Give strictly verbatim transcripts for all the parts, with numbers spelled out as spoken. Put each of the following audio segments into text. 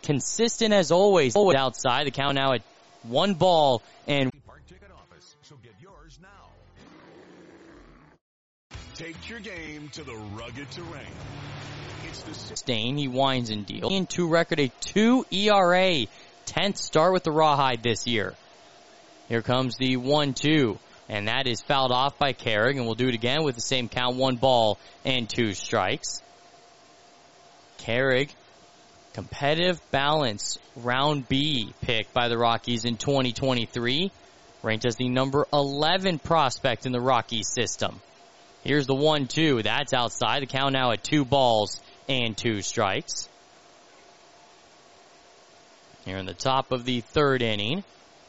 consistent as always. Outside, the count now at one ball and Park Ticket Office, so get yours now. Take your game to the rugged terrain. It's the Stain, he winds and deals. Into record a two E R A. tenth start with the Rawhide this year. Here comes the one two. And that is fouled off by Carrig. And we'll do it again with the same count. One ball and two strikes. Carrig, competitive balance, round B pick by the Rockies in twenty twenty-three. Ranked as the number eleven prospect in the Rockies system. Here's the one two. That's outside. The count now at two balls and two strikes. Here in the top of the third inning.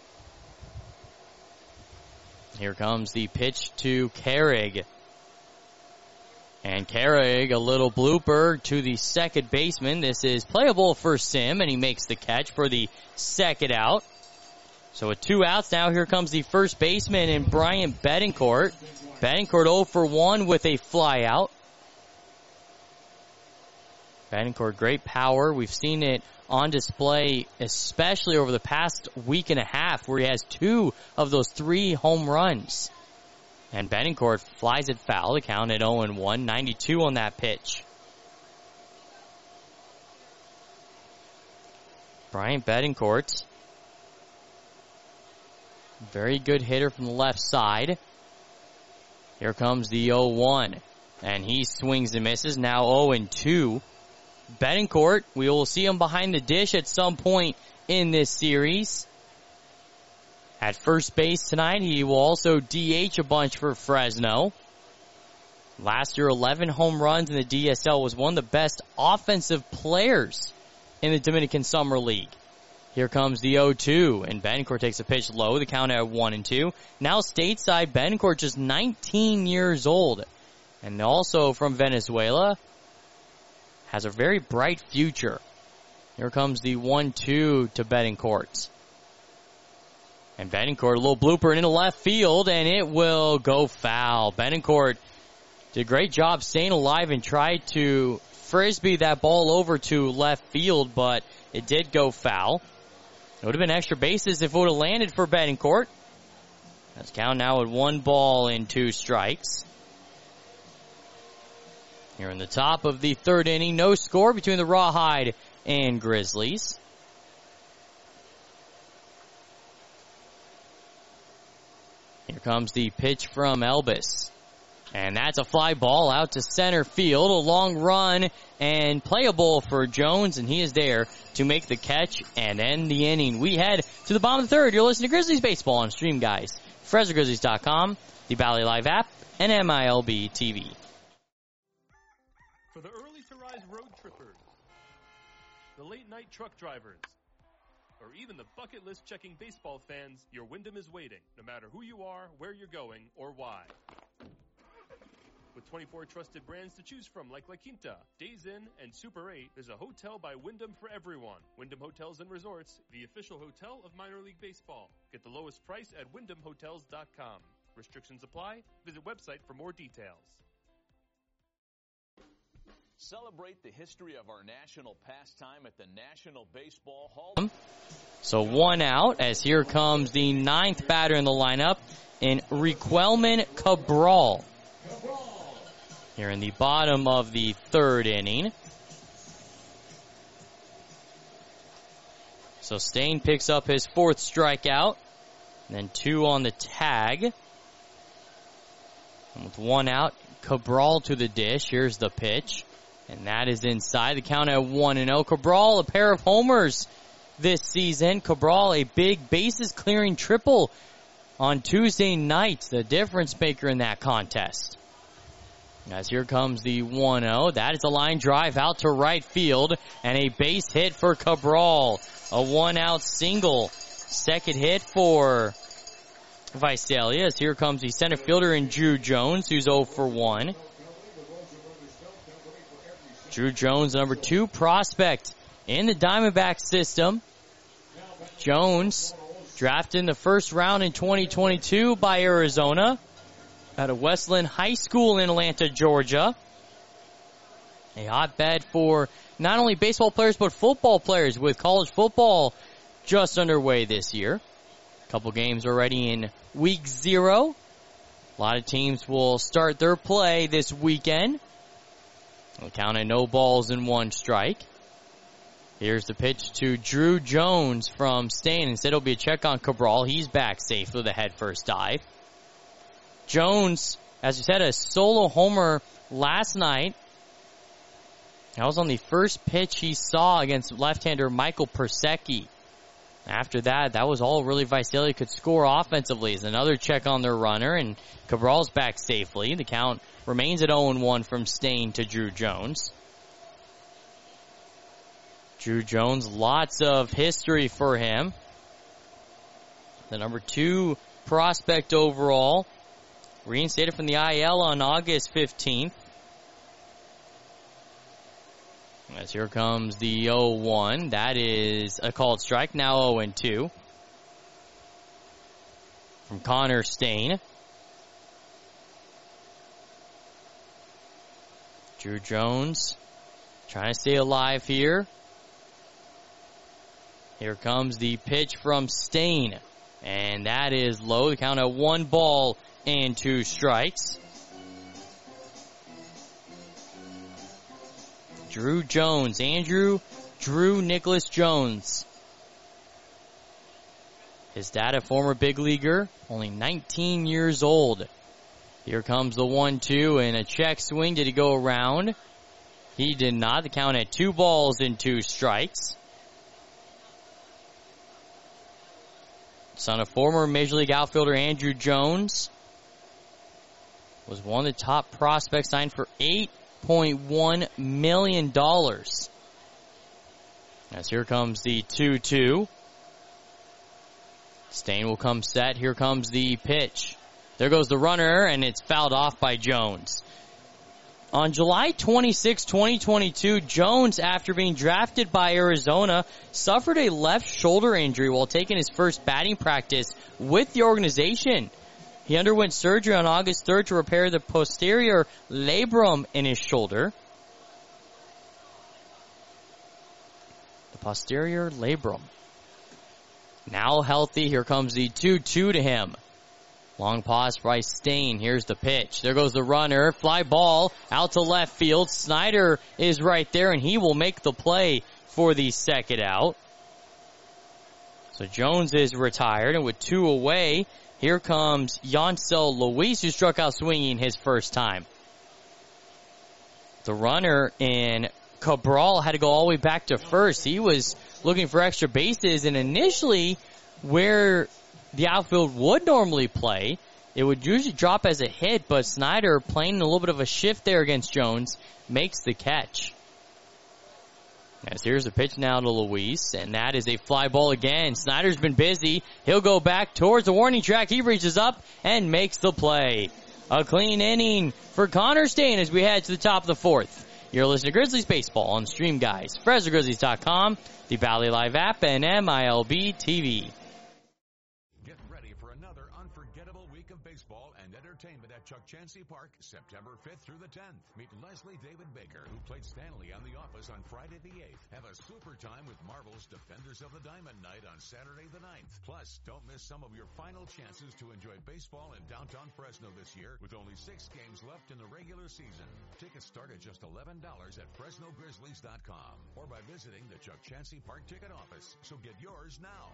Here comes the pitch to Carrig. And Carrig, a little blooper to the second baseman. This is playable for Sim, and he makes the catch for the second out. So with two outs now, here comes the first baseman and Brian Betancourt. Betancourt oh for one with a fly out. Betancourt, great power. We've seen it on display, especially over the past week and a half, where he has two of those three home runs. And Betancourt flies it foul. The count at oh and one, ninety-two on that pitch. Brian Betancourt, very good hitter from the left side. Here comes the oh one. And he swings and misses. Now oh and two. Betancourt, we will see him behind the dish at some point in this series. At first base tonight, he will also D H a bunch for Fresno. Last year, eleven home runs in the D S L, was one of the best offensive players in the Dominican Summer League. Here comes the oh two, and Betancourt takes a pitch low, the count at one and two. Now stateside, Betancourt just nineteen years old, and also from Venezuela, has a very bright future. Here comes the one two to Betancourt. And Betancourt, a little blooper into left field, and it will go foul. Betancourt did a great job staying alive and tried to frisbee that ball over to left field, but it did go foul. It would have been extra bases if it would have landed for Betancourt. That's count now at one ball and two strikes. Here in the top of the third inning, no score between the Rawhide and Grizzlies. Here comes the pitch from Elvis. And that's a fly ball out to center field. A long run and playable for Jones, and he is there to make the catch and end the inning. We head to the bottom of the third. You're listening to Grizzlies Baseball on Stream Guys, Fresno Grizzlies dot com, the Bally Live app, and M I L B T V. For the early to rise road trippers, the late night truck drivers, or even the bucket list checking baseball fans, your Wyndham is waiting, no matter who you are, where you're going, or why. With twenty-four trusted brands to choose from like La Quinta, Days Inn, and Super eight, there's a hotel by Wyndham for everyone. Wyndham Hotels and Resorts, the official hotel of minor league baseball. Get the lowest price at wyndham hotels dot com. Restrictions apply. Visit website for more details. Celebrate the history of our national pastime at the National Baseball Hall. So one out, as here comes the ninth batter in the lineup in Riquelme Cabral. Here in the bottom of the third inning. So Stain picks up his fourth strikeout. And then two on the tag. And with one out, Cabral to the dish. Here's the pitch. And that is inside. The count at one and oh. Cabral, a pair of homers this season. Cabral, a big bases clearing triple on Tuesday night. The difference maker in that contest. As here comes the one oh. That is a line drive out to right field. And a base hit for Cabral. A one-out single. Second hit for Visalia. As here comes the center fielder in Drew Jones, who's oh for one. Drew Jones, number two prospect in the Diamondback system. Jones, drafted in the first round in twenty twenty-two by Arizona out of Westland High School in Atlanta, Georgia. A hotbed for not only baseball players, but football players, with college football just underway this year. A couple games already in week zero. A lot of teams will start their play this weekend. We'll count at no balls and one strike. Here's the pitch to Drew Jones from Stain. Instead, it'll be a check on Cabral. He's back safe with a head first dive. Jones, as we said, a solo homer last night. That was on the first pitch he saw against left-hander Michael Persecki. After that, that was all really Visalia could score offensively. Is another check on their runner, and Cabral's back safely. The count remains at oh and one from Stain to Drew Jones. Drew Jones, lots of history for him. The number two prospect overall, reinstated from the I L on August fifteenth. As here comes the oh one. That is a called strike. Now oh and two. From Connor Stain. Drew Jones trying to stay alive here. Here comes the pitch from Stain. And that is low. The count at one ball and two strikes. Drew Jones, Andrew Drew Nicholas Jones. His dad, a former big leaguer, only nineteen years old. Here comes the one two and a check swing. Did he go around? He did not. The count at two balls and two strikes. Son of former Major League outfielder Andrew Jones. Was one of the top prospects, signed for eight point one million dollars. As here comes the two two. Stain will come set. Here comes the pitch. There goes the runner, and it's fouled off by Jones. On July twenty-sixth, twenty twenty-two, Jones, after being drafted by Arizona, suffered a left shoulder injury while taking his first batting practice with the organization. He underwent surgery on August third to repair the posterior labrum in his shoulder. The posterior labrum. Now healthy. Here comes the two two to him. Long pause by Stain. Here's the pitch. There goes the runner. Fly ball out to left field. Snyder is right there, and he will make the play for the second out. So Jones is retired, and with two away, here comes Yancel Luis, who struck out swinging his first time. The runner in Cabral had to go all the way back to first. He was looking for extra bases, and initially where the outfield would normally play, it would usually drop as a hit, but Snyder, playing a little bit of a shift there against Jones, makes the catch. As here's a pitch now to Luis, and that is a fly ball again. Snyder's been busy. He'll go back towards the warning track. He reaches up and makes the play. A clean inning for Connor Stain as we head to the top of the fourth. You're listening to Grizzlies Baseball on Stream Guys, Fresno Grizzlies dot com, the Valley Live app, and M I L B T V. Get ready for another unforgettable week of baseball and entertainment at Chuck Chansey Park, September fifth through the tenth. Meet Leslie David Baker, who played Stanley on The Office on Friday the eighth. Have a super time with Marvel's Defenders of the Diamond Night on Saturday the ninth. Plus, don't miss some of your final chances to enjoy baseball in downtown Fresno this year with only six games left in the regular season. Tickets start at just eleven dollars at Fresno Grizzlies dot com or by visiting the Chuck Chansey Park ticket office. So get yours now.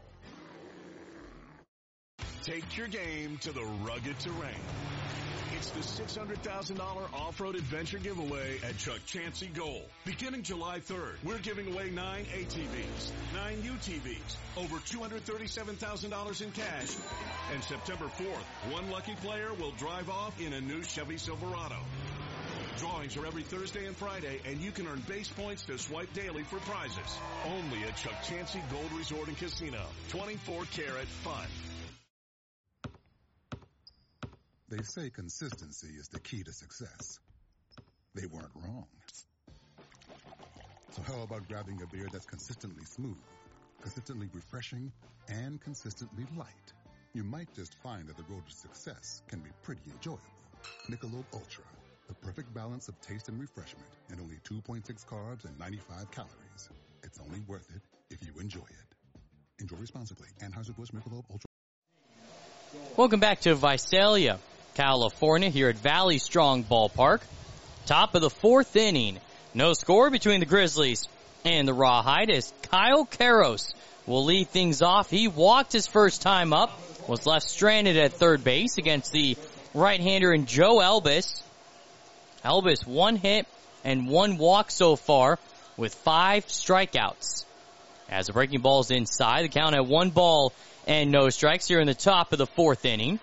Take your game to the rugged terrain. It's the six hundred thousand dollars off-road adventure giveaway at Chuck Chansey Gold. Beginning July third, we're giving away nine A T Vs, nine U T Vs, over two hundred thirty-seven thousand dollars in cash. And September fourth, one lucky player will drive off in a new Chevy Silverado. Drawings are every Thursday and Friday, and you can earn base points to swipe daily for prizes. Only at Chuck Chansey Gold Resort and Casino. twenty-four karat fun. They say consistency is the key to success. They weren't wrong. So how about grabbing a beer that's consistently smooth, consistently refreshing, and consistently light? You might just find that the road to success can be pretty enjoyable. Michelob Ultra. The perfect balance of taste and refreshment, and only two point six carbs and ninety-five calories. It's only worth it if you enjoy it. Enjoy responsibly. Anheuser-Busch Michelob Ultra. Welcome back to Visalia, California, here at Valley Strong Ballpark. Top of the fourth inning. No score between the Grizzlies and the Rawhide as Kyle Karros will lead things off. He walked his first time up, was left stranded at third base against the right-hander in Joe Elvis. Elvis one hit and one walk so far with five strikeouts. As the breaking ball's inside, the count at one ball and no strikes here in the top of the fourth inning.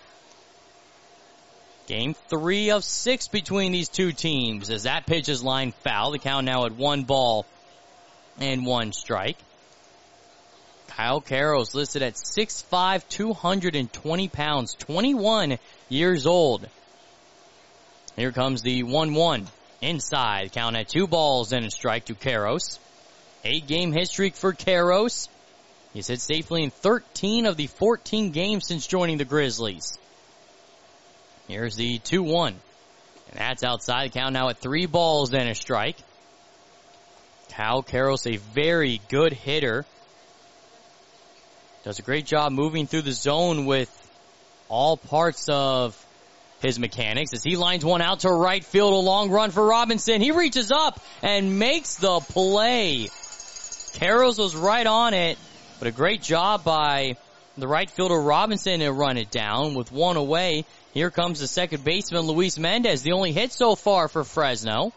Game three of six between these two teams as that pitch is lined foul. The count now at one ball and one strike. Kyle Karros listed at six five, two hundred twenty pounds, twenty-one years old. Here comes the one one. Inside, count at two balls and a strike to Karros. Eight-game hit streak for Karros. He's hit safely in thirteen of the fourteen games since joining the Grizzlies. Here's the two one. And that's outside. The count now at three balls and a strike. Kyle Karros, a very good hitter. Does a great job moving through the zone with all parts of his mechanics as he lines one out to right field. A long run for Robinson. He reaches up and makes the play. Karros was right on it, but a great job by the right fielder Robinson to run it down with one away. Here comes the second baseman Luis Mendez, the only hit so far for Fresno.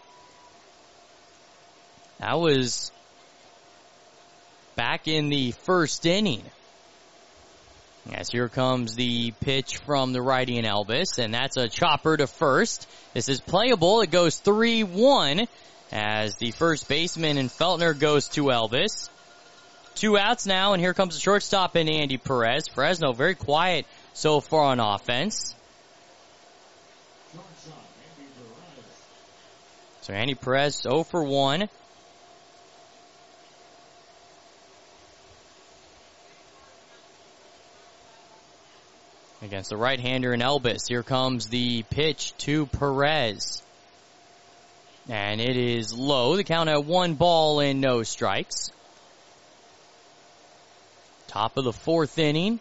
That was back in the first inning. As here comes the pitch from the righty in Elvis, and that's a chopper to first. This is playable. It goes three one as the first baseman in Feltner goes to Elvis. Two outs now, and here comes the shortstop in Andy Perez. Fresno very quiet so far on offense. So Andy Perez oh for one. Against the right-hander in Elvis. Here comes the pitch to Perez. And it is low. The count at one ball and no strikes. Top of the fourth inning.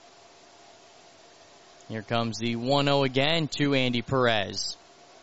Here comes the one oh again to Andy Perez.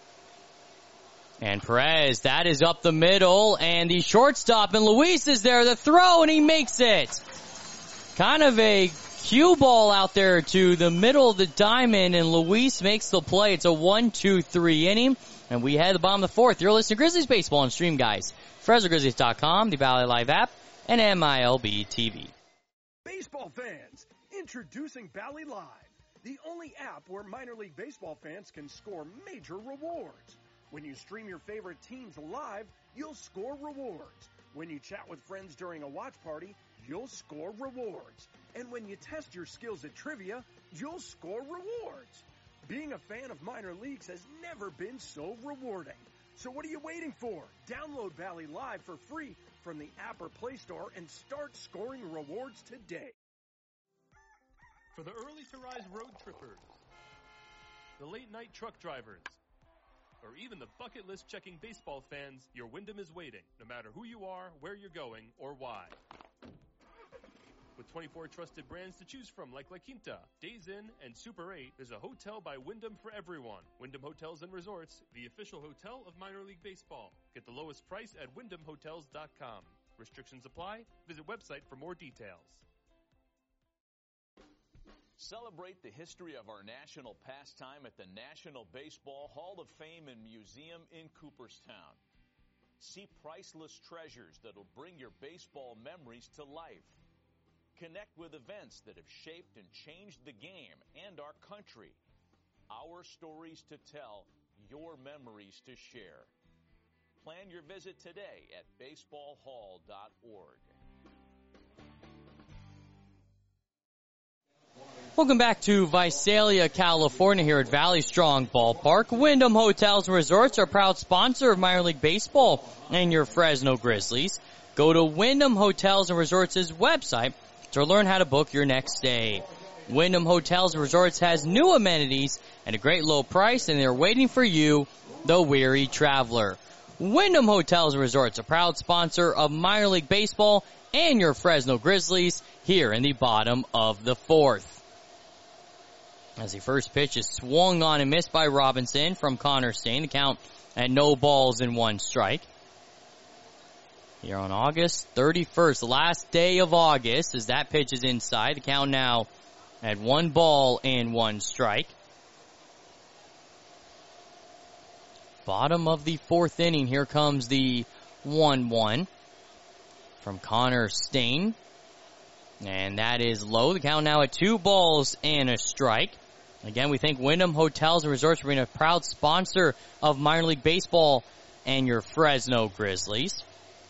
And Perez, that is up the middle. And the shortstop, and Luis is there. The throw, and he makes it. Kind of a cue ball out there to the middle of the diamond, and Luis makes the play. It's a one two three inning, and we head to the bottom of the fourth. You're listening to Grizzlies Baseball on Stream, guys. Fresno Grizzlies dot com, the Valley Live app, and M I L B T V. Baseball fans, introducing Bally Live, the only app where minor league baseball fans can score major rewards. When you stream your favorite teams live, you'll score rewards. When you chat with friends during a watch party, you'll score rewards. And when you test your skills at trivia, you'll score rewards. Being a fan of minor leagues has never been so rewarding. So what are you waiting for? Download Bally Live for free from the app or Play Store and start scoring rewards today. For the early-to-rise road trippers, the late-night truck drivers, or even the bucket list checking baseball fans, your Wyndham is waiting, no matter who you are, where you're going, or why. With twenty-four trusted brands to choose from like La Quinta, Days Inn, and Super eight, there's a hotel by Wyndham for everyone. Wyndham Hotels and Resorts, the official hotel of minor league baseball. Get the lowest price at wyndham hotels dot com. Restrictions apply. Visit website for more details. Celebrate the history of our national pastime at the National Baseball Hall of Fame and Museum in Cooperstown. See priceless treasures that'll bring your baseball memories to life. Connect with events that have shaped and changed the game and our country. Our stories to tell, your memories to share. Plan your visit today at baseball hall dot org. Welcome back to Visalia, California, here at Valley Strong Ballpark. Wyndham Hotels and Resorts are a proud sponsor of minor league baseball and your Fresno Grizzlies. Go to Wyndham Hotels and Resorts' website to learn how to book your next stay. Wyndham Hotels and Resorts has new amenities at a great low price, and they're waiting for you the weary traveler. Wyndham Hotels and Resorts, a proud sponsor of minor league baseball and your Fresno Grizzlies here in the bottom of the fourth. As the first pitch is swung on and missed by Robinson from Connor Stain. The count at no balls and one strike. Here on August thirty-first, the last day of August, as that pitch is inside. The count now at one ball and one strike. Bottom of the fourth inning, here comes the one one from Connor Stain. And that is low. The count now at two balls and a strike. Again, we thank Wyndham Hotels and Resorts for being a proud sponsor of minor league baseball and your Fresno Grizzlies.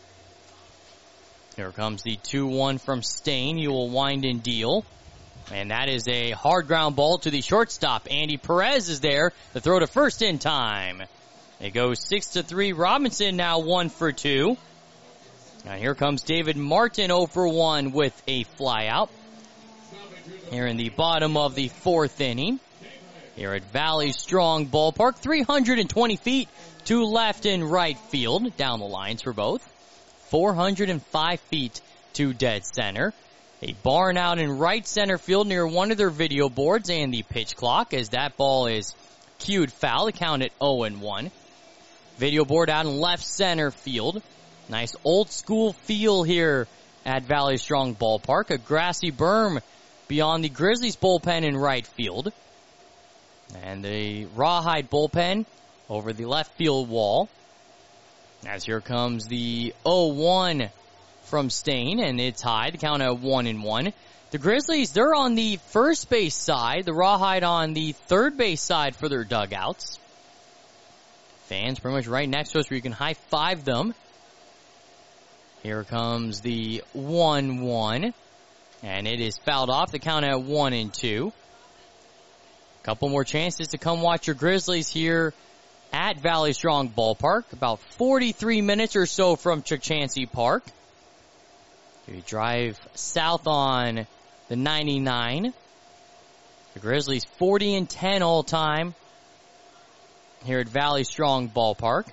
Here comes the two one from Stain. He will wind and deal. And that is a hard ground ball to the shortstop. Andy Perez is there. The throw to first in time. It goes six to three. Robinson now one for two. Now here comes David Martin oh for one with a fly out. Here in the bottom of the fourth inning. Here at Valley Strong Ballpark. three hundred twenty feet to left and right field. Down the lines for both. four hundred five feet to dead center. A barn out in right center field near one of their video boards and the pitch clock as that ball is cued foul. The count at oh and one. Video board out in left center field. Nice old school feel here at Valley Strong Ballpark. A grassy berm beyond the Grizzlies bullpen in right field. And the Rawhide bullpen over the left field wall. As here comes the oh one from Stain, and it's high. The count at one and one. The Grizzlies, they're on the first base side. The Rawhide on the third base side for their dugouts. Fans pretty much right next to us where you can high-five them. Here comes the one one. And it is fouled off. The count at one and two. A couple more chances to come watch your Grizzlies here at Valley Strong Ballpark. About forty-three minutes or so from Chukchansi Park. You drive south on the ninety-nine. The Grizzlies forty and ten all time here at Valley Strong Ballpark.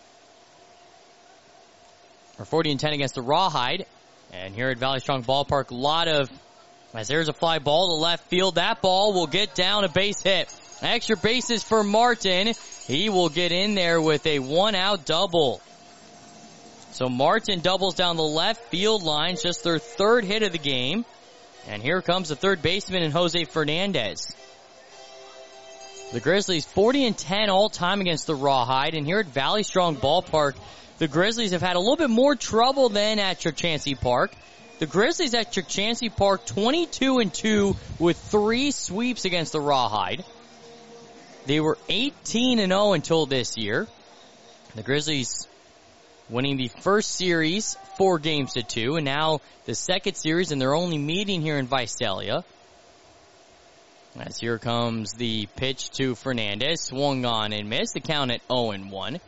Or forty and ten against the Rawhide. And here at Valley Strong Ballpark, a lot of, as there's a fly ball to left field, that ball will get down a base hit. Extra bases for Martin. He will get in there with a one-out double. So Martin doubles down the left field line, just their third hit of the game. And here comes the third baseman in Jose Fernandez. The Grizzlies forty and ten all time against the Rawhide. And here at Valley Strong Ballpark, the Grizzlies have had a little bit more trouble than at Chukchansi Park. The Grizzlies at Chukchansi Park twenty-two and two with three sweeps against the Rawhide. They were eighteen and oh until this year. The Grizzlies winning the first series four games to two, and now the second series, and they're only meeting here in Visalia. As here comes the pitch to Fernandez, swung on and missed. The count at oh and one.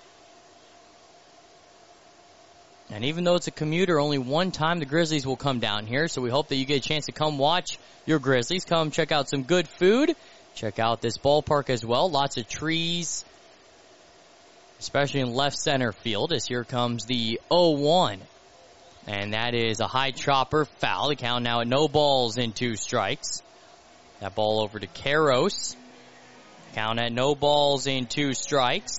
And even though it's a commuter, only one time the Grizzlies will come down here, so we hope that you get a chance to come watch your Grizzlies. Come check out some good food. Check out this ballpark as well. Lots of trees, especially in left center field, as here comes the oh one. And that is a high chopper foul. The count now at no balls and two strikes. That ball over to Karros. Count at no balls and two strikes.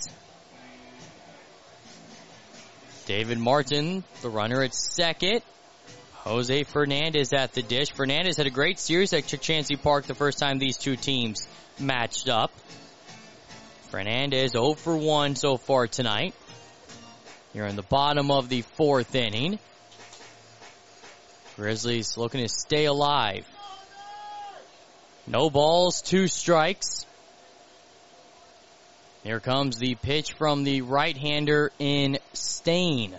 David Martin, the runner at second. Jose Fernandez at the dish. Fernandez had a great series at Chukchansi Park the first time these two teams matched up. Fernandez oh for one so far tonight. You're in the bottom of the fourth inning. Grizzlies looking to stay alive. No balls, two strikes. Here comes the pitch from the right-hander in Stain.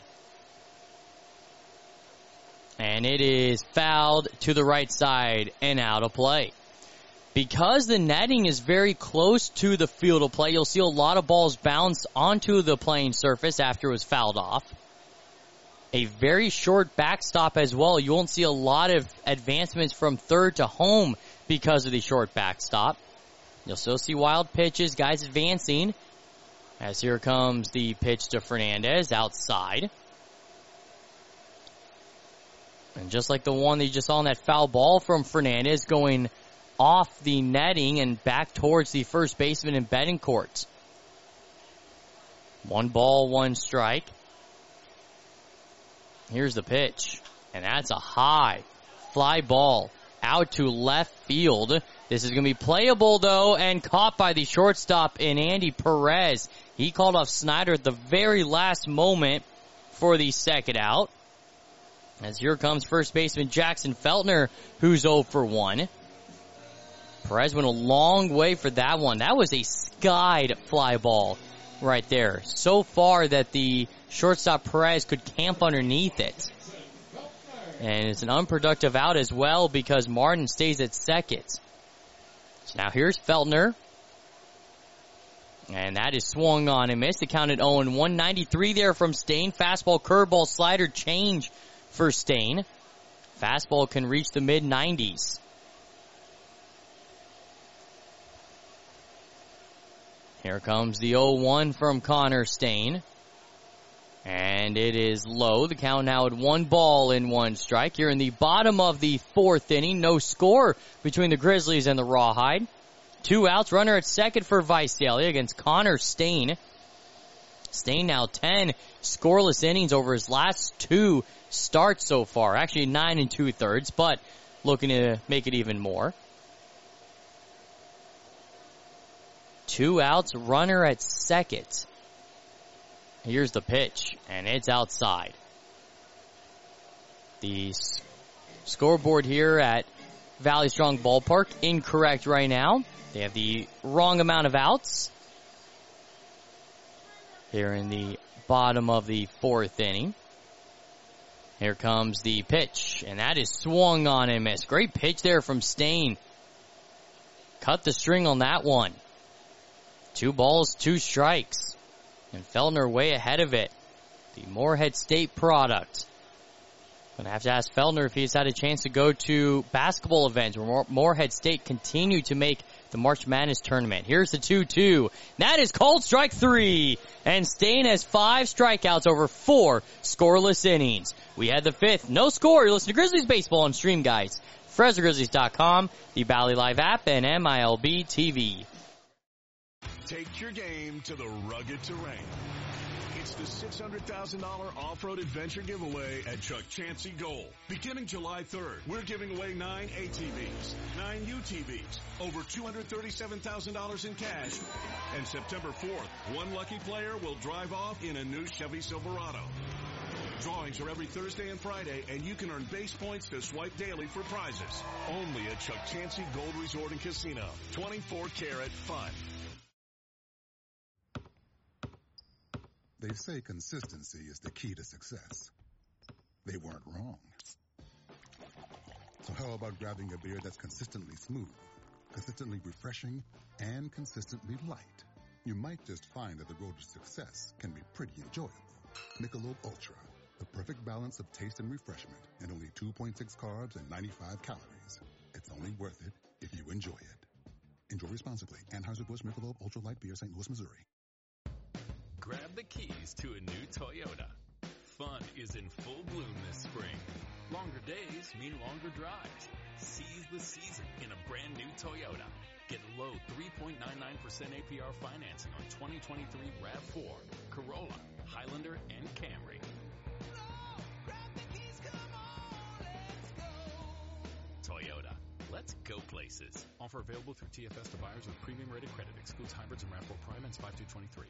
And it is fouled to the right side and out of play. Because the netting is very close to the field of play, you'll see a lot of balls bounce onto the playing surface after it was fouled off. A very short backstop as well. You won't see a lot of advancements from third to home because of the short backstop. You'll still see wild pitches, guys advancing. As here comes the pitch to Fernandez outside. And just like the one that you just saw on that foul ball from Fernandez going off the netting and back towards the first baseman in Betancourt. One ball, one strike. Here's the pitch. And that's a high fly ball out to left field. This is going to be playable, though, and caught by the shortstop in Andy Perez. He called off Snyder at the very last moment for the second out. As here comes first baseman Jackson Feltner, who's oh for one. Perez went a long way for that one. That was a skied fly ball right there. So far that the shortstop Perez could camp underneath it. And it's an unproductive out as well because Martin stays at second. So now here's Feltner. And that is swung on and missed. The count at oh and one. ninety-three there from Stain. Fastball, curveball, slider change for Stain. Fastball can reach the mid nineties. Here comes the oh one from Connor Stain. And it is low. The count now at one ball and one strike. Here in the bottom of the fourth inning. No score between the Grizzlies and the Rawhide. Two outs. Runner at second for Visalia against Connor Stain. Stain now ten scoreless innings over his last two starts so far. Actually nine and two thirds, but looking to make it even more. Two outs. Runner at second. Here's the pitch, and it's outside. The s- scoreboard here at Valley Strong Ballpark, incorrect right now. They have the wrong amount of outs here in the bottom of the fourth inning. Here comes the pitch, and that is swung on and missed. Great pitch there from Stain. Cut the string on that one. Two balls, two strikes. And Feltner way ahead of it. The Morehead State product. Gonna have to ask Feltner if he's had a chance to go to basketball events where Morehead State continue to make the March Madness tournament. Here's the two two. That is called strike three. And Stain has five strikeouts over four scoreless innings. We had the fifth. No score. You listen to Grizzlies Baseball on Stream, guys. Fresno Grizzlies dot com, the Valley Live app, and M I L B T V. Take your game to the rugged terrain. It's the six hundred thousand dollars off-road adventure giveaway at Chuck Chansey Gold. Beginning July third, we're giving away nine A T Vs, nine U T Vs, over two hundred thirty-seven thousand dollars in cash. And September fourth, one lucky player will drive off in a new Chevy Silverado. Drawings are every Thursday and Friday, and you can earn base points to swipe daily for prizes. Only at Chuck Chansey Gold Resort and Casino. twenty-four karat fun. They say consistency is the key to success. They weren't wrong. So how about grabbing a beer that's consistently smooth, consistently refreshing, and consistently light? You might just find that the road to success can be pretty enjoyable. Michelob Ultra, the perfect balance of taste and refreshment, and only two point six carbs and ninety-five calories. It's only worth it if you enjoy it. Enjoy responsibly. Anheuser-Busch Michelob Ultra Light Beer, Saint Louis, Missouri. Grab the keys to a new Toyota. Fun is in full bloom this spring. Longer days mean longer drives. Seize the season in a brand new Toyota. Get low three point nine nine percent A P R financing on twenty twenty-three RAV four, Corolla, Highlander, and Camry. Toyota. Let's go places. Offer available through T F S to buyers with premium rated credit. Excludes hybrids and RAV four Prime and five two twenty-three.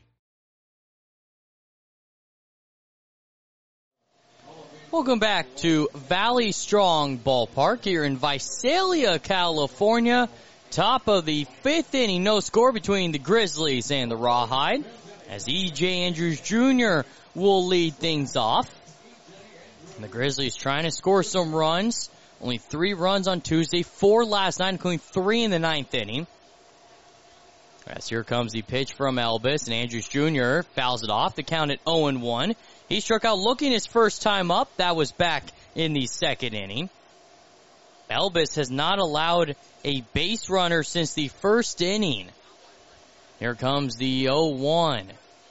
Welcome back to Valley Strong Ballpark here in Visalia, California. Top of the fifth inning, no score between the Grizzlies and the Rawhide, as E J Andrews Junior will lead things off. And the Grizzlies trying to score some runs. Only three runs on Tuesday, four last night, including three in the ninth inning. As here comes the pitch from Elvis, and Andrews Junior fouls it off. The count at oh and one. He struck out looking his first time up. That was back in the second inning. Elvis has not allowed a base runner since the first inning. Here comes the oh one.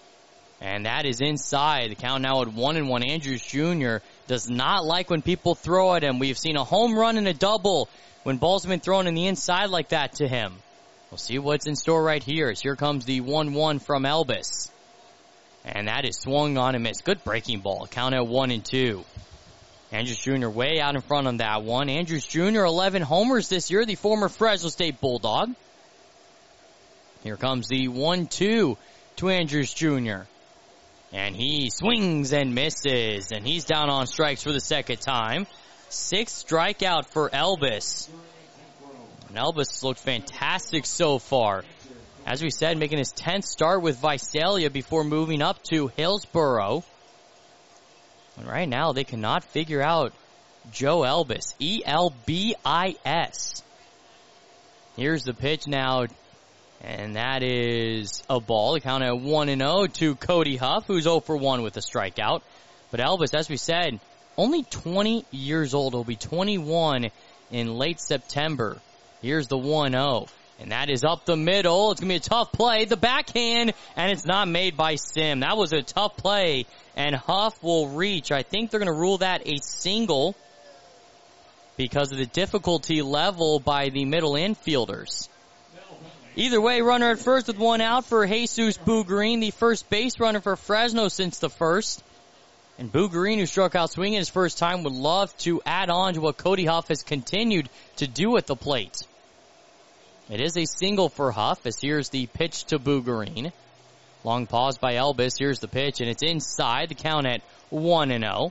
And that is inside. The count now at one and one. Andrews Junior does not like when people throw at him. We've seen a home run and a double when balls have been thrown in the inside like that to him. We'll see what's in store right here. As here comes the one one from Elvis. And that is swung on and missed. Good breaking ball. Count at one and two. Andrews Junior way out in front on that one. Andrews Junior eleven homers this year, the former Fresno State Bulldog. Here comes the one two to Andrews Junior And he swings and misses. And he's down on strikes for the second time. Sixth strikeout for Elvis. And Elvis looked fantastic so far. As we said, making his tenth start with Visalia before moving up to Hillsboro. And right now, they cannot figure out Joe Elvis. E L B I S. Here's the pitch now. And that is a ball. The count at one and oh to Cody Huff, who's oh for one with a strikeout. But Elvis, as we said, only twenty years old. He'll be twenty-one in late September. Here's the one oh. And that is up the middle. It's going to be a tough play. The backhand, and it's not made by Sim. That was a tough play, and Huff will reach. I think they're going to rule that a single because of the difficulty level by the middle infielders. Either way, runner at first with one out for Jesus Bugarine, the first base runner for Fresno since the first. And Bugarine, who struck out swinging his first time, would love to add on to what Cody Huff has continued to do at the plate. It is a single for Huff, as here's the pitch to Bugarine. Long pause by Elvis. Here's the pitch, and it's inside. The count at one and oh.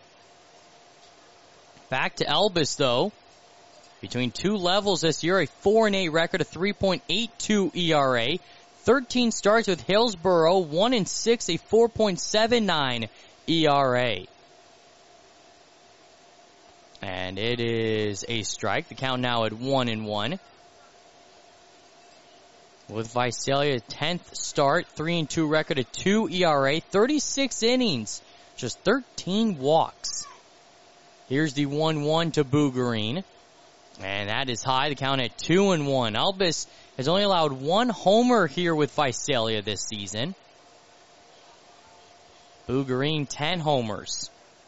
Back to Elvis, though. Between two levels this year, a four and eight record, a three point eight two E R A. thirteen starts with Hillsboro, one and six, a four point seven nine E R A. And it is a strike. The count now at one and one. With Visalia, tenth start, three and two record, a two E R A, thirty-six innings, just thirteen walks. Here's the one one to Bugarine. And that is high, the count at two and one. Elvis has only allowed one homer here with Visalia this season. Bugarine, ten homers.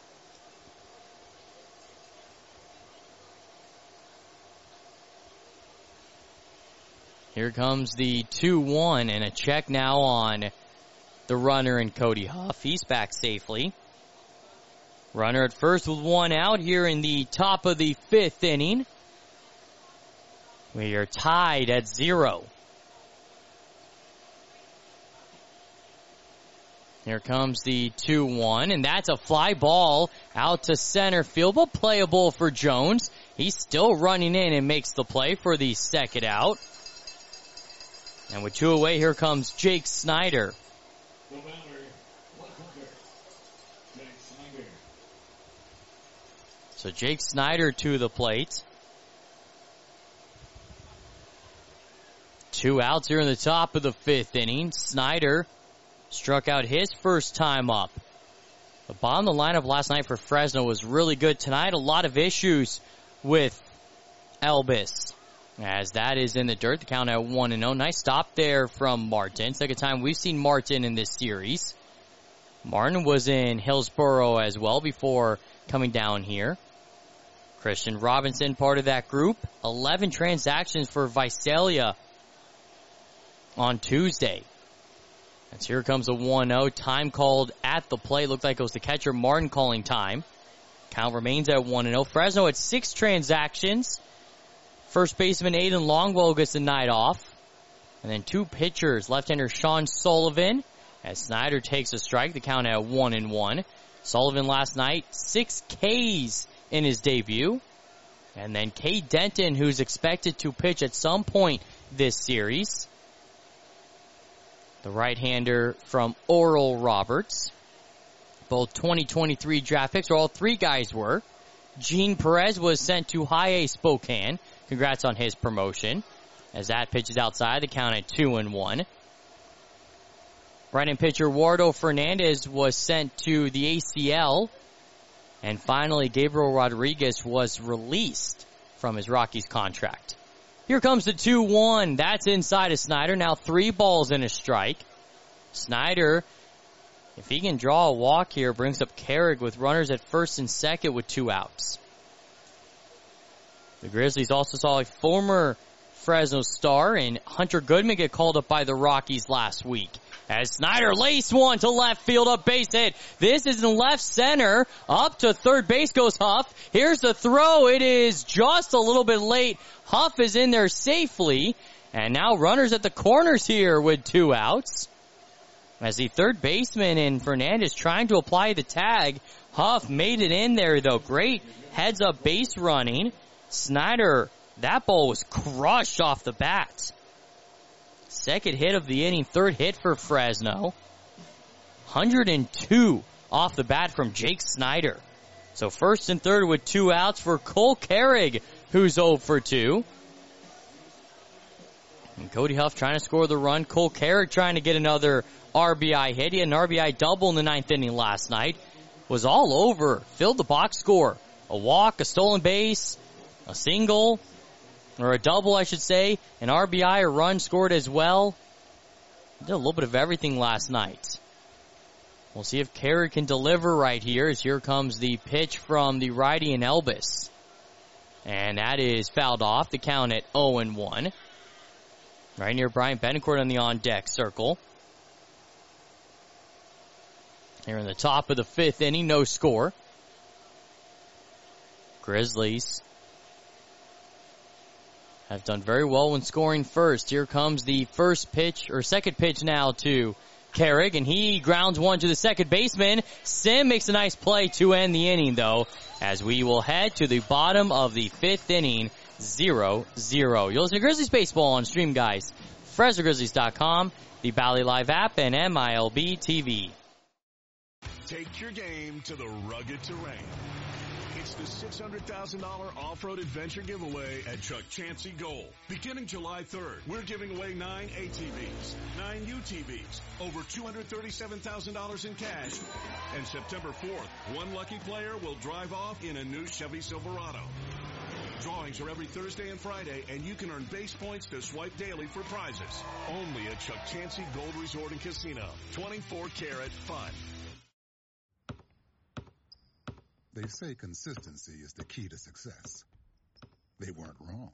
Here comes the two one, and a check now on the runner and Cody Huff. He's back safely. Runner at first with one out here in the top of the fifth inning. We are tied at zero. Here comes the two one, and that's a fly ball out to center field, but playable for Jones. He's still running in and makes the play for the second out. And with two away, here comes Jake Snyder. So Jake Snyder to the plate. Two outs here in the top of the fifth inning. Snyder struck out his first time up. The bottom of the lineup last night for Fresno was really good. Tonight, a lot of issues with Elvis, as that is in the dirt. The count at one and oh. Nice stop there from Martin. Second time we've seen Martin in this series. Martin was in Hillsboro as well before coming down here. Christian Robinson, part of that group. eleven transactions for Visalia on Tuesday. And so here comes a one oh. Time called at the plate. Looked like it was the catcher Martin calling time. Count remains at one and oh. Fresno had six transactions. First baseman Aiden Longwell gets the night off. And then two pitchers, left-hander Sean Sullivan, as Snyder takes a strike. The count at one and one. Sullivan last night, six Ks in his debut. And then Cade Denton, who's expected to pitch at some point this series. The right-hander from Oral Roberts. Both twenty twenty-three draft picks, or all three guys were. Gene Perez was sent to High A Spokane. Congrats on his promotion. As that pitches outside, the count at two and one. Right-hand pitcher Wardo Fernandez was sent to the A C L. And finally, Gabriel Rodriguez was released from his Rockies contract. Here comes the two one. That's inside of Snyder. Now three balls and a strike. Snyder If he can draw a walk here, brings up Carrick with runners at first and second with two outs. The Grizzlies also saw a former Fresno star and Hunter Goodman get called up by the Rockies last week. As Snyder laced one to left field, up base hit. This is in left center. Up to third base goes Huff. Here's the throw. It is just a little bit late. Huff is in there safely. And now runners at the corners here with two outs. As the third baseman and Fernandez trying to apply the tag. Huff made it in there though. Great heads up base running. Snyder, that ball was crushed off the bat. Second hit of the inning, third hit for Fresno. one hundred two off the bat from Jake Snyder. So first and third with two outs for Cole Carrig, who's oh for two. And Cody Huff trying to score the run. Cole Carrig trying to get another R B I hit. He had an R B I double in the ninth inning last night. Was all over. Filled the box score. A walk, a stolen base, a single, or a double, I should say. An R B I, a run scored as well. Did a little bit of everything last night. We'll see if Carrick can deliver right here, as here comes the pitch from the righty in Elvis. And that is fouled off. The count at oh and one. Right near Brian Betancourt on the on-deck circle. Here in the top of the fifth inning, no score. Grizzlies have done very well when scoring first. Here comes the first pitch, or second pitch now to Carrick, and he grounds one to the second baseman. Sim makes a nice play to end the inning, though, as we will head to the bottom of the fifth inning, zero zero. You'll listen to Grizzlies Baseball on Stream Guys, Fresno Grizzlies dot com, the Bally Live app, and M I L B T V. Take your game to the rugged terrain. It's the six hundred thousand dollars off-road adventure giveaway at Chuck Chansey Gold. Beginning July third, we're giving away nine A T Vs, nine U T Vs, over two hundred thirty-seven thousand dollars in cash. And September fourth, one lucky player will drive off in a new Chevy Silverado. Drawings are every Thursday and Friday, and you can earn base points to swipe daily for prizes. Only at Chuck Chansey Gold Resort and Casino. twenty-four karat fun. They say consistency is the key to success. They weren't wrong.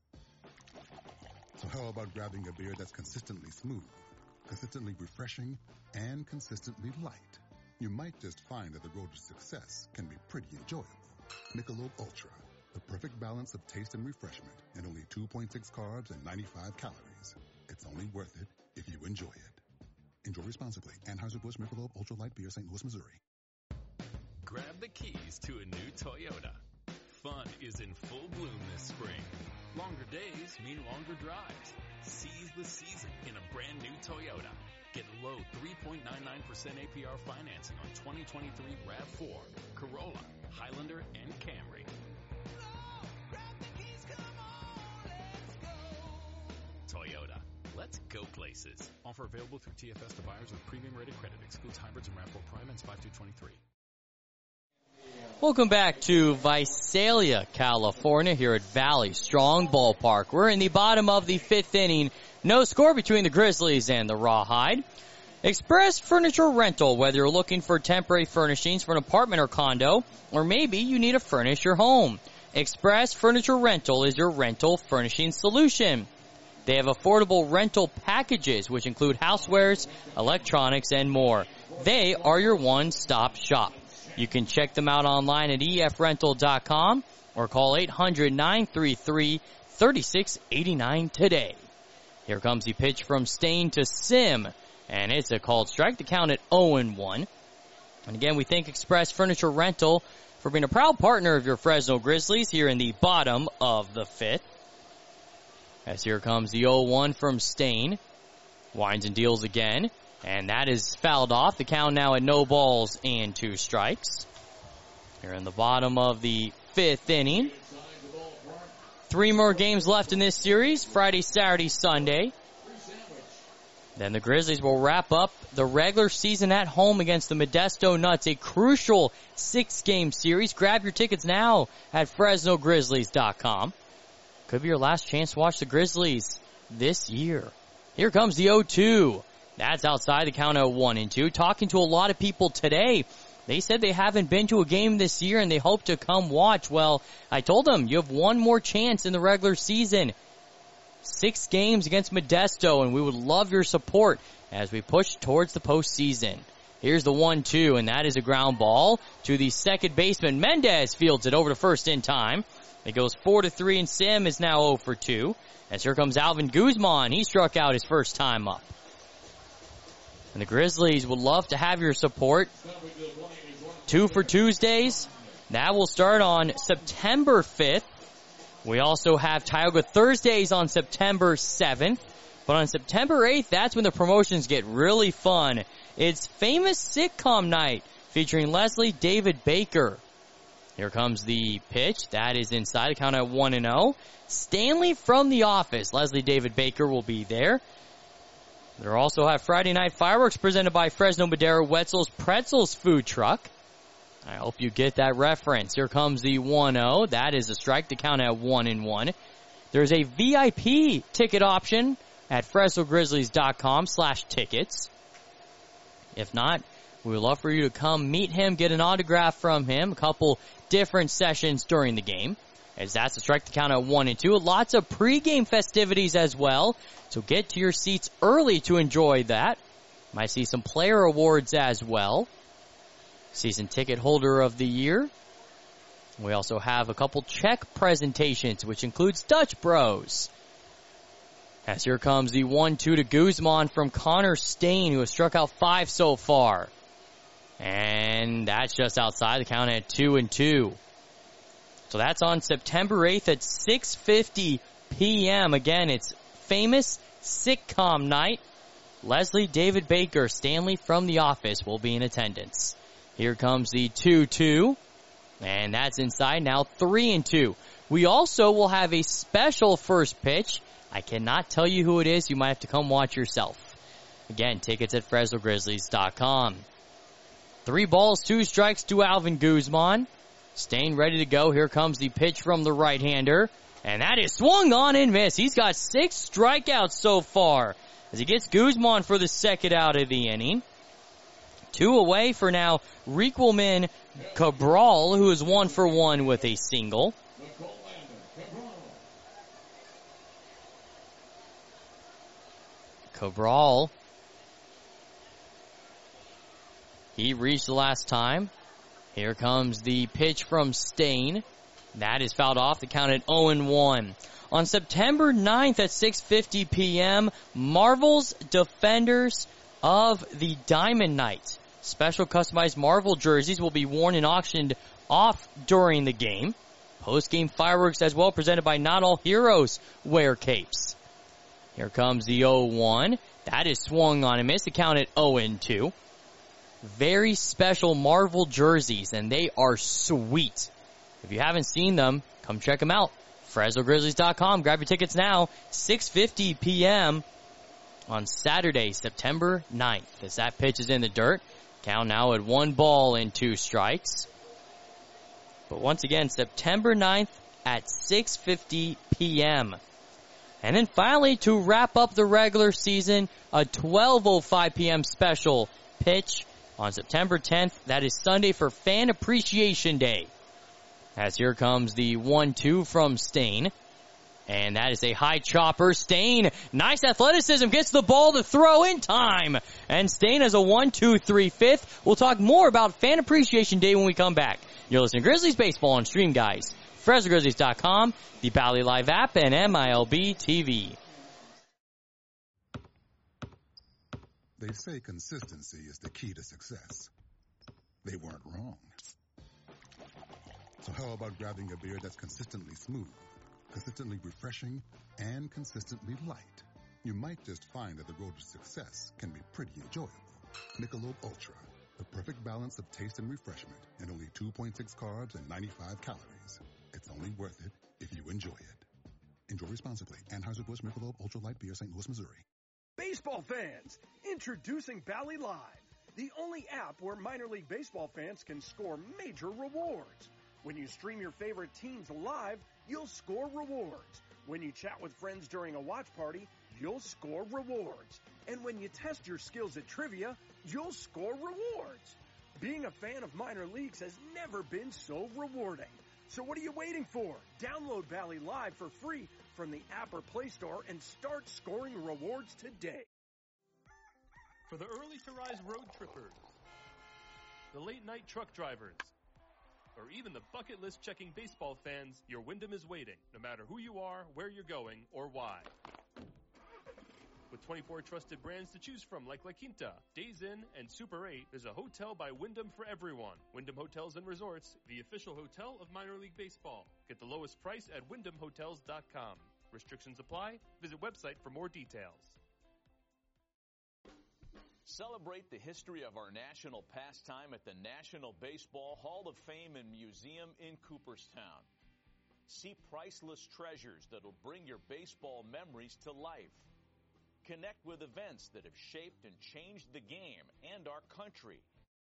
So how about grabbing a beer that's consistently smooth, consistently refreshing, and consistently light? You might just find that the road to success can be pretty enjoyable. Michelob Ultra, the perfect balance of taste and refreshment, and only two point six carbs and ninety-five calories. It's only worth it if you enjoy it. Enjoy responsibly. Anheuser-Busch Michelob Ultra Light Beer, Saint Louis, Missouri. Grab the keys to a new Toyota. Fun is in full bloom this spring. Longer days mean longer drives. Seize the season in a brand new Toyota. Get low three point nine nine percent A P R financing on twenty twenty-three RAV four, Corolla, Highlander, and Camry. Toyota. Let's go places. Offer available through T F S to buyers with premium rated credit. Excludes hybrids and RAV four Prime and five two twenty-three. Welcome back to Visalia, California, here at Valley Strong Ballpark. We're in the bottom of the fifth inning. No score between the Grizzlies and the Rawhide. Express Furniture Rental, whether you're looking for temporary furnishings for an apartment or condo, or maybe you need to furnish your home. Express Furniture Rental is your rental furnishing solution. They have affordable rental packages, which include housewares, electronics, and more. They are your one-stop shop. You can check them out online at E F rental dot com or call eight hundred, nine three three, three six eight nine today. Here comes the pitch from Stain to Sim, and it's a called strike. The count at oh and one. And again, we thank Express Furniture Rental for being a proud partner of your Fresno Grizzlies here in the bottom of the fifth. As here comes the oh one from Stain. Winds and deals again. And that is fouled off. The count now at no balls and two strikes. Here in the bottom of the fifth inning. Three more games left in this series. Friday, Saturday, Sunday. Then the Grizzlies will wrap up the regular season at home against the Modesto Nuts. A crucial six-game series. Grab your tickets now at Fresno Grizzlies dot com. Could be your last chance to watch the Grizzlies this year. Here comes the oh two. That's outside the count at one and two. Talking to a lot of people today, they said they haven't been to a game this year and they hope to come watch. Well, I told them you have one more chance in the regular season. Six games against Modesto, and we would love your support as we push towards the postseason. Here's the one two, and that is a ground ball to the second baseman. Mendez fields it over to first in time. It goes four to three, and Sim is now oh for two. As here comes Alvin Guzman. He struck out his first time up. And the Grizzlies would love to have your support. Two for Tuesdays. That will start on September fifth. We also have Tioga Thursdays on September seventh. But on September eighth, that's when the promotions get really fun. It's Famous Sitcom Night featuring Leslie David Baker. Here comes the pitch. That is inside. The count at one and oh. Stanley from The Office. Leslie David Baker will be there. There also have Friday Night Fireworks presented by Fresno Madera Wetzel's Pretzels food truck. I hope you get that reference. Here comes the one oh. That is a strike. The count at one and one. There's a V I P ticket option at Fresno Grizzlies dot com slash tickets. If not, we would love for you to come meet him, get an autograph from him, a couple different sessions during the game. As that's a strike to count at one and two. Lots of pregame festivities as well. So get to your seats early to enjoy that. Might see some player awards as well. Season ticket holder of the year. We also have a couple check presentations, which includes Dutch Bros. As here comes the one two to Guzman from Connor Stain, who has struck out five so far. And that's just outside the count at two and two. So that's on September eighth at six fifty p.m. Again, it's Famous Sitcom Night. Leslie David Baker, Stanley from The Office will be in attendance. Here comes the two two. And that's inside now three and two. We also will have a special first pitch. I cannot tell you who it is. You might have to come watch yourself. Again, tickets at Fresno Grizzlies dot com. Three balls, two strikes to Alvin Guzman. Stain ready to go. Here comes the pitch from the right-hander. And that is swung on and missed. He's got six strikeouts so far as he gets Guzman for the second out of the inning. Two away for now, Requelman Cabral, who is one for one with a single. Cabral, he reached the last time. Here comes the pitch from Stain. That is fouled off. The count at oh and one. On September ninth at six fifty p.m., Marvel's Defenders of the Diamond Knights. Special customized Marvel jerseys will be worn and auctioned off during the game. Post-game fireworks as well, presented by Not All Heroes Wear Capes. Here comes the oh one. That is swung on and missed. The count at oh and two. Very special Marvel jerseys, and they are sweet. If you haven't seen them, come check them out. Fresno Grizzlies dot com. Grab your tickets now. six fifty p.m. on Saturday, September ninth. As that pitch is in the dirt. Count now at one ball and two strikes. But once again, September ninth at six fifty p.m. And then finally, to wrap up the regular season, a twelve oh five p.m. special pitch on September tenth. That is Sunday for Fan Appreciation Day. As here comes the one two from Stain. And that is a high chopper. Stain, nice athleticism, gets the ball to throw in time. And Stain has a one two three fifth. We'll talk more about Fan Appreciation Day when we come back. You're listening to Grizzlies Baseball on Stream Guys. Fresno Grizzlies dot com, the Bally Live app, and M I L B T V. They say consistency is the key to success. They weren't wrong. So how about grabbing a beer that's consistently smooth, consistently refreshing, and consistently light? You might just find that the road to success can be pretty enjoyable. Michelob Ultra, the perfect balance of taste and refreshment, and only two point six carbs and ninety-five calories. It's only worth it if you enjoy it. Enjoy responsibly. Anheuser-Busch Michelob Ultra Light Beer, Saint Louis, Missouri. Baseball fans, introducing Bally Live, the only app where minor league baseball fans can score major rewards. When you stream your favorite teams live, you'll score rewards. When you chat with friends during a watch party, you'll score rewards. And when you test your skills at trivia, you'll score rewards. Being a fan of minor leagues has never been so rewarding. So what are you waiting for? Download Bally Live for free from the app or Play Store and start scoring rewards today. For the early-to-rise road trippers, the late-night truck drivers, or even the bucket list checking baseball fans, your Wyndham is waiting, no matter who you are, where you're going, or why. With twenty-four trusted brands to choose from like La Quinta, Days Inn, and Super eight, there's a hotel by Wyndham for everyone. Wyndham Hotels and Resorts, the official hotel of minor league baseball. Get the lowest price at wyndham hotels dot com. Restrictions apply. Visit website for more details. Celebrate the history of our national pastime at the National Baseball Hall of Fame and Museum in Cooperstown. See priceless treasures that'll bring your baseball memories to life. Connect with events that have shaped and changed the game and our country.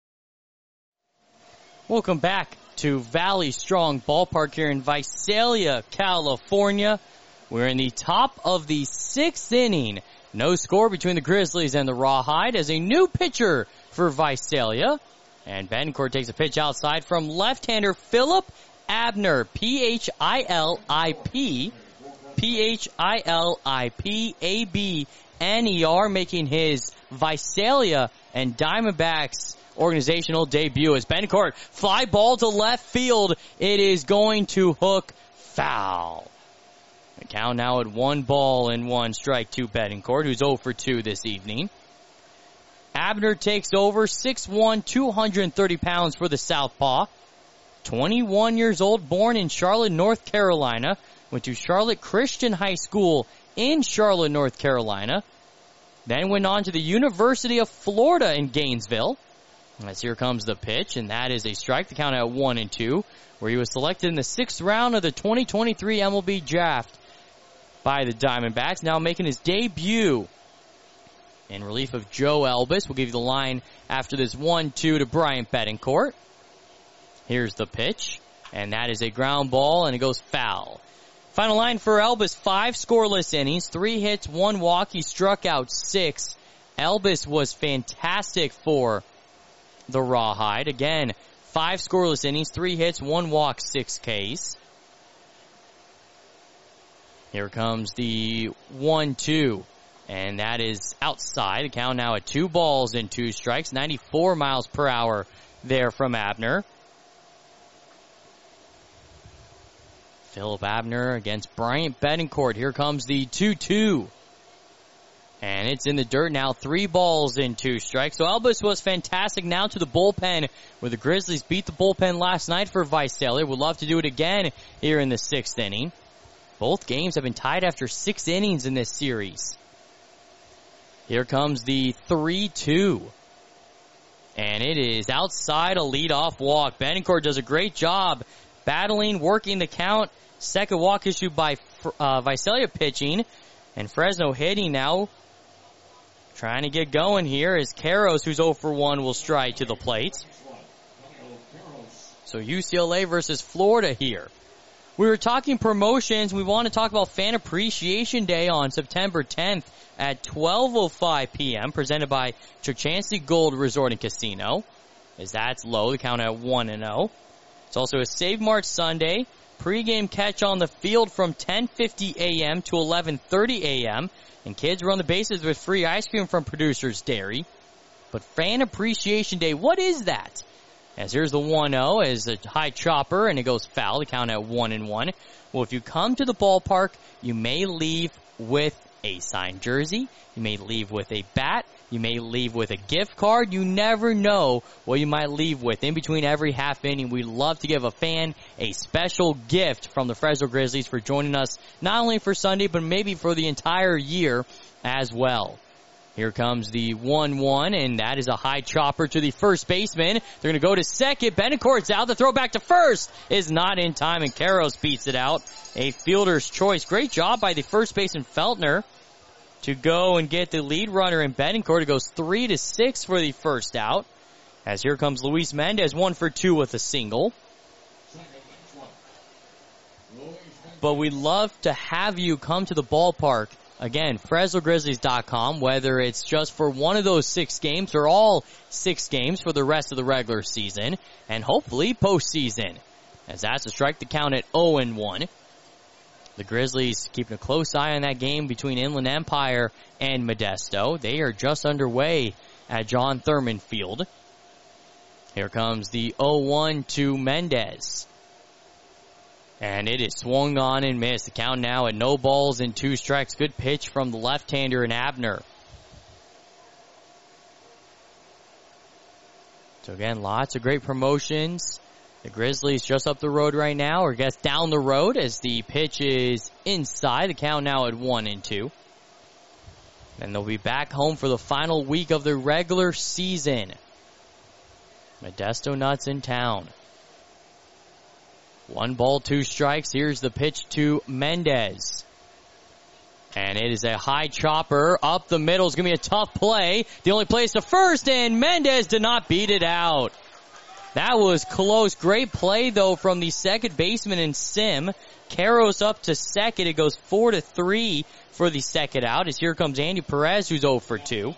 Welcome back to Valley Strong Ballpark here in Visalia, California. We're in the top of the sixth inning. No score between the Grizzlies and the Rawhide as a new pitcher for Visalia. And Betancourt takes a pitch outside from left-hander Philip Abner, P H I L I P, P H I L I P A B N E R, making his Visalia and Diamondbacks organizational debut as Betancourt fly ball to left field. It is going to hook foul. The count now at one ball and one strike to Betancourt, who's zero for two this evening. Abner takes over, six one, two hundred thirty pounds for the southpaw. twenty-one years old, born in Charlotte, North Carolina. Went to Charlotte Christian High School in Charlotte, North Carolina. Then went on to the University of Florida in Gainesville. As here comes the pitch, and that is a strike. The count at one and two, where he was selected in the sixth round of the twenty twenty-three M L B draft by the Diamondbacks. Now making his debut in relief of Joe Elvis. We'll give you the line after this one two to Bryant Betancourt. Here's the pitch, and that is a ground ball, and it goes foul. Final line for Elvis, five scoreless innings, three hits, one walk. He struck out six. Elvis was fantastic for the Rawhide. Again, five scoreless innings, three hits, one walk, six Ks. Here comes the one two, and that is outside. The count now at two balls and two strikes, ninety-four miles per hour there from Abner. Philip Abner against Bryant Betancourt. Here comes the two two. And it's in the dirt now, three balls and two strikes. So Elvis was fantastic. Now to the bullpen, where the Grizzlies beat the bullpen last night for Visalia. Would love to do it again here in the sixth inning. Both games have been tied after six innings in this series. Here comes the three two. And it is outside a leadoff walk. Betancourt does a great job battling, working the count. Second walk issued by uh, Visalia pitching. And Fresno hitting now. Trying to get going here as Karros, who's zero for one, will stride to the plate. So U C L A versus Florida here. We were talking promotions. We want to talk about Fan Appreciation Day on September tenth at twelve oh five p.m. presented by Churchansey Gold Resort and Casino. As that's low, the count at one and oh. It's also a Save March Sunday. Pre-game catch on the field from ten fifty a.m. to eleven thirty a.m. And kids run the bases with free ice cream from Producers Dairy. But Fan Appreciation Day, what is that? As here's the one oh as a high chopper, and it goes foul. The count at one and one. Well, if you come to the ballpark, you may leave with a signed jersey. You may leave with a bat. You may leave with a gift card. You never know what you might leave with. In between every half inning, we love to give a fan a special gift from the Fresno Grizzlies for joining us, not only for Sunday, but maybe for the entire year as well. Here comes the one one, and that is a high chopper to the first baseman. They're going to go to second. Betancourt's out. The throw back to first is not in time, and Karros beats it out. A fielder's choice. Great job by the first baseman Feltner to go and get the lead runner in Betancourt. It goes three to six for the first out. As here comes Luis Mendez, one for two with a single. but we'd love to have you come to the ballpark. Again, Fresno Grizzlies dot com, whether it's just for one of those six games or all six games for the rest of the regular season, and hopefully postseason. As that's to strike the count at oh and one. The Grizzlies keeping a close eye on that game between Inland Empire and Modesto. They are just underway at John Thurman Field. Here comes the oh one to Mendez. And it is swung on and missed. The count now at no balls and two strikes. Good pitch from the left-hander in Abner. So again, lots of great promotions. The Grizzlies just up the road right now, or I guess down the road as the pitch is inside. The count now at one and two. And they'll be back home for the final week of the regular season. Modesto Nuts in town. One ball, two strikes. Here's the pitch to Mendez. And it is a high chopper up the middle. It's going to be a tough play. The only place to first, and Mendez did not beat it out. That was close. Great play, though, from the second baseman in Sim. Caros up to second. It goes four to three for the second out. As here comes Andy Perez, who's oh for two.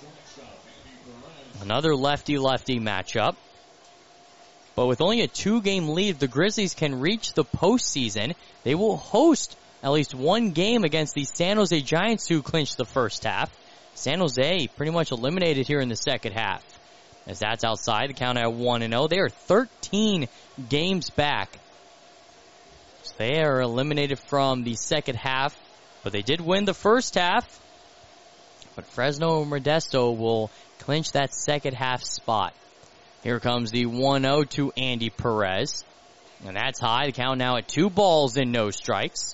Another lefty-lefty matchup. But with only a two-game lead, the Grizzlies can reach the postseason. They will host at least one game against the San Jose Giants, who clinched the first half. San Jose pretty much eliminated here in the second half. As that's outside, the count at one and oh. They are thirteen games back. So they are eliminated from the second half, but they did win the first half. But Fresno and Modesto will clinch that second half spot. Here comes the one oh to Andy Perez. And that's high. The count now at two balls and no strikes.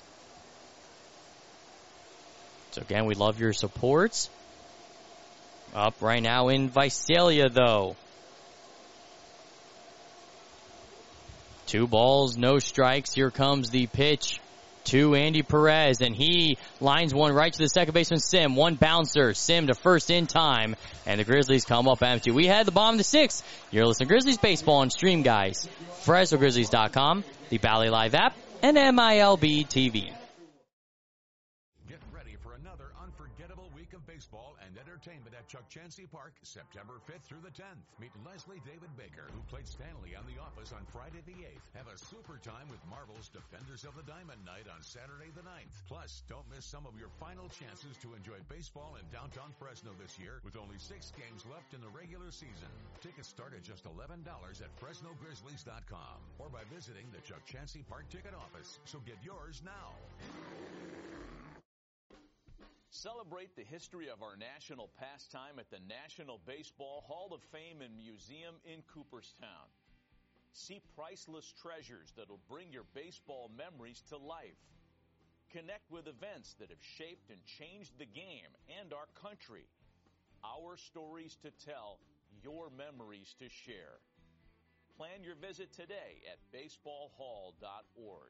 So again, we love your supports. Up right now in Visalia, though. Two balls, no strikes. Here comes the pitch to Andy Perez, and he lines one right to the second baseman, Sim. One bouncer, Sim to first in time, and the Grizzlies come up empty. We had the bottom of the sixth. You're listening to Grizzlies Baseball on Stream, guys. Fresno Grizzlies dot com, the Bally Live app, and M I L B T V. Get ready for another unforgettable week of baseball and entertainment at Chuck Chansey Park, September fifth through the tenth. Meet Leslie David Baker, who played Stanley on The Office on Friday the eighth. Have a super time with Marvel's Defenders of the Diamond Night on Saturday the ninth. Plus, don't miss some of your final chances to enjoy baseball in downtown Fresno this year with only six games left in the regular season. Tickets start at just eleven dollars at Fresno Grizzlies dot com or by visiting the Chuck Chansey Park ticket office. So get yours now. Celebrate the history of our national pastime at the National Baseball Hall of Fame and Museum in Cooperstown. See priceless treasures that'll bring your baseball memories to life. Connect with events that have shaped and changed the game and our country. Our stories to tell, your memories to share. Plan your visit today at baseball hall dot org.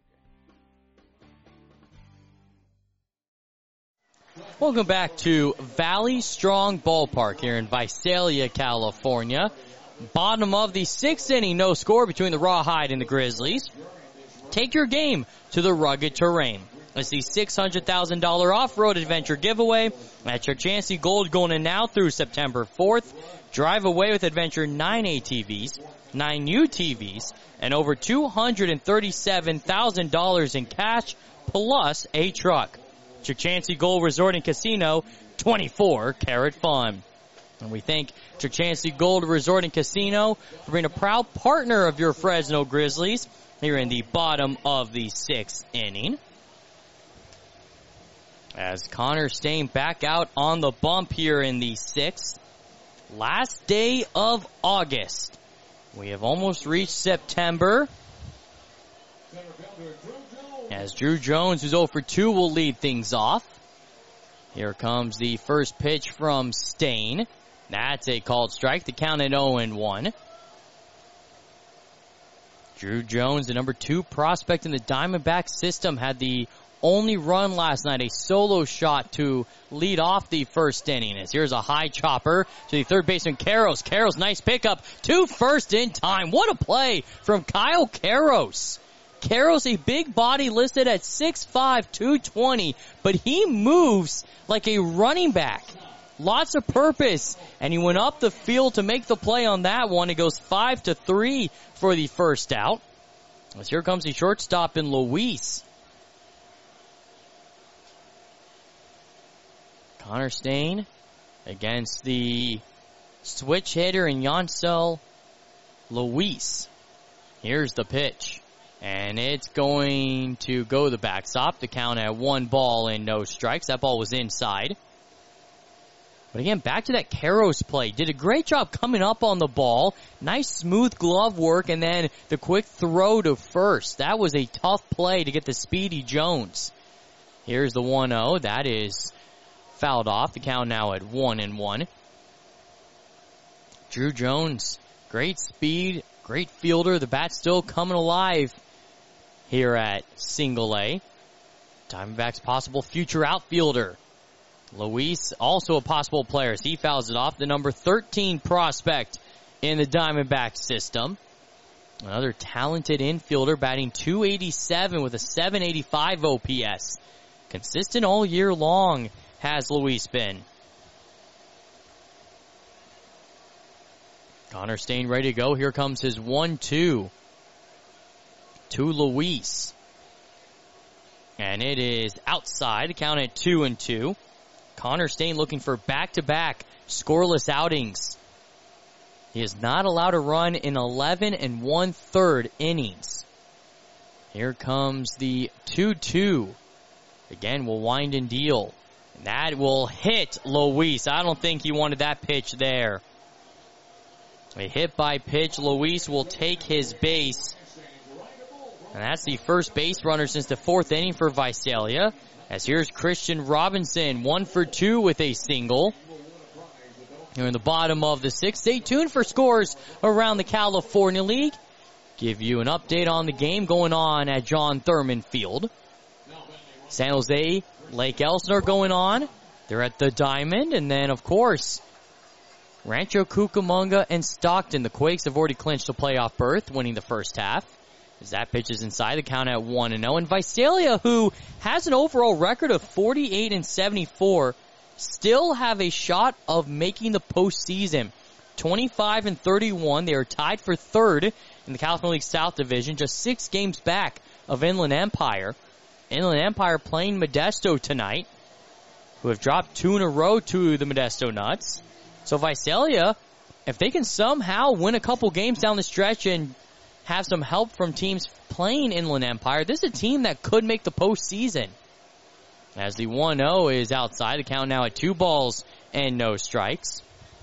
Welcome back to Valley Strong Ballpark here in Visalia, California. Bottom of the sixth inning, no score between the Rawhide and the Grizzlies. Take your game to the Rugged Terrain. It's the six hundred thousand dollars off-road adventure giveaway at Chuck Chansey Gold going in now through September fourth. Drive away with Adventure nine A T Vs, nine U T Vs, and over two hundred thirty-seven thousand dollars in cash plus a truck. Chuck Chansey Gold Resort and Casino, twenty-four karat fun. And we thank Chuck Chansey Gold Resort and Casino for being a proud partner of your Fresno Grizzlies here in the bottom of the sixth inning. As Connor Stain back out on the bump here in the sixth. Last day of August. We have almost reached September. As Drew Jones, who's oh for two, will lead things off. Here comes the first pitch from Stain. That's a called strike. The count at oh and one. Drew Jones, the number two prospect in the Diamondback system, had the only run last night, a solo shot to lead off the first inning. As here's a high chopper to the third baseman, Caros. Caros, nice pickup to first in time. What a play from Kyle Caros. Carroll's a big body listed at six five, two twenty, but he moves like a running back. Lots of purpose, and he went up the field to make the play on that one. It goes five to three for the first out. As here comes the shortstop in Luis. Connor Stain against the switch hitter in Yancel Luis. Here's the pitch. And it's going to go the backstop. The count at one ball and no strikes. That ball was inside. But again, back to that Karros play. Did a great job coming up on the ball. Nice smooth glove work, and then the quick throw to first. That was a tough play to get the Speedy Jones. Here's the one oh. That is fouled off. The count now at one and one. Drew Jones, great speed, great fielder. The bat's still coming alive here at Single A. Diamondbacks' possible future outfielder. Luis, also a possible player as he fouls it off. The number thirteen prospect in the Diamondback system. Another talented infielder batting two eighty-seven with a seven eighty-five O P S. Consistent all year long has Luis been. Connor Stain ready to go. Here comes his one two to Luis. And it is outside. Count at two and two. Connor Stain looking for back-to-back scoreless outings. He is not allowed to run in eleven and one-third innings. Here comes the two two. Again, will wind and deal. And that will hit Luis. I don't think he wanted that pitch there. A hit by pitch. Luis will take his base. And that's the first base runner since the fourth inning for Visalia. As here's Christian Robinson, one for two with a single. Here in the bottom of the sixth. Stay tuned for scores around the California League. Give you an update on the game going on at John Thurman Field. San Jose, Lake Elsinore going on. They're at the Diamond. And then, of course, Rancho Cucamonga and Stockton. The Quakes have already clinched a playoff berth, winning the first half. As that pitch is inside, the count at one and oh. And Visalia, who has an overall record of forty-eight and seventy-four, still have a shot of making the postseason. twenty-five and thirty-one. They are tied for third in the California League South Division, just six games back of Inland Empire. Inland Empire playing Modesto tonight, who have dropped two in a row to the Modesto Nuts. So Visalia, if they can somehow win a couple games down the stretch and have some help from teams playing Inland Empire, this is a team that could make the postseason. As the one oh is outside, the count now at two balls and no strikes.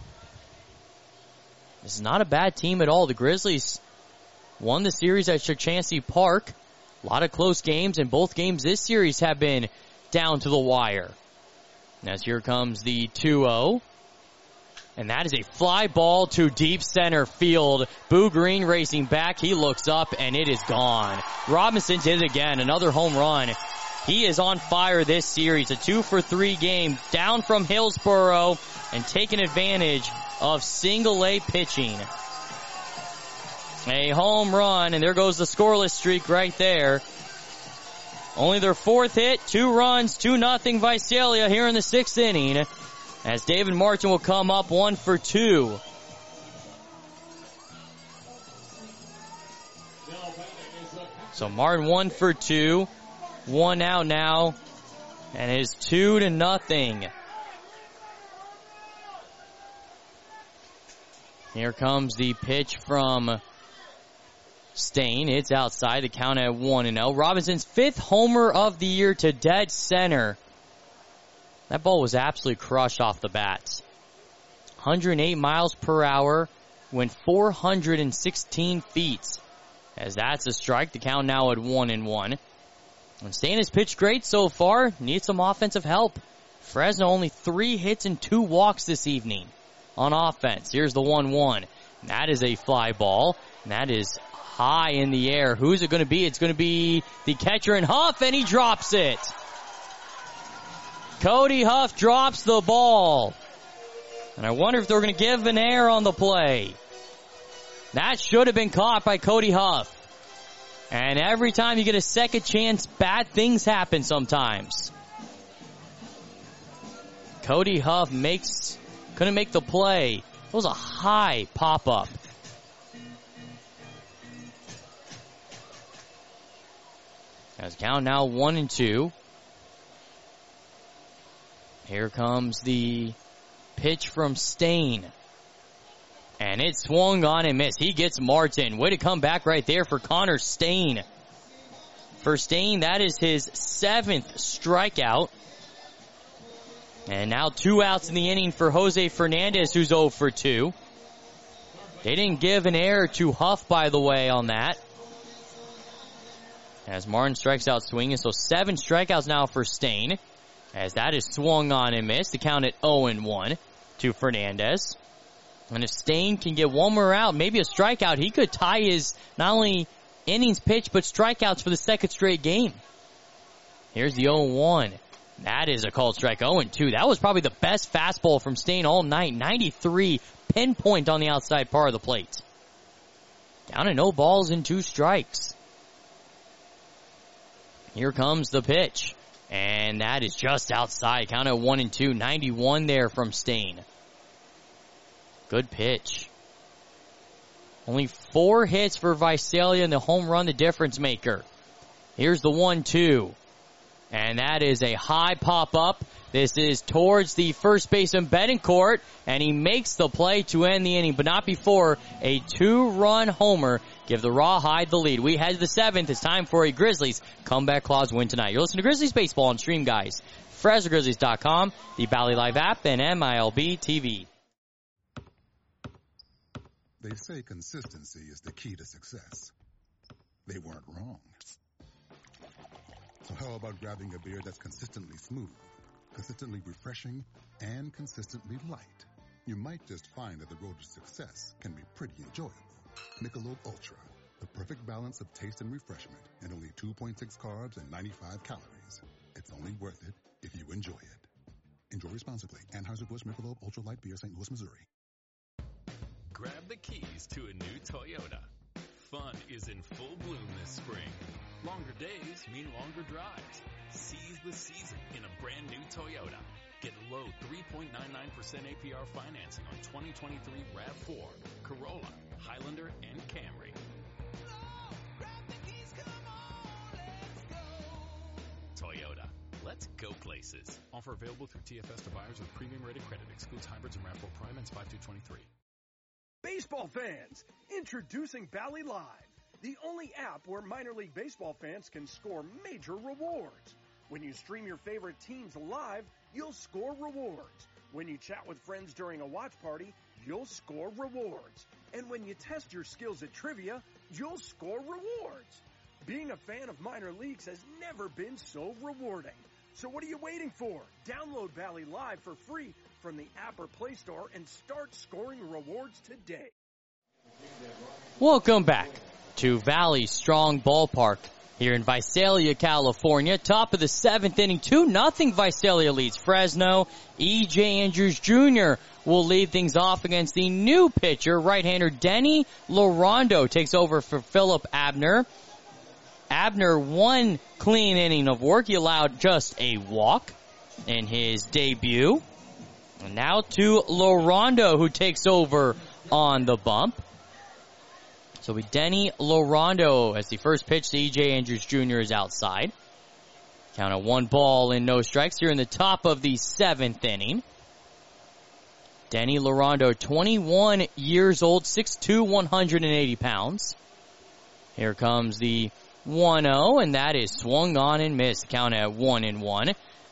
This is not a bad team at all. The Grizzlies won the series at Chukchansi Park. A lot of close games, and both games this series have been down to the wire. As here comes the two oh. And that is a fly ball to deep center field. Boo Green racing back. He looks up, and it is gone. Robinson did it again. Another home run. He is on fire this series. A two for three game down from Hillsboro and taking advantage of single A pitching. A home run, and there goes the scoreless streak right there. Only their fourth hit. Two runs, two nothing Visalia here in the sixth inning. As David Martin will come up one for two. So Martin one for two. One out now. And it is two to nothing. Here comes the pitch from Stain. It's outside. The count at one and oh. Robinson's fifth homer of the year to dead center. That ball was absolutely crushed off the bats. one hundred eight miles per hour, went four hundred sixteen feet. As that's a strike, the count now at one and one. And Stain has pitched great so far. Needs some offensive help. Fresno only three hits and two walks this evening on offense. Here's the one one. That is a fly ball. And that is high in the air. Who's it going to be? It's going to be the catcher in Huff, and he drops it. Cody Huff drops the ball. And I wonder if they're going to give an error on the play. That should have been caught by Cody Huff. And every time you get a second chance, bad things happen sometimes. Cody Huff makes, couldn't make the play. It was a high pop-up. As count now one and two. Here comes the pitch from Stain. And it swung on and missed. He gets Martin. Way to come back right there for Connor Stain. For Stain, that is his seventh strikeout. And now two outs in the inning for Jose Fernandez, who's oh for two. They didn't give an error to Huff, by the way, on that. As Martin strikes out swinging, so seven strikeouts now for Stain. As that is swung on and missed. The count at oh and one to Fernandez. And if Stain can get one more out, maybe a strikeout, he could tie his not only innings pitched, but strikeouts for the second straight game. Here's the oh one. That is a called strike. oh and two. That was probably the best fastball from Stain all night. ninety-three pinpoint on the outside part of the plate. Down to no balls and two strikes. Here comes the pitch. And that is just outside. Count at one and two. ninety-one there from Stain. Good pitch. Only four hits for Visalia and the home run, the difference maker. Here's the one two. And that is a high pop-up. This is towards the first baseman Betancourt, and he makes the play to end the inning, but not before a two-run homer. Give the Rawhide the lead. We head to the seventh. It's time for a Grizzlies comeback clause win tonight. You're listening to Grizzlies Baseball on Stream Guys, Fresno Grizzlies dot com, the Bally Live app, and M I L B T V. They say consistency is the key to success. They weren't wrong. So how about grabbing a beer that's consistently smooth, consistently refreshing, and consistently light? You might just find that the road to success can be pretty enjoyable. Michelob Ultra, the perfect balance of taste and refreshment, and only two point six carbs and ninety-five calories. It's only worth it if you enjoy it. Enjoy responsibly. Anheuser-Busch Michelob Ultra Light Beer, Saint Louis, Missouri. Grab the keys to a new Toyota. Fun is in full bloom this spring. Longer days mean longer drives. Seize the season in a brand new Toyota. Get low three point nine nine percent A P R financing on twenty twenty-three RAV four, Corolla, Highlander, and Camry. Toyota. Let's go places. Offer available through T F S to buyers with premium rated credit. Excludes hybrids and RAV four Prime and five two twenty-three. Baseball fans, introducing Bally Live, the only app where minor league baseball fans can score major rewards. When you stream your favorite teams live, you'll score rewards. When you chat with friends during a watch party, you'll score rewards. And when you test your skills at trivia, you'll score rewards. Being a fan of minor leagues has never been so rewarding. So what are you waiting for? Download Bally Live for free from the app or Play Store and start scoring rewards today. Welcome back to Valley Strong Ballpark here in Visalia, California. Top of the seventh inning, two nothing Visalia leads Fresno. E J Andrews Junior will lead things off against the new pitcher, right-hander Denny Lorondo takes over for Philip Abner. Abner, one clean inning of work. He allowed just a walk in his debut. And now to Lorondo, who takes over on the bump. So we Denny Lorondo as the first pitch to E J Andrews Junior is outside. Count of one ball and no strikes here in the top of the seventh inning. Denny Lorondo, twenty-one years old, six two, one hundred eighty pounds. Here comes the one oh, and that is swung on and missed. Count at one and one.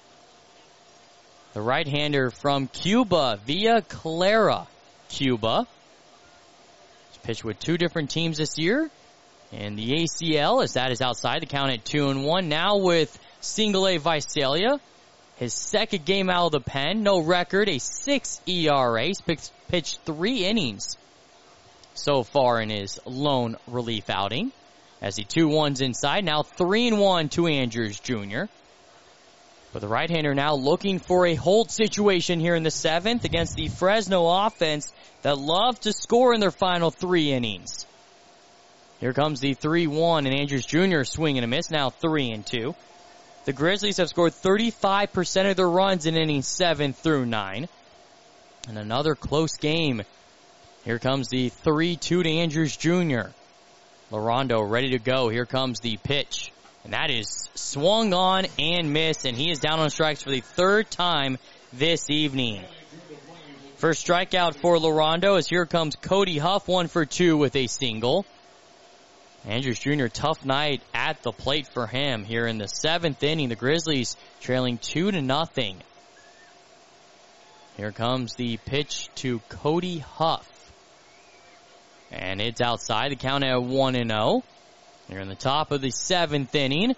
The right-hander from Cuba, Villa Clara, Cuba. He's pitched with two different teams this year. And the A C L, as that is outside, the count at two and one. Now with Single A Visalia. His second game out of the pen, no record, a six E R A. He's pitched, pitched three innings so far in his lone relief outing. As the two ones inside, now three and one to Andrews Junior But the right-hander now looking for a hold situation here in the seventh against the Fresno offense that love to score in their final three innings. Here comes the three one, and Andrews Junior swing and a miss, now three and two. The Grizzlies have scored thirty-five percent of their runs in innings seven through nine. And another close game. Here comes the three two to Andrews Junior LaRondo ready to go. Here comes the pitch. And that is swung on and missed, and he is down on strikes for the third time this evening. First strikeout for LaRondo as here comes Cody Huff, one for two with a single. Andrews Junior, tough night at the plate for him here in the seventh inning. The Grizzlies trailing two to nothing. Here comes the pitch to Cody Huff. And it's outside. The count at one and oh. Here in the top of the seventh inning.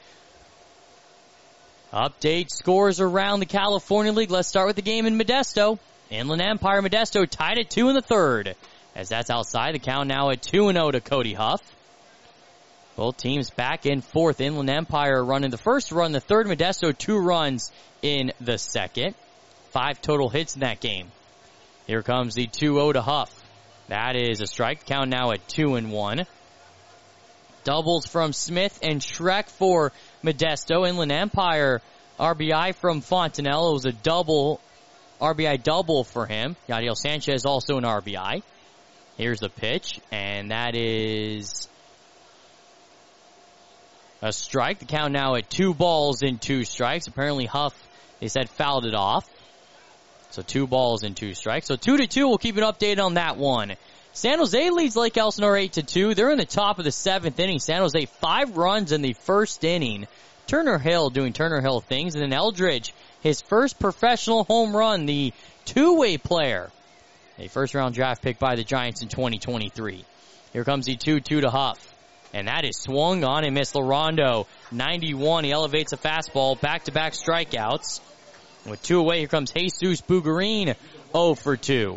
Update scores around the California League. Let's start with the game in Modesto. Inland Empire Modesto tied at two in the third. As that's outside. The count now at two and oh to Cody Huff. Both teams back in fourth. Inland Empire running the first run, the third. Modesto two runs in the second. Five total hits in that game. Here comes the two oh to Huff. That is a strike. Count now at two and one. Doubles from Smith and Schreck for Modesto. Inland Empire R B I from Fontanelle. It was a double, R B I double for him. Yadiel Sanchez also an R B I. Here's the pitch, and that is a strike. The count now at two balls and two strikes. Apparently Huff, they said, fouled it off. So two balls and two strikes. So two to two. We'll keep an update on that one. San Jose leads Lake Elsinore eight to two. They're in the top of the seventh inning. San Jose five runs in the first inning. Turner Hill doing Turner Hill things. And then Eldridge, his first professional home run, the two-way player. A first-round draft pick by the Giants in twenty twenty-three. Here comes the two two to Huff. And that is swung on and missed. LaRondo, ninety-one. He elevates a fastball. Back-to-back strikeouts. With two away, here comes Jesus Bugarin, oh for two.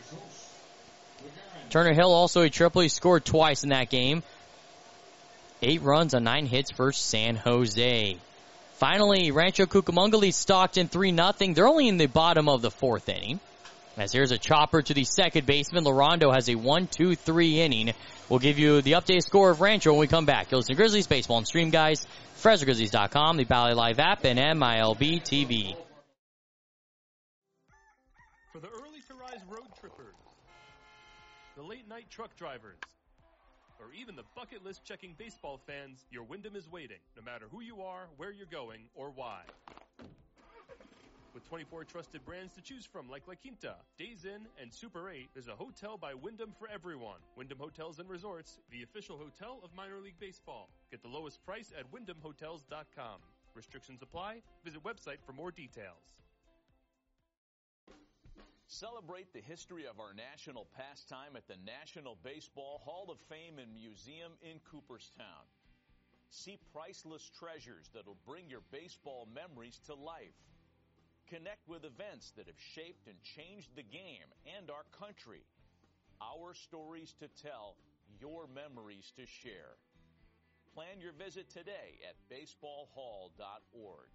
Turner Hill also a triple. He scored twice in that game. Eight runs on nine hits for San Jose. Finally, Rancho Cucamonga leads Stockton three nothing. They're only in the bottom of the fourth inning. As here's a chopper to the second baseman. LaRondo has a one two three inning. We'll give you the updated score of Rancho when we come back. You'll listen to Grizzlies Baseball and Stream Guys, Fresno Grizzlies dot com, the Bally Live app, and M I L B T V. For the early-to-rise road trippers, the late-night truck drivers, or even the bucket list checking baseball fans, your Wyndham is waiting, no matter who you are, where you're going, or why. With twenty-four trusted brands to choose from like La Quinta, Days Inn, and Super eight, there's a hotel by Wyndham for everyone. Wyndham Hotels and Resorts, the official hotel of minor league baseball. Get the lowest price at wyndham hotels dot com. Restrictions apply. Visit website for more details. Celebrate the history of our national pastime at the National Baseball Hall of Fame and Museum in Cooperstown. See priceless treasures that'll bring your baseball memories to life. Connect with events that have shaped and changed the game and our country. Our stories to tell, your memories to share. Plan your visit today at baseball hall dot org.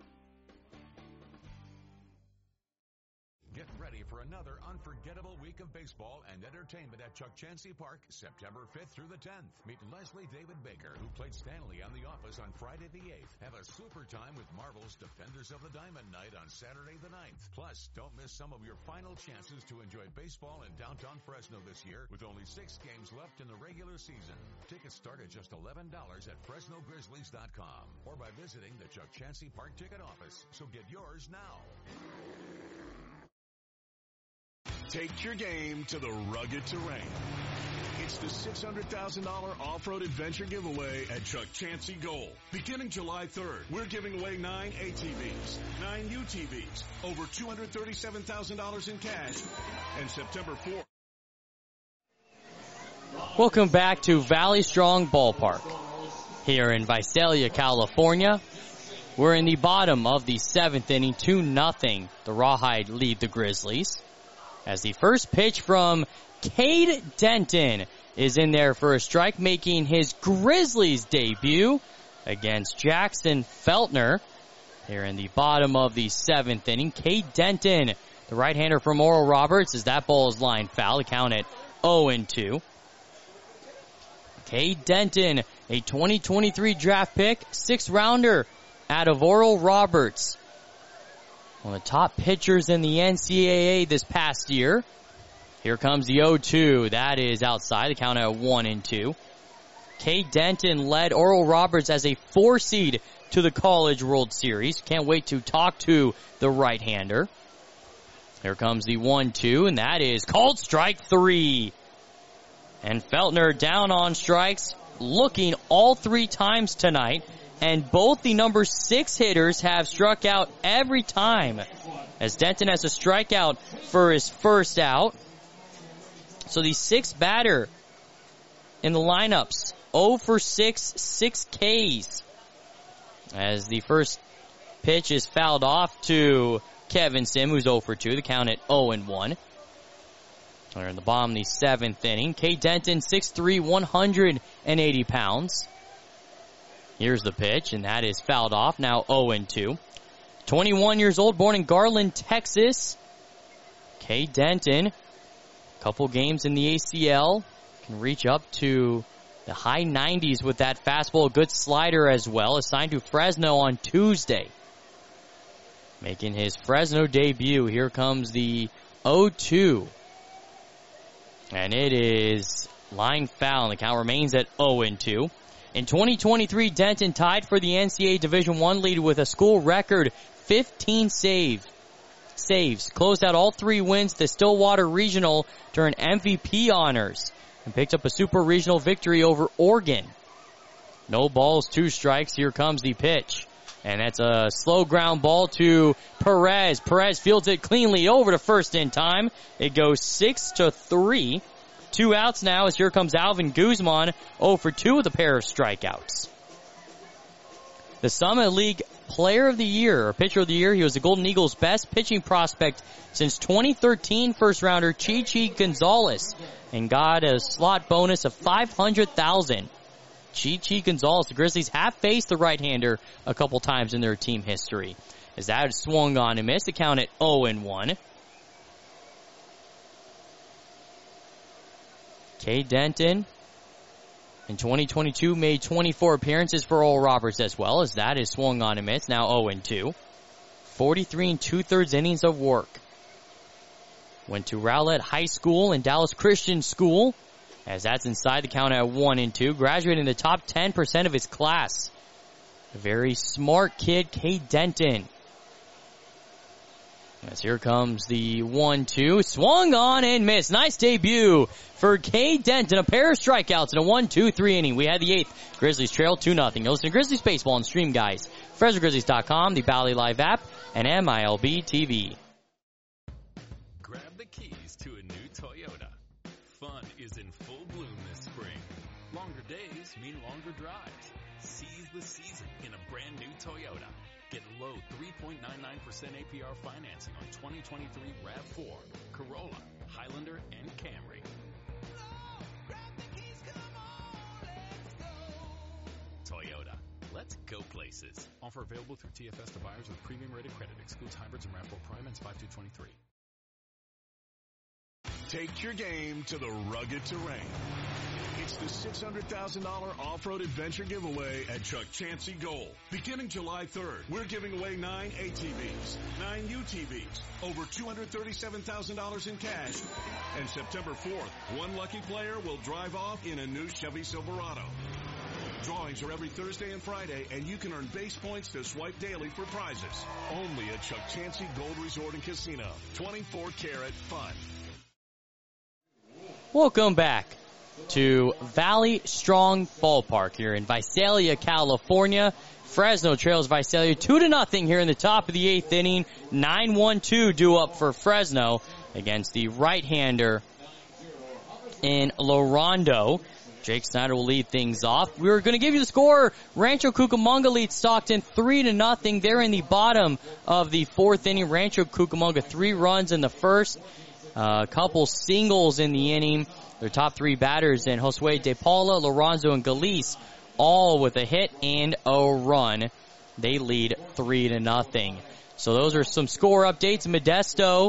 Get ready for another unforgettable week of baseball and entertainment at Chuck Chansey Park, September fifth through the tenth. Meet Leslie David Baker, who played Stanley on The Office on Friday the eighth. Have a super time with Marvel's Defenders of the Diamond Night on Saturday the ninth. Plus, don't miss some of your final chances to enjoy baseball in downtown Fresno this year with only six games left in the regular season. Tickets start at just eleven dollars at Fresno Grizzlies dot com or by visiting the Chuck Chansey Park ticket office. So get yours now. Take your game to the rugged terrain. It's the six hundred thousand dollars off-road adventure giveaway at Chuck Chansey Gold. Beginning July third, we're giving away nine A T Vs, nine U T Vs, over two hundred thirty-seven thousand dollars in cash, and September fourth. Welcome back to Valley Strong Ballpark here in Visalia, California. We're in the bottom of the seventh inning, two nothing. The Rawhide lead the Grizzlies. As the first pitch from Cade Denton is in there for a strike, making his Grizzlies debut against Jackson Feltner here in the bottom of the seventh inning. Cade Denton, the right-hander from Oral Roberts, as that ball is lined foul. The count at oh and two. Cade Denton, a twenty twenty-three draft pick, sixth rounder out of Oral Roberts. One of the top pitchers in the N C double A this past year. Here comes the oh two. That is outside. The count at one and two. Cade Denton led Oral Roberts as a four seed to the College World Series. Can't wait to talk to the right-hander. Here comes the one two, and that is called strike three. And Feltner down on strikes, looking all three times tonight. And both the number six hitters have struck out every time, as Denton has a strikeout for his first out. So the sixth batter in the lineups, oh for six, six Ks. As the first pitch is fouled off to Kevin Sim, who's oh for two. The count at oh and one. We're in the bottom of the seventh inning. Cade Denton, six three, one hundred eighty pounds. Here's the pitch, and that is fouled off. Now oh and two. twenty-one years old, born in Garland, Texas. Cade Denton, couple games in the A C L, can reach up to the high nineties with that fastball. Good slider as well. Assigned to Fresno on Tuesday. Making his Fresno debut. Here comes the oh two. And it is line foul, and the count remains at oh and two. In twenty twenty-three, Denton tied for the N C double A Division I lead with a school record fifteen save, saves. Closed out all three wins at the Stillwater Regional during M V P honors and picked up a super regional victory over Oregon. No balls, two strikes. Here comes the pitch. And that's a slow ground ball to Perez. Perez fields it cleanly over to first in time. It goes six to three. Two outs now as here comes Alvin Guzman, oh for two with a pair of strikeouts. The Summit League Player of the Year, or Pitcher of the Year, he was the Golden Eagles' best pitching prospect since twenty thirteen first rounder Chichi Gonzalez, and got a slot bonus of five hundred thousand dollars. Chichi Gonzalez, the Grizzlies have faced the right-hander a couple times in their team history. As that is swung on and missed, the count at oh and one. Cade Denton in twenty twenty-two made twenty-four appearances for Oral Roberts as well, as that is swung on and missed, now oh and two. forty-three and two-thirds innings of work. Went to Rowlett High School and Dallas Christian School, as that's inside the count at one and two. Graduated in the top ten percent of his class. A very smart kid, Cade Denton. As here comes the one two. Swung on and missed. Nice debut for Cade Denton. A pair of strikeouts in a one two three inning. We had the eighth. Grizzlies trail two nothing. Listen to Grizzlies Baseball on Stream Guys. Fresno Grizzlies dot com, the Bally Live app, and M I L B T V. Grab the keys to a new Toyota. Fun is in full bloom this spring. Longer days mean longer drives. Seize the season in a brand new Toyota. Get low three point nine nine percent A P R financing on twenty twenty-three RAV four, Corolla, Highlander, and Camry. Toyota. Let's go places. Offer available through T F S to buyers with premium rated credit. Excludes hybrids and RAV four Prime and five two twenty-three. Take your game to the rugged terrain. It's the six hundred thousand dollars off-road adventure giveaway at Chuck Chansey Gold. Beginning July third, we're giving away nine A T Vs, nine U T Vs, over two hundred thirty-seven thousand dollars in cash. And September fourth, one lucky player will drive off in a new Chevy Silverado. Drawings are every Thursday and Friday, and you can earn base points to swipe daily for prizes. Only at Chuck Chansey Gold Resort and Casino. twenty-four karat fun. Welcome back to Valley Strong Ballpark here in Visalia, California. Fresno trails Visalia two to nothing here in the top of the eighth inning. nine one two due up for Fresno against the right-hander in Lorondo. Jake Snyder will lead things off. We were going to give you the score. Rancho Cucamonga leads Stockton three to nothing. They're in the bottom of the fourth inning. Rancho Cucamonga three runs in the first. A uh, couple singles in the inning. Their top three batters in Josue De Paula, Lorenzo, and Galice, all with a hit and a run. They lead three to nothing. So those are some score updates. Modesto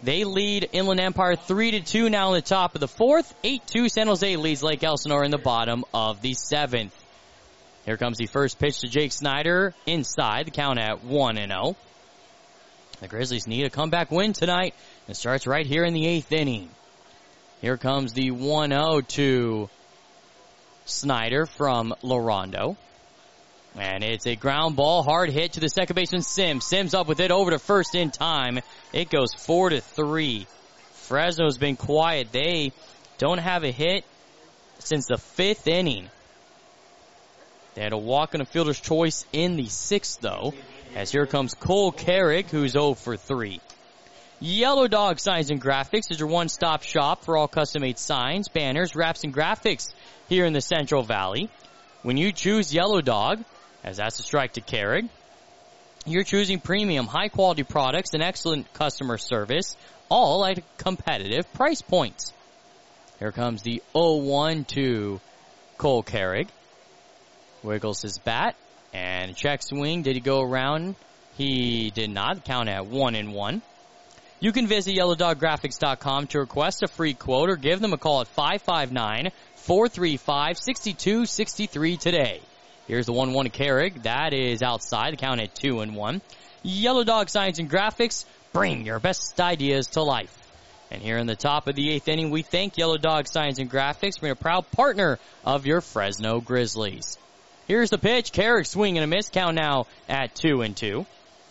They lead Inland Empire three to two now in the top of the fourth. eight two San Jose leads Lake Elsinore in the bottom of the seventh. Here comes the first pitch to Jake Snyder inside. The count at one and oh. The Grizzlies need a comeback win tonight. It starts right here in the eighth inning. Here comes the one oh to Snyder from Lorondo. And it's a ground ball, hard hit to the second baseman Sims. Sims up with it over to first in time. It goes four to three. Fresno's been quiet. They don't have a hit since the fifth inning. They had a walk and a fielder's choice in the sixth, though, as here comes Cole Carrick, who's oh for three. Yellow Dog Signs and Graphics is your one-stop shop for all custom-made signs, banners, wraps, and graphics here in the Central Valley. When you choose Yellow Dog, as that's a strike to Carrick, you're choosing premium, high-quality products and excellent customer service, all at competitive price points. Here comes the oh one to Cole Carrick. Wiggles his bat, and check swing. Did he go around? He did not. Count at one and one. You can visit yellow dog graphics dot com to request a free quote or give them a call at five five nine, four three five, six two six three today. Here's the one one to Carrick. That is outside. The count at two and one. Yellow Dog Signs and Graphics, bring your best ideas to life. And here in the top of the eighth inning, we thank Yellow Dog Signs and Graphics for being a proud partner of your Fresno Grizzlies. Here's the pitch. Carrick swing and a miss. Count now at two and two.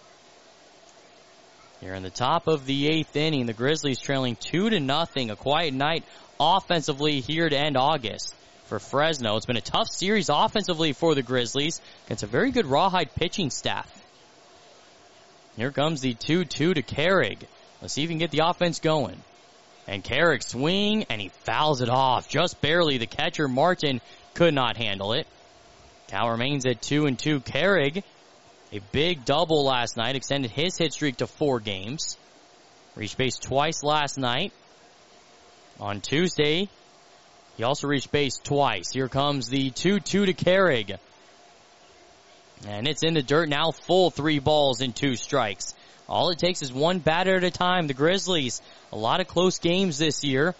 Here in the top of the eighth inning, the Grizzlies trailing two to nothing. A quiet night offensively here to end August for Fresno. It's been a tough series offensively for the Grizzlies against a very good Rawhide pitching staff. Here comes the two two to Carrick. Let's see if he can get the offense going. And Carrick swing, and he fouls it off. Just barely. The catcher, Martin, could not handle it. Count remains at two and two. Carrick, a big double last night, extended his hit streak to four games. Reached base twice last night. On Tuesday, he also reached base twice. Here comes the two two to Carrick. And it's in the dirt now, full three balls and two strikes. All it takes is one batter at a time. The Grizzlies, a lot of close games this year.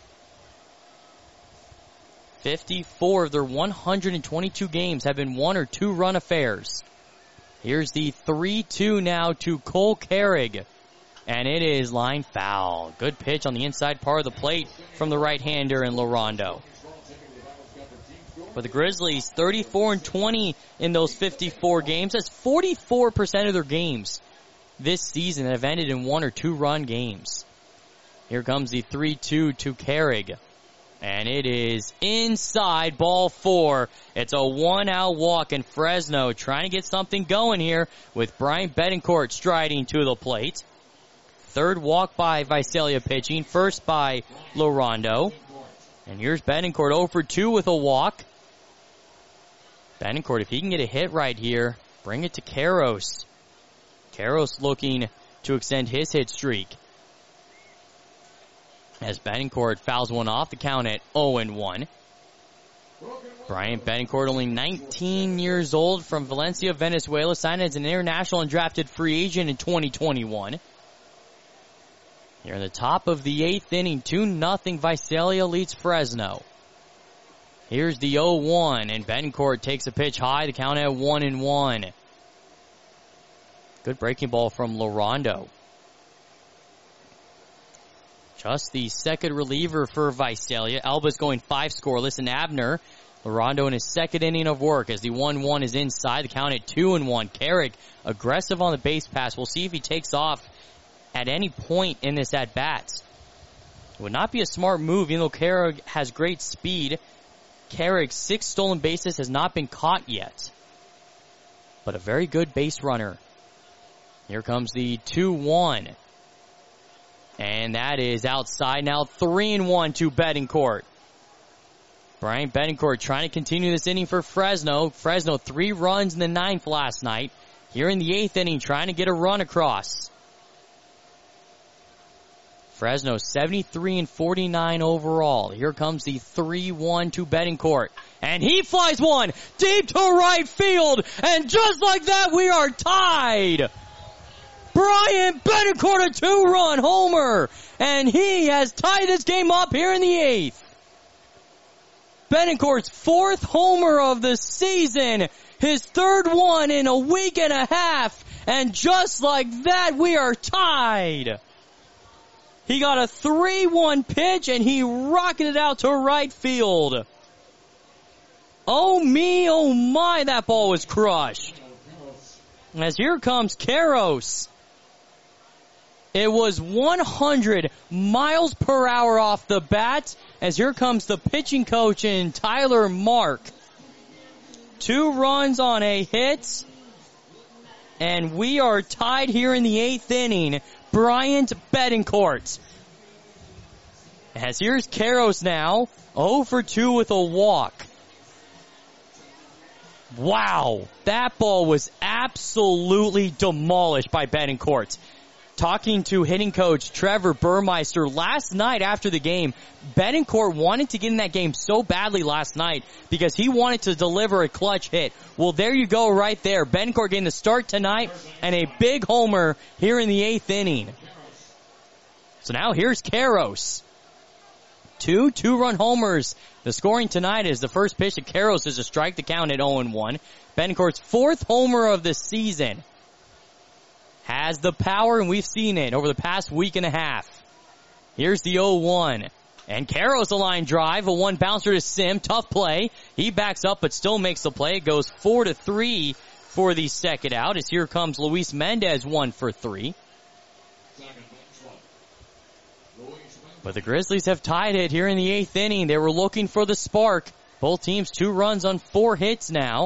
fifty-four of their one hundred twenty-two games have been one or two run affairs. Here's the three two now to Cole Carrick. And it is line foul. Good pitch on the inside part of the plate from the right-hander in Lorondo. For the Grizzlies, thirty-four and twenty in those fifty-four games. That's forty-four percent of their games this season that have ended in one or two run games. Here comes the three two to Carrick. And it is inside, ball four. It's a one-out walk, and Fresno trying to get something going here with Brian Betancourt striding to the plate. Third walk by Visalia pitching, first by Lorondo. And here's Betancourt oh for two with a walk. Betancourt, if he can get a hit right here, bring it to Karros. Karros looking to extend his hit streak. As Betancourt fouls one off, the count at oh and one. Brian Betancourt, only nineteen years old, from Valencia, Venezuela, signed as an international and drafted free agent in twenty twenty-one. Here in the top of the eighth inning, two nothing, Visalia leads Fresno. Here's the oh one, and Betancourt takes a pitch high, the count at one and one. Good breaking ball from Lorondo. Just the second reliever for Visalia. Elba's going five scoreless, and Abner, Lorondo in his second inning of work as the one one is inside. The count at two and one. Carrick aggressive on the base pass. We'll see if he takes off at any point in this at-bat. It would not be a smart move, even though Carrick has great speed. Carrick's six stolen bases has not been caught yet, but a very good base runner. Here comes the two one. And that is outside now, three and one to Betancourt. Brian Betancourt trying to continue this inning for Fresno. Fresno three runs in the ninth last night. Here in the eighth inning, trying to get a run across. Fresno seventy-three and forty-nine overall. Here comes the three one to Betancourt. And he flies one deep to right field. And just like that, we are tied. Brian Betancourt, a two-run homer, and he has tied this game up here in the eighth. Betancourt's fourth homer of the season, his third one in a week and a half, and just like that, we are tied. He got a three one pitch, and he rocketed out to right field. Oh me, oh my, that ball was crushed. As here comes Karros. It was one hundred miles per hour off the bat, as here comes the pitching coach in Tyler Mark. Two runs on a hit, and we are tied here in the eighth inning. Bryant Betancourt. As here's Karros now, oh for two with a walk. Wow, that ball was absolutely demolished by Betancourt. Talking to hitting coach Trevor Burmeister last night after the game, Betancourt wanted to get in that game so badly last night because he wanted to deliver a clutch hit. Well, there you go right there. Betancourt getting the start tonight and a big homer here in the eighth inning. So now here's Karros. Two two-run homers. The scoring tonight is the first pitch to Karros is a strike to count at oh and one. Betancourt's fourth homer of the season. Has the power, and we've seen it over the past week and a half. Here's the oh one. And Karros a line drive, a one bouncer to Sim. Tough play. He backs up but still makes the play. It goes four to three for the second out. As here comes Luis Mendez, one for three. But the Grizzlies have tied it here in the eighth inning. They were looking for the spark. Both teams two runs on four hits now.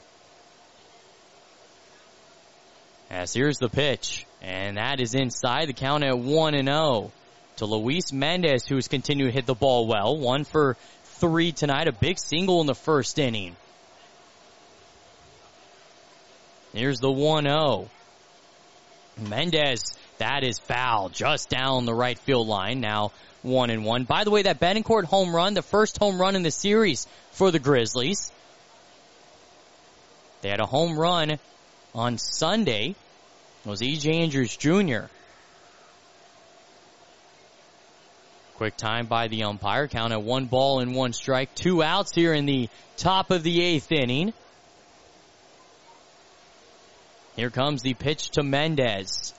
As here's the pitch, and that is inside. The count at one and oh to Luis Mendez, who's continued to hit the ball well. One for three tonight, a big single in the first inning. Here's the one oh. Mendez, that is foul, just down the right field line. Now one and one. By the way, that Betancourt home run, the first home run in the series for the Grizzlies. They had a home run on Sunday. It was E J Andrews Junior Quick time by the umpire. Count at one ball and one strike. Two outs here in the top of the eighth inning. Here comes the pitch to Mendez.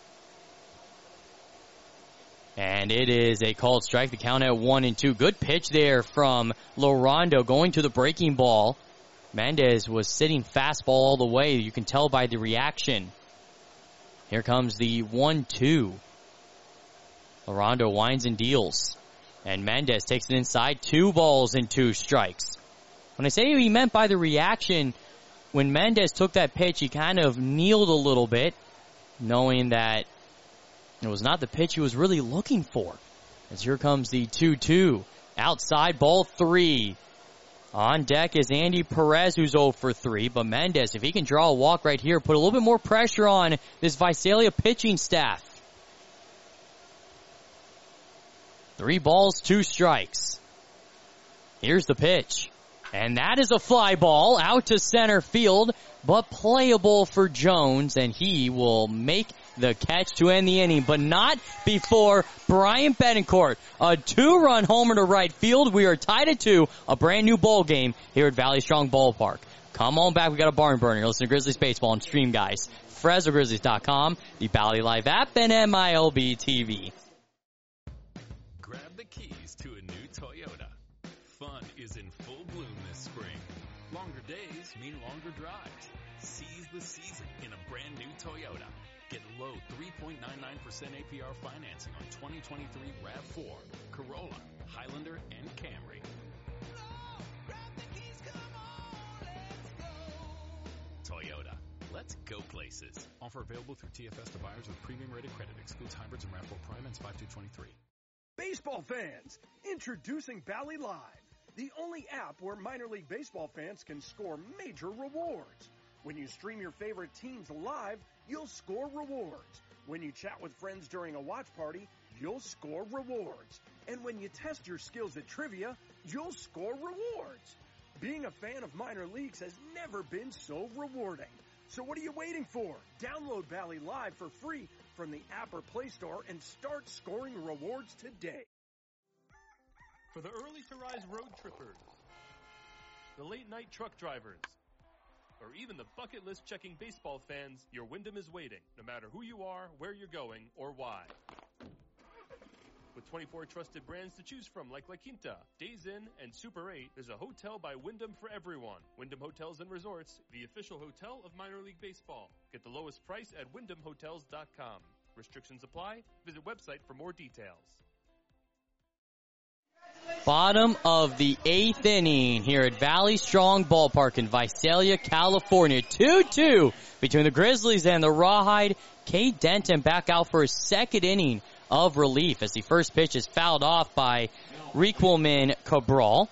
And it is a called strike. The count at one and two. Good pitch there from Lorondo going to the breaking ball. Mendez was sitting fastball all the way. You can tell by the reaction. Here comes the one two. Lorondo winds and deals. And Mendez takes it inside. Two balls and two strikes. When I say he meant by the reaction, when Mendez took that pitch, he kind of kneeled a little bit, knowing that it was not the pitch he was really looking for. As here comes the two two. Outside, ball three. On deck is Andy Perez, who's oh for three. But Mendez, if he can draw a walk right here, put a little bit more pressure on this Visalia pitching staff. Three balls, two strikes. Here's the pitch. And that is a fly ball out to center field, but playable for Jones, and he will make the catch to end the inning, but not before Brian Betancourt. A two-run homer to right field. We are tied at two, a brand new bowl game here at Valley Strong Ballpark. Come on back. We got a barn burner. Listen to Grizzlies Baseball on Stream, guys. Fresno Grizzlies dot com, the Valley Live app, and M I L B T V. Grab the keys to a new Toyota. Fun is in full bloom this spring. Longer days mean longer drives. Seize the season in a brand new Toyota. Get low three point nine nine percent A P R financing on twenty twenty-three RAV four, Corolla, Highlander, and Camry. Toyota. Let's go places. Offer available through T F S to buyers with premium rated credit. Excludes hybrids and RAV four Prime and five two twenty-three. Baseball fans, introducing Bally Live, the only app where minor league baseball fans can score major rewards. When you stream your favorite teams live, you'll score rewards. When you chat with friends during a watch party, you'll score rewards. And when you test your skills at trivia, you'll score rewards. Being a fan of minor leagues has never been so rewarding. So what are you waiting for? Download Bally Live for free from the app or Play Store and start scoring rewards today. For the early-to-rise road trippers, the late-night truck drivers, or even the bucket list checking baseball fans, your Wyndham is waiting, no matter who you are, where you're going, or why. With twenty-four trusted brands to choose from like La Quinta, Days Inn, and Super eight, there's a hotel by Wyndham for everyone. Wyndham Hotels and Resorts, the official hotel of minor league baseball. Get the lowest price at wyndham hotels dot com. Restrictions apply. Visit website for more details. Bottom of the eighth inning here at Valley Strong Ballpark in Visalia, California. two two between the Grizzlies and the Rawhide. Cade Denton back out for his second inning of relief as the first pitch is fouled off by Requelman Cabral.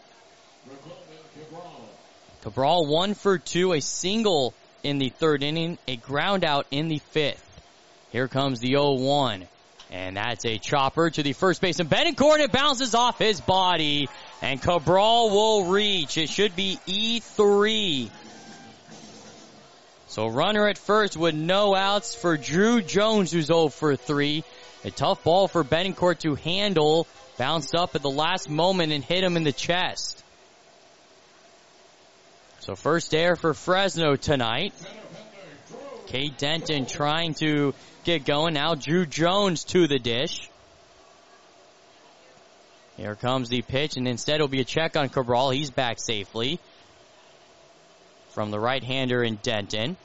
Cabral one for two, a single in the third inning, a ground out in the fifth. Here comes the oh one. And that's a chopper to the first baseman, Betancourt. It bounces off his body, and Cabral will reach. It should be E three. So runner at first with no outs for Drew Jones, who's oh for three. A tough ball for Betancourt to handle. Bounced up at the last moment and hit him in the chest. So first error for Fresno tonight. Cade Denton trying to get going. Now Drew Jones to the dish. Here comes the pitch, and instead it'll be a check on Cabral. He's back safely from the right-hander in Denton.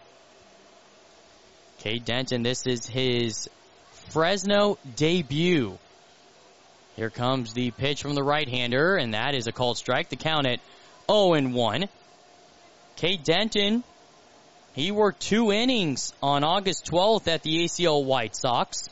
Cade Denton, this is his Fresno debut. Here comes the pitch from the right-hander, and that is a called strike. The count at oh and one. Cade Denton, he worked two innings on August twelfth at the A C L White Sox.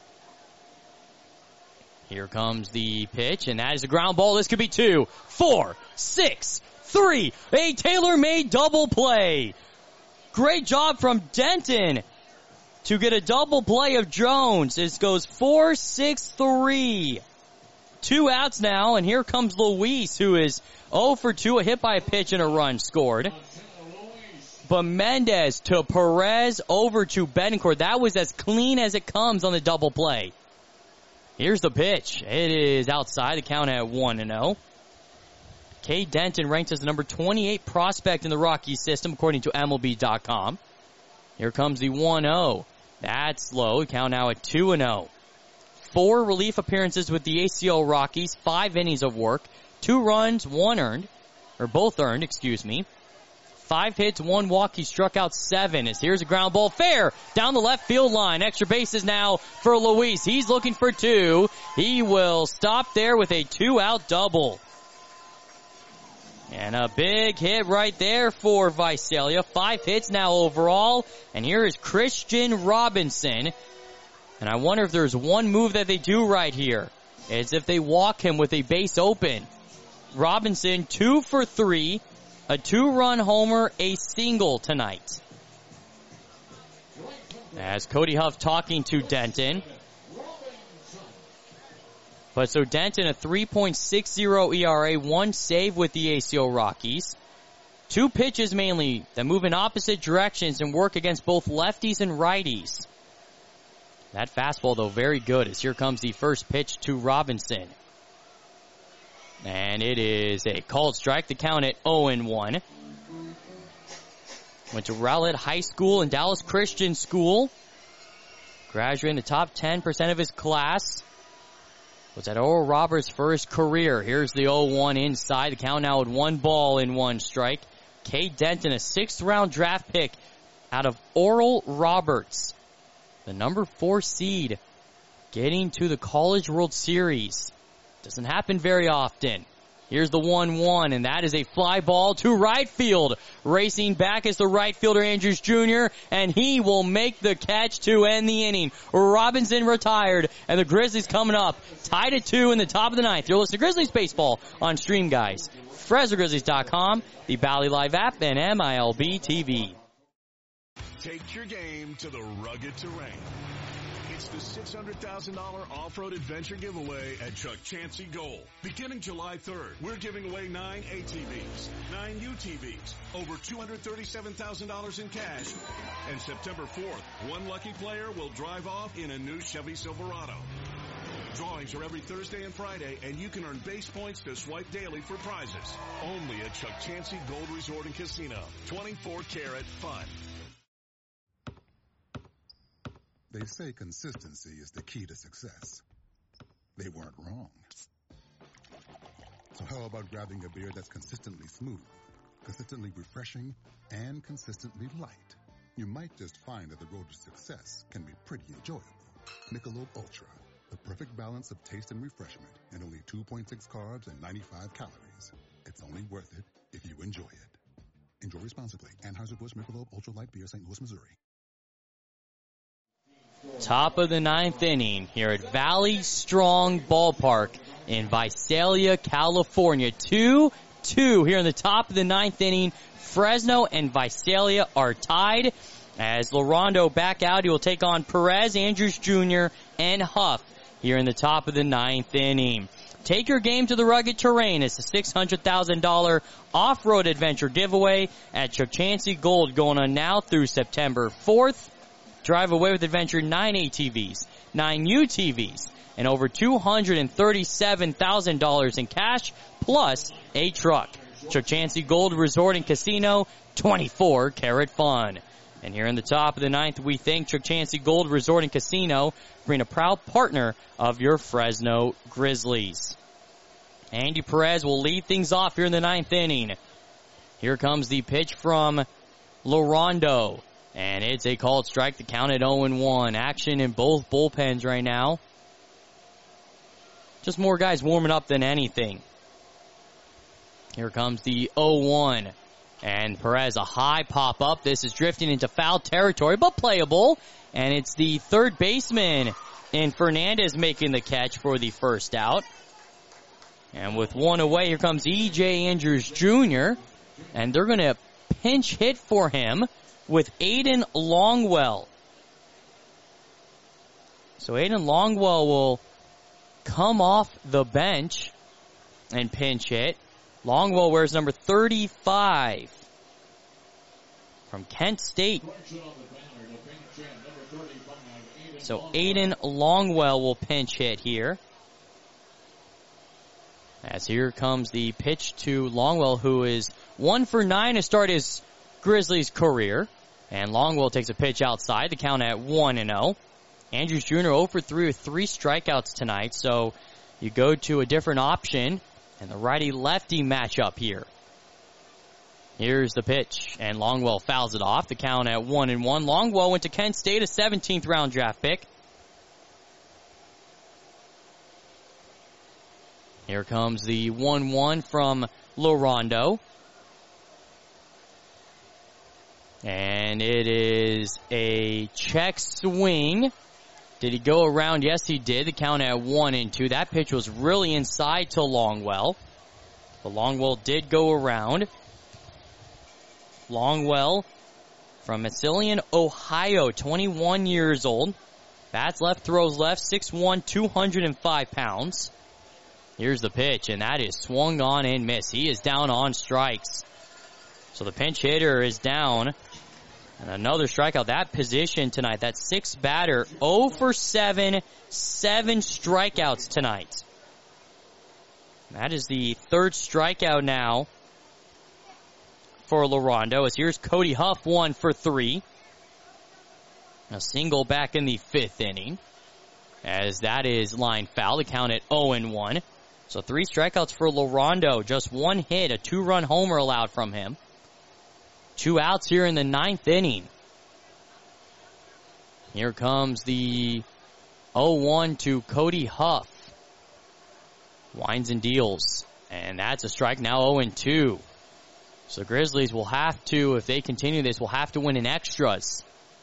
Here comes the pitch, and that is a ground ball. This could be two, four, six, three. A tailor-made double play. Great job from Denton to get a double play of Jones. This goes four, six, three. Two outs now, and here comes Luis, who is oh for two, a hit by a pitch and a run scored. But Mendez to Perez over to Betancourt. That was as clean as it comes on the double play. Here's the pitch. It is outside. The count at one and oh. Cade Denton ranked as the number twenty-eight prospect in the Rockies system, according to M L B dot com. Here comes the one oh. That's low. The count now at two and oh. Four relief appearances with the A C L Rockies. Five innings of work. Two runs, one earned. Or both earned, excuse me. Five hits, one walk. He struck out seven. As here's a ground ball. Fair down the left field line. Extra bases now for Luis. He's looking for two. He will stop there with a two-out double. And a big hit right there for Visalia. Five hits now overall. And here is Christian Robinson. And I wonder if there's one move that they do right here. It's if they walk him with a base open. Robinson, two for three. A two-run homer, a single tonight. As Cody Huff talking to Denton. But so Denton, a three point six oh E R A, one save with the A C O Rockies. Two pitches mainly that move in opposite directions and work against both lefties and righties. That fastball, though, very good, as here comes the first pitch to Robinson. And it is a called strike. The count at oh and one. Went to Rowlett High School and Dallas Christian School. Graduated in the top ten percent of his class. Was at Oral Roberts for his career. Here's the oh one inside. The count now at one ball and one strike. Cade Denton, a sixth round draft pick out of Oral Roberts. The number four seed getting to the College World Series. Doesn't happen very often. Here's the one one, and that is a fly ball to right field. Racing back is the right fielder, Andrews Junior, and he will make the catch to end the inning. Robinson retired, and the Grizzlies coming up, tied at two in the top of the ninth. You're listening to Grizzlies Baseball on Stream Guys, Fresno Grizzlies dot com, the Bally Live app, and M I L B T V. Take your game to the rugged terrain. It's the six hundred thousand dollars off-road adventure giveaway at Chuck Chansey Gold. Beginning July third, we're giving away nine A T Vs, nine U T Vs, over two hundred thirty-seven thousand dollars in cash. And September fourth, one lucky player will drive off in a new Chevy Silverado. Drawings are every Thursday and Friday, and you can earn base points to swipe daily for prizes. Only at Chuck Chansey Gold Resort and Casino. twenty-four karat fun. They say consistency is the key to success. They weren't wrong. So how about grabbing a beer that's consistently smooth, consistently refreshing, and consistently light? You might just find that the road to success can be pretty enjoyable. Michelob Ultra, the perfect balance of taste and refreshment, and only two point six carbs and ninety-five calories. It's only worth it if you enjoy it. Enjoy responsibly. Anheuser-Busch Michelob Ultra Light Beer, Saint Louis, Missouri. Top of the ninth inning here at Valley Strong Ballpark in Visalia, California. two two here in the top of the ninth inning. Fresno and Visalia are tied. As LaRondo back out, he will take on Perez, Andrews Junior, and Huff here in the top of the ninth inning. Take your game to the rugged terrain. It's the six hundred thousand dollars off-road adventure giveaway at Chuck Chansey Gold going on now through September fourth. Drive away with adventure nine A T Vs, nine U T Vs, and over two hundred thirty-seven thousand dollars in cash, plus a truck. Chuck Chansey Gold Resort and Casino, twenty-four karat fun. And here in the top of the ninth, we thank Chuck Chansey Gold Resort and Casino for being a proud partner of your Fresno Grizzlies. Andy Perez will lead things off here in the ninth inning. Here comes the pitch from LaRondo. And it's a called strike, the count at oh and one. Action in both bullpens right now. Just more guys warming up than anything. Here comes the oh one. And Perez, a high pop-up. This is drifting into foul territory, but playable. And it's the third baseman in Fernandez making the catch for the first out. And with one away, here comes E J Andrews Junior And they're going to pinch hit for him with Aiden Longwell. So Aiden Longwell will come off the bench and pinch hit. Longwell wears number thirty-five from Kent State. So Aiden Longwell will pinch hit here. As here comes the pitch to Longwell, who is one for nine to start his Grizzlies career. And Longwell takes a pitch outside, the count at one and oh. Andrews Junior oh for three with three strikeouts tonight, so you go to a different option, and the righty-lefty matchup here. Here's the pitch, and Longwell fouls it off, the count at one and one. Longwell went to Kent State, a seventeenth round draft pick. Here comes the one one from LaRondo. And it is a check swing. Did he go around? Yes, he did. The count at one and two. That pitch was really inside to Longwell. But Longwell did go around. Longwell from Massillon, Ohio, twenty-one years old. Bats left, throws left, six one, two hundred five pounds. Here's the pitch, and that is swung on and missed. He is down on strikes. So the pinch hitter is down. And another strikeout. That position tonight, that sixth batter, oh for seven, seven strikeouts tonight. That is the third strikeout now for LaRondo. As here's Cody Huff, one for three. A single back in the fifth inning. As that is line foul, the count at oh and one. So three strikeouts for LaRondo. Just one hit, a two-run homer allowed from him. Two outs here in the ninth inning. Here comes the oh one to Cody Huff. Winds and deals. And that's a strike now, oh and two. So Grizzlies will have to, if they continue this, will have to win in extras.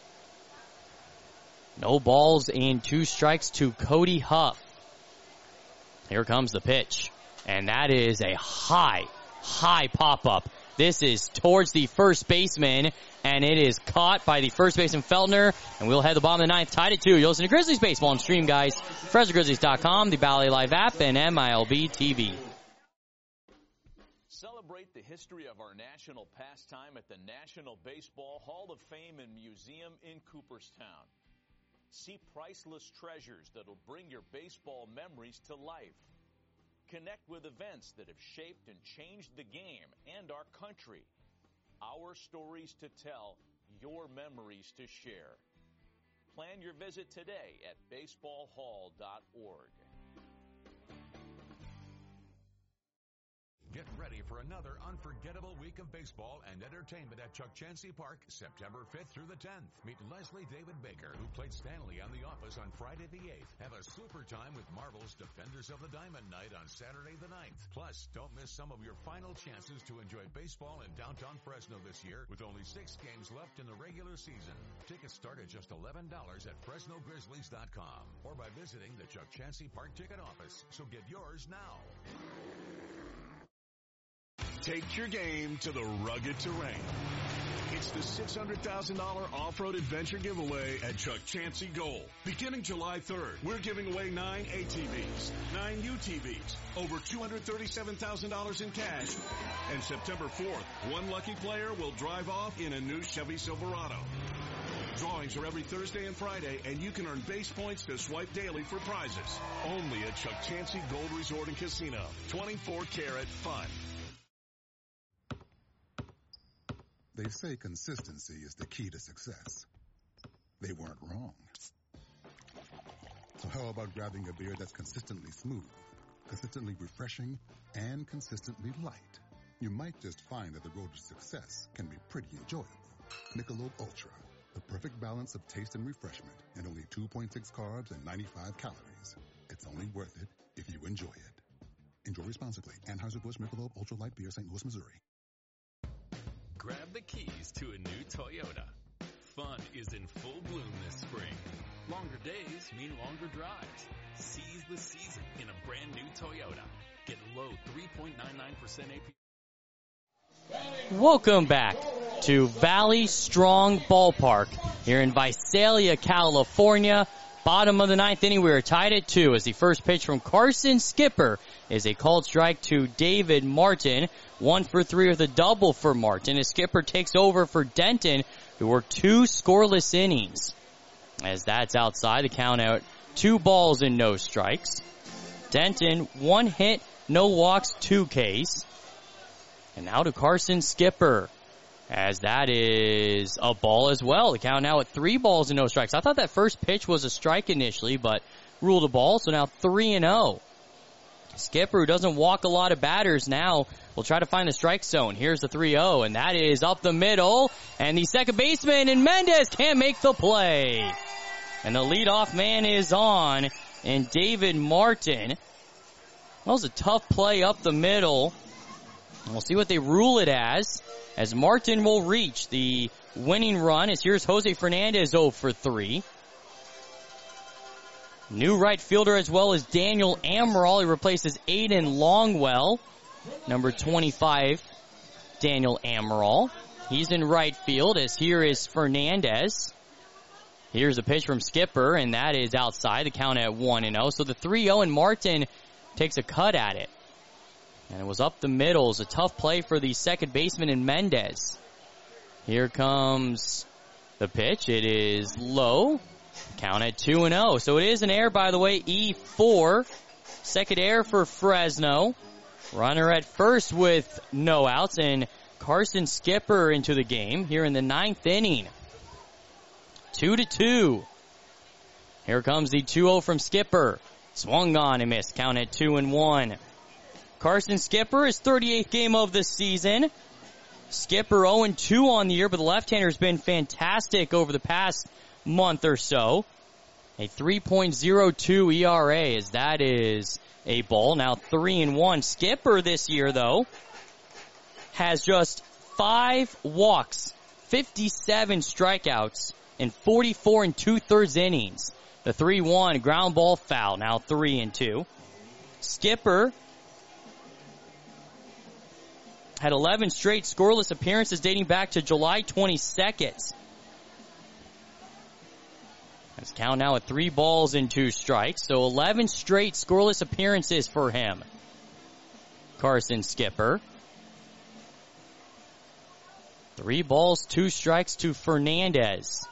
No balls and two strikes to Cody Huff. Here comes the pitch. And that is a high, high pop-up. This is towards the first baseman, and it is caught by the first baseman Feltner, and we'll head the bottom of the ninth, tied at two. You'll listen to Grizzlies Baseball on Stream, guys. Fresno Grizzlies dot com, the Bally Live app, and M I L B T V. Celebrate the history of our national pastime at the National Baseball Hall of Fame and Museum in Cooperstown. See priceless treasures that'll bring your baseball memories to life. Connect with events that have shaped and changed the game and our country. Our stories to tell, your memories to share. Plan your visit today at baseball hall dot org. Get ready for another unforgettable week of baseball and entertainment at Chuck Chansey Park, September fifth through the tenth. Meet Leslie David Baker, who played Stanley on The Office on Friday the eighth. Have a super time with Marvel's Defenders of the Diamond Night on Saturday the ninth. Plus, don't miss some of your final chances to enjoy baseball in downtown Fresno this year with only six games left in the regular season. Tickets start at just eleven dollars at Fresno Grizzlies dot com or by visiting the Chuck Chansey Park ticket office. So get yours now. Take your game to the rugged terrain. It's the six hundred thousand dollars off-road adventure giveaway at Chuck Chansey Gold. Beginning July third, we're giving away nine A T Vs, nine U T Vs, over two hundred thirty-seven thousand dollars in cash. And September fourth, one lucky player will drive off in a new Chevy Silverado. Drawings are every Thursday and Friday, and you can earn base points to swipe daily for prizes. Only at Chuck Chansey Gold Resort and Casino. twenty-four karat fun. They say consistency is the key to success. They weren't wrong. So how about grabbing a beer that's consistently smooth, consistently refreshing, and consistently light? You might just find that the road to success can be pretty enjoyable. Michelob Ultra, the perfect balance of taste and refreshment, and only two point six carbs and ninety-five calories. It's only worth it if you enjoy it. Enjoy responsibly. Anheuser-Busch Michelob Ultra Light Beer, Saint Louis, Missouri. Grab the keys to a new Toyota. Fun is in full bloom this spring. Longer days mean longer drives. Seize the season in a brand new Toyota. Get low three point nine nine percent A P R. Welcome back to Valley Strong Ballpark here in Visalia, California. Bottom of the ninth inning, we are tied at two as the first pitch from Carson Skipper is a called strike to David Martin. One for three with a double for Martin as Skipper takes over for Denton, who worked two scoreless innings. As that's outside, the count out two balls and no strikes. Denton, one hit, no walks, two Ks. And now to Carson Skipper, as that is a ball as well. The count now at three balls and no strikes. I thought that first pitch was a strike initially, but ruled a ball, so now three and oh. Skipper, who doesn't walk a lot of batters now, will try to find the strike zone. Here's the three oh, and that is up the middle. And the second baseman, and Mendez can't make the play. And the leadoff man is on, and David Martin. That was a tough play up the middle. And we'll see what they rule it as, as Martin will reach the winning run. As here's Jose Fernandez oh for three. New right fielder as well as Daniel Amaral. He replaces Aiden Longwell. Number twenty-five, Daniel Amaral. He's in right field as here is Fernandez. Here's a pitch from Skipper, and that is outside. The count at one and oh. So the three oh, and Martin takes a cut at it. And it was up the middle. It's a tough play for the second baseman in Mendez. Here comes the pitch. It is low. Count at two and oh. So it is an error, by the way, E four. Second error for Fresno. Runner at first with no outs, and Carson Skipper into the game here in the ninth inning. Two to two. Here comes the two oh from Skipper. Swung on and missed. Count at two and one. Carson Skipper, his thirty-eighth game of the season. Skipper oh and two on the year, but the left-hander has been fantastic over the past month or so. A three point oh two E R A, as that is a ball. Now three and one. Skipper this year, though, has just five walks, fifty-seven strikeouts, and forty-four and two-thirds innings. The three one ground ball foul. Now three and two. Skipper had eleven straight scoreless appearances dating back to July twenty-second. Let's count now at three balls and two strikes. So eleven straight scoreless appearances for him. Carson Skipper. Three balls, two strikes to Fernandez.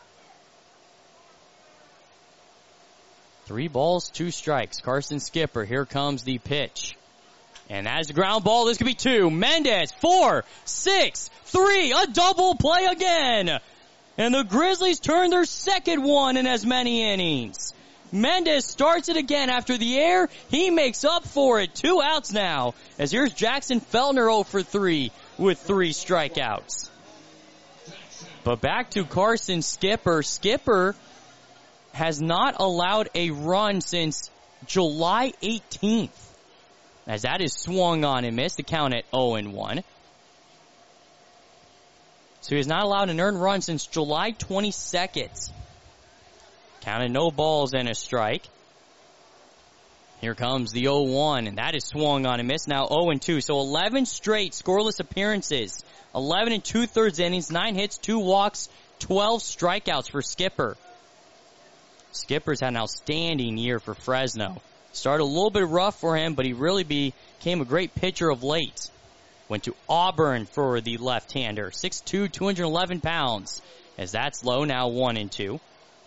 Three balls, two strikes. Carson Skipper. Here comes the pitch. And that is the ground ball. This could be two. Mendez, four, six, three. A double play again. And the Grizzlies turn their second one in as many innings. Mendez starts it again after the air. He makes up for it. Two outs now. As here's Jackson Feltner oh for three with three strikeouts. But back to Carson Skipper. Skipper has not allowed a run since July eighteenth. As that is swung on and missed. The count at oh and one. So he has not allowed an earned run since July twenty-second. Counted no balls and a strike. Here comes the oh one, and that is swung on and missed. Now oh and two. So eleven straight scoreless appearances. eleven and two-thirds innings, nine hits, two walks, twelve strikeouts for Skipper. Skipper's had an outstanding year for Fresno. Started a little bit rough for him, but he really became a great pitcher of late. Went to Auburn for the left-hander. six two, two hundred eleven pounds. As that's low, now one and two.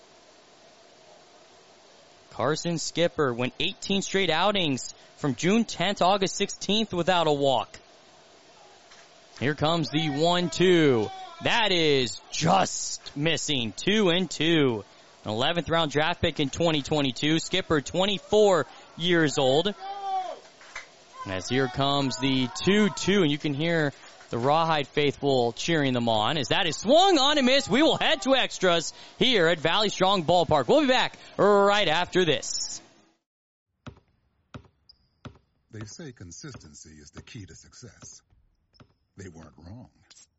Carson Skipper went eighteen straight outings from June tenth to August sixteenth without a walk. Here comes the one two. That is just missing. Two and two. An eleventh round draft pick in twenty twenty-two. Skipper, twenty-four years old. And as here comes the two two, and you can hear the Rawhide faithful cheering them on. As that is swung on and missed, we will head to extras here at Valley Strong Ballpark. We'll be back right after this. They say consistency is the key to success. They weren't wrong.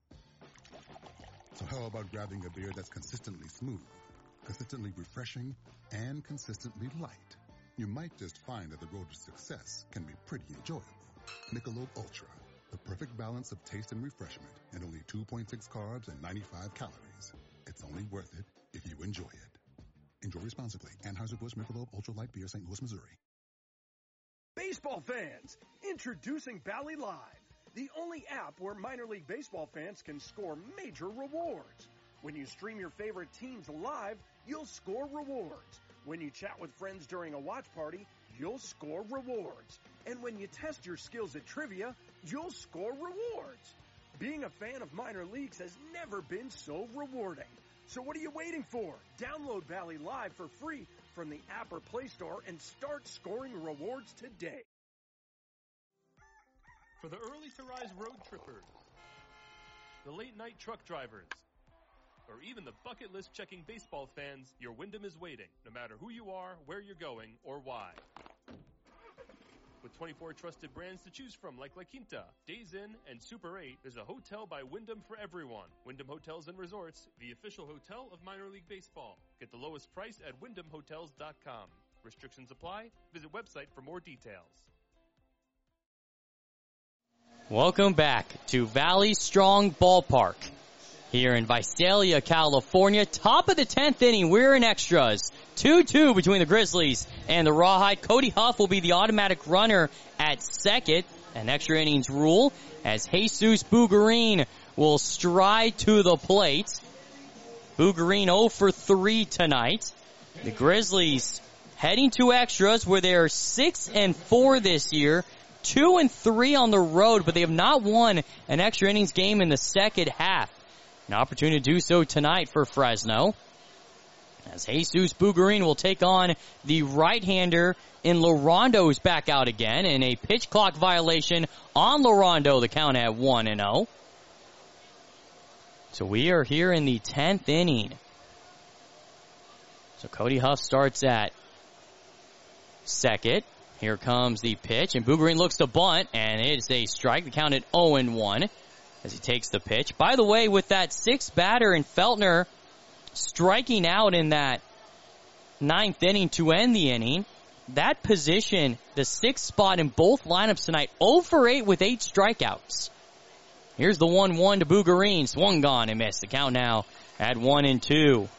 So how about grabbing a beer that's consistently smooth, consistently refreshing, and consistently light? You might just find that the road to success can be pretty enjoyable. Michelob Ultra, the perfect balance of taste and refreshment, and only two point six carbs and ninety-five calories. It's only worth it if you enjoy it. Enjoy responsibly. Anheuser-Busch Michelob Ultra Light Beer, Saint Louis, Missouri. Baseball fans, introducing Bally Live, the only app where minor league baseball fans can score major rewards. When you stream your favorite teams live, you'll score rewards. When you chat with friends during a watch party, you'll score rewards. And when you test your skills at trivia, you'll score rewards. Being a fan of minor leagues has never been so rewarding. So what are you waiting for? Download Valley Live for free from the app or Play Store and start scoring rewards today. For the early-to-rise road trippers, the late-night truck drivers, or even the bucket list checking baseball fans, your Wyndham is waiting, no matter who you are, where you're going, or why. With twenty-four trusted brands to choose from like La Quinta, Days Inn, and Super eight, there's a hotel by Wyndham for everyone. Wyndham Hotels and Resorts, the official hotel of minor league baseball. Get the lowest price at wyndham hotels dot com. Restrictions apply. Visit website for more details. Welcome back to Valley Strong Ballpark here in Visalia, California. Top of the tenth inning, we're in extras. two two between the Grizzlies and the Rawhide. Cody Huff will be the automatic runner at second. An extra innings rule as Jesus Bugarine will stride to the plate. Bugarine oh for three tonight. The Grizzlies heading to extras where they are six and four this year. Two and three on the road, but they have not won an extra innings game in the second half. An opportunity to do so tonight for Fresno. As Jesus Bugarine will take on the right-hander in LaRondo, who's back out again, and a pitch clock violation on LaRondo, the count at one and oh. So we are here in the tenth inning. So Cody Huff starts at second. Here comes the pitch, and Bugarine looks to bunt, and it is a strike. The count at oh and one as he takes the pitch. By the way, with that sixth batter and Feltner striking out in that ninth inning to end the inning, that position, the sixth spot in both lineups tonight, oh for eight with eight strikeouts. Here's the one one to Bougarine. Swung on and missed. The count now at one and two.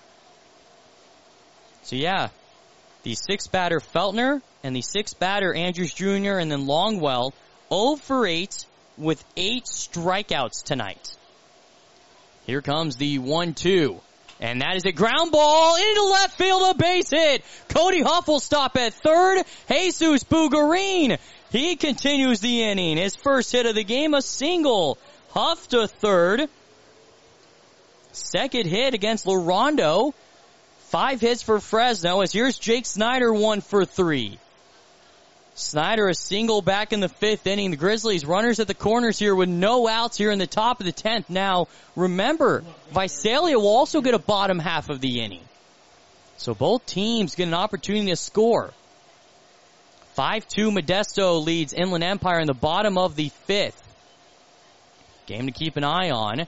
So yeah, the sixth batter Feltner and the sixth batter Andrews Junior and then Longwell oh for eight with eight strikeouts tonight. Here comes the one two. And that is a ground ball into left field, a base hit. Cody Huff will stop at third. Jesus Bougarine, he continues the inning. His first hit of the game, a single. Huff to third. Second hit against Larondo. Five hits for Fresno, as here's Jake Snyder, one for three. Snyder a single back in the fifth inning. The Grizzlies runners at the corners here with no outs here in the top of the tenth. Now, remember, Visalia will also get a bottom half of the inning. So both teams get an opportunity to score. five two Modesto leads Inland Empire in the bottom of the fifth. Game to keep an eye on.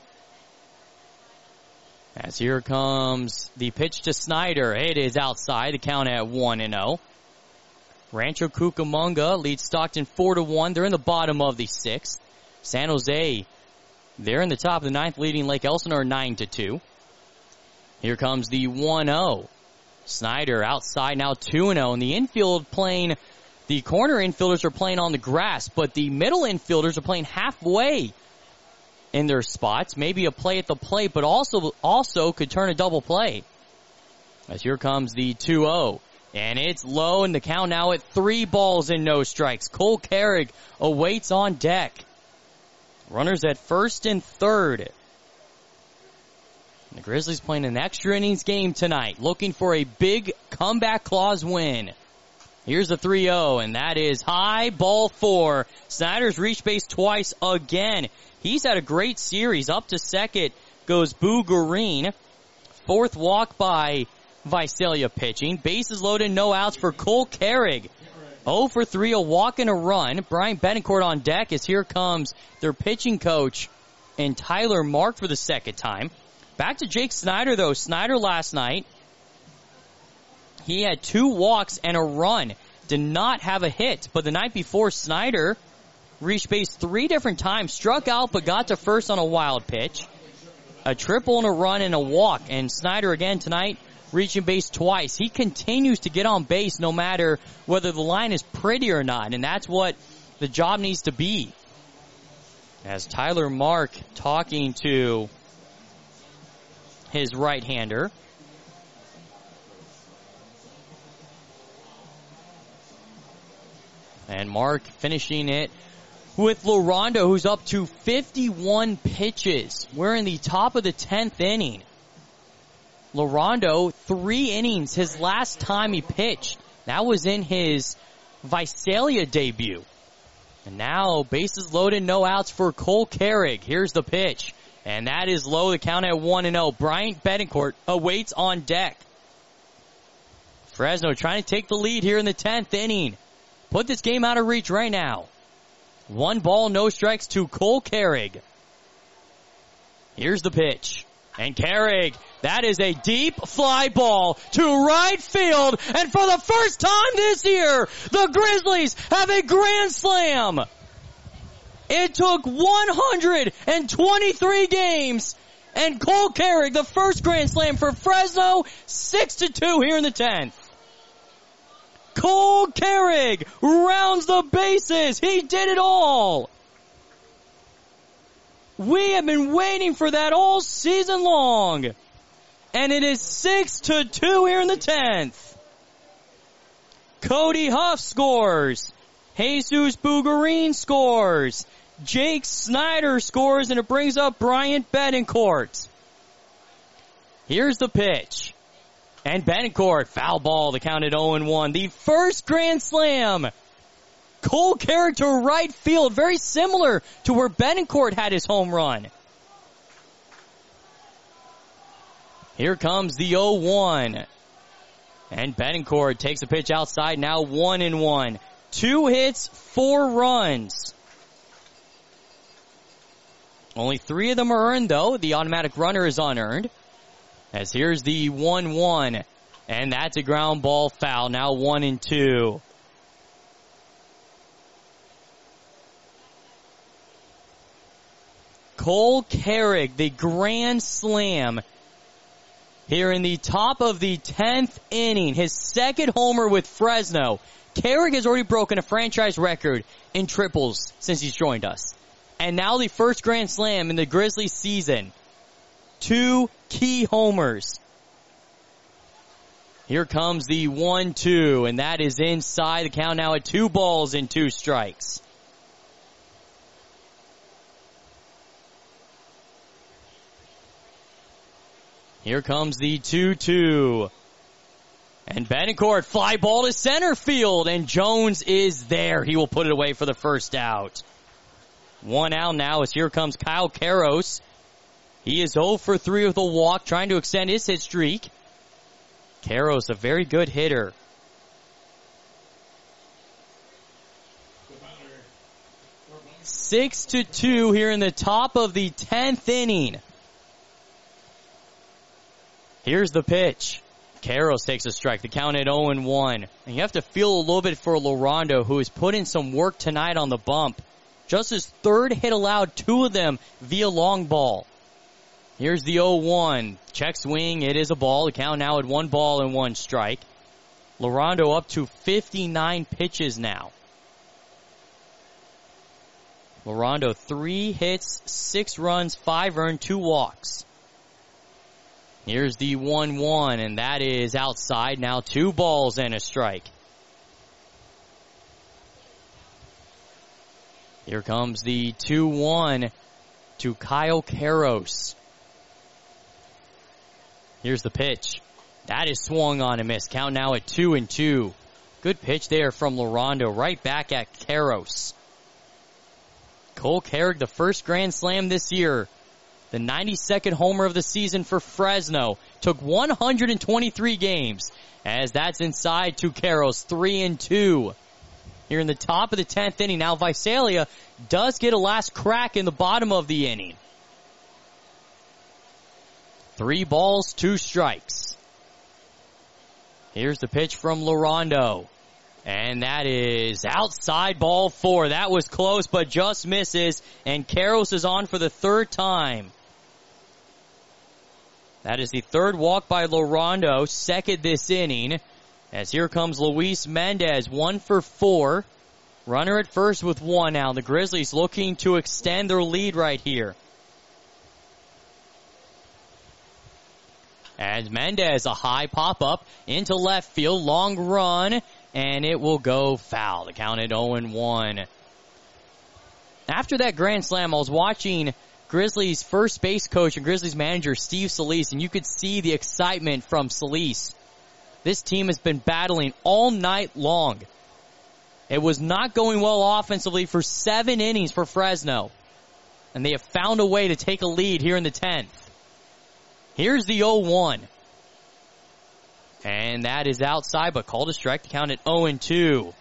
As here comes the pitch to Snyder. It is outside. The count at one and oh. Rancho Cucamonga leads Stockton four to one. They're in the bottom of the sixth. San Jose, they're in the top of the ninth, leading Lake Elsinore nine to two. Here comes the one oh. Snyder outside now two and oh. And the infield playing, the corner infielders are playing on the grass, but the middle infielders are playing halfway in their spots. Maybe a play at the plate, but also, also could turn a double play. As here comes the two oh. And it's low, and the count now at three balls and no strikes. Cole Carrick awaits on deck. Runners at first and third. And the Grizzlies playing an extra innings game tonight, looking for a big comeback clause win. Here's the three oh, and that is high, ball four. Snyder's reached base twice again. He's had a great series. Up to second goes Bougarine. Fourth walk by Visalia pitching. Bases loaded, no outs for Cole Carrick. oh for three, a walk and a run. Brian Betancourt on deck as here comes their pitching coach and Tyler Mark for the second time. Back to Jake Snyder, though. Snyder last night, he had two walks and a run. Did not have a hit, but the night before, Snyder reached base three different times, struck out but got to first on a wild pitch. A triple and a run and a walk. And Snyder again tonight, reaching base twice. He continues to get on base no matter whether the line is pretty or not, and that's what the job needs to be. As Tyler Mark talking to his right-hander. And Mark finishing it with Larondo, who's up to fifty-one pitches. We're in the top of the tenth inning. Larondo, three innings his last time he pitched. That was in his Visalia debut. And now, bases loaded, no outs for Cole Carrick. Here's the pitch. And that is low, the count at one and oh. Bryant Betancourt awaits on deck. Fresno trying to take the lead here in the tenth inning. Put this game out of reach right now. One ball, no strikes to Cole Carrick. Here's the pitch. And Carrick, that is a deep fly ball to right field. And for the first time this year, the Grizzlies have a grand slam. It took one hundred twenty-three games. And Cole Carrick, the first grand slam for Fresno, six to two here in the tenth. Cole Carrick rounds the bases. He did it all. We have been waiting for that all season long. And it is six to two here in the tenth. Cody Huff scores. Jesus Bougarine scores. Jake Snyder scores, and it brings up Bryant Betancourt. Here's the pitch. And Betancourt, foul ball, the count at oh and one. The first grand slam. Cole Carrick to right field, very similar to where Betancourt had his home run. Here comes the oh one. And Betancourt takes a pitch outside, now one and one. Two hits, four runs. Only three of them are earned, though. The automatic runner is unearned. As here's the one one. And that's a ground ball foul, now one and two. Cole Carrick, the grand slam here in the top of the tenth inning. His second homer with Fresno. Carrick has already broken a franchise record in triples since he's joined us. And now the first grand slam in the Grizzlies season. Two key homers. Here comes the one two, and that is inside. The count now at two balls and two strikes. Here comes the two two. And Betancourt, fly ball to center field, and Jones is there. He will put it away for the first out. One out now as here comes Kyle Karros. He is oh for three with a walk, trying to extend his hit streak. Karros, a very good hitter. Six to two here in the top of the tenth inning. Here's the pitch. Karros takes a strike. The count at oh and one. And you have to feel a little bit for Lorondo, who has put in some work tonight on the bump. Just his third hit allowed, two of them via long ball. Here's the oh one. Check swing. It is a ball. The count now at one ball and one strike. Lorondo up to fifty-nine pitches now. Lorondo, three hits, six runs, five earned, two walks. Here's the one one, and that is outside. Now two balls and a strike. Here comes the two one to Kyle Karros. Here's the pitch. That is swung on and missed. Count now at two and two. Good pitch there from Lorondo, right back at Karros. Cole Carrick, the first grand slam this year. The ninety-second homer of the season for Fresno. Took one hundred twenty-three games. As that's inside to Karros, three and two. Here in the top of the tenth inning. Now Visalia does get a last crack in the bottom of the inning. Three balls, two strikes. Here's the pitch from Lorondo. And that is outside, ball four. That was close, but just misses. And Karros is on for the third time. That is the third walk by Lorondo, second this inning. As here comes Luis Mendez, one for four. Runner at first with one now. The Grizzlies looking to extend their lead right here. As Mendez, a high pop-up into left field, long run, and it will go foul. The count at oh and one. After that grand slam, I was watching Grizzlies first base coach and Grizzlies manager Steve Solis, and you could see the excitement from Solis. This team has been battling all night long. It was not going well offensively for seven innings for Fresno, and they have found a way to take a lead here in the tenth. Here's the oh one. And that is outside, but called a strike to count at oh and two.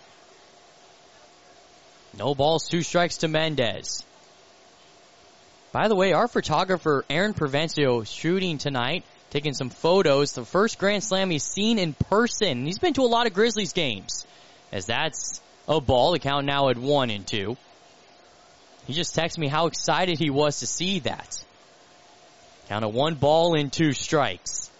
No balls, two strikes to Mendez. By the way, our photographer, Aaron Provencio, shooting tonight, taking some photos. The first grand slam he's seen in person. He's been to a lot of Grizzlies games. As that's a ball, the count now at one and two. He just texted me how excited he was to see that. Count of one ball and two strikes.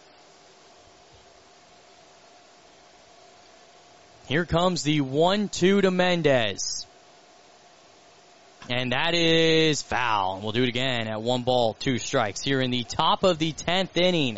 Here comes the one two to Mendez. And that is foul. We'll do it again at one ball, two strikes here in the top of the tenth inning.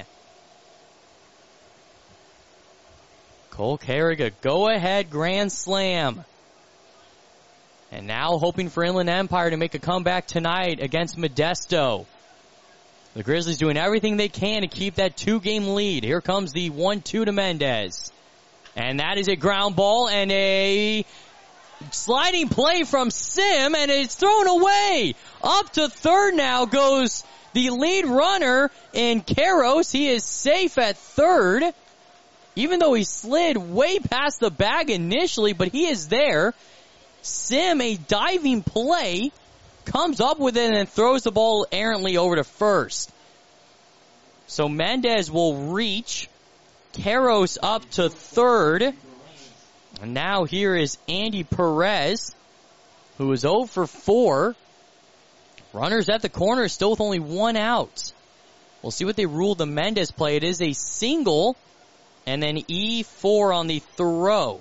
Cole Carrick, a go-ahead grand slam. And now hoping for Inland Empire to make a comeback tonight against Modesto. The Grizzlies doing everything they can to keep that two-game lead. Here comes the one two to Mendez. And that is a ground ball and a sliding play from Sim, and it's thrown away. Up to third now goes the lead runner in Karros. He is safe at third, even though he slid way past the bag initially, but he is there. Sim, a diving play, comes up with it and throws the ball errantly over to first. So Mendez will reach. Karros up to third. And now here is Andy Perez, who is oh for four. Runners at the corner, still with only one out. We'll see what they rule the Mendez play. It is a single, and then E four on the throw.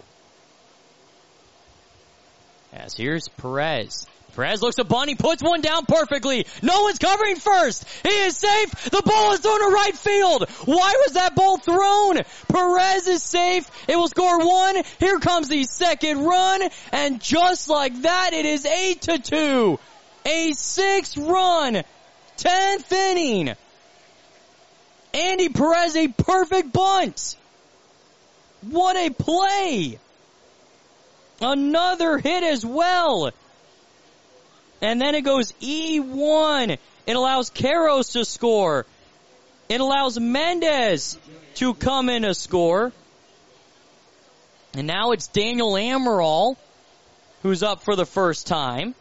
As here's Perez. Perez looks at Bunny, puts one down perfectly. No one's covering first. He is safe. The ball is thrown to right field. Why was that ball thrown? Perez is safe. It will score one. Here comes the second run. And just like that, it is eight to two. A six-run, tenth inning. Andy Perez, a perfect bunt. What a play. Another hit as well. And then it goes E one. It allows Karros to score. It allows Mendez to come in to score. And now it's Daniel Amaral who's up for the first time.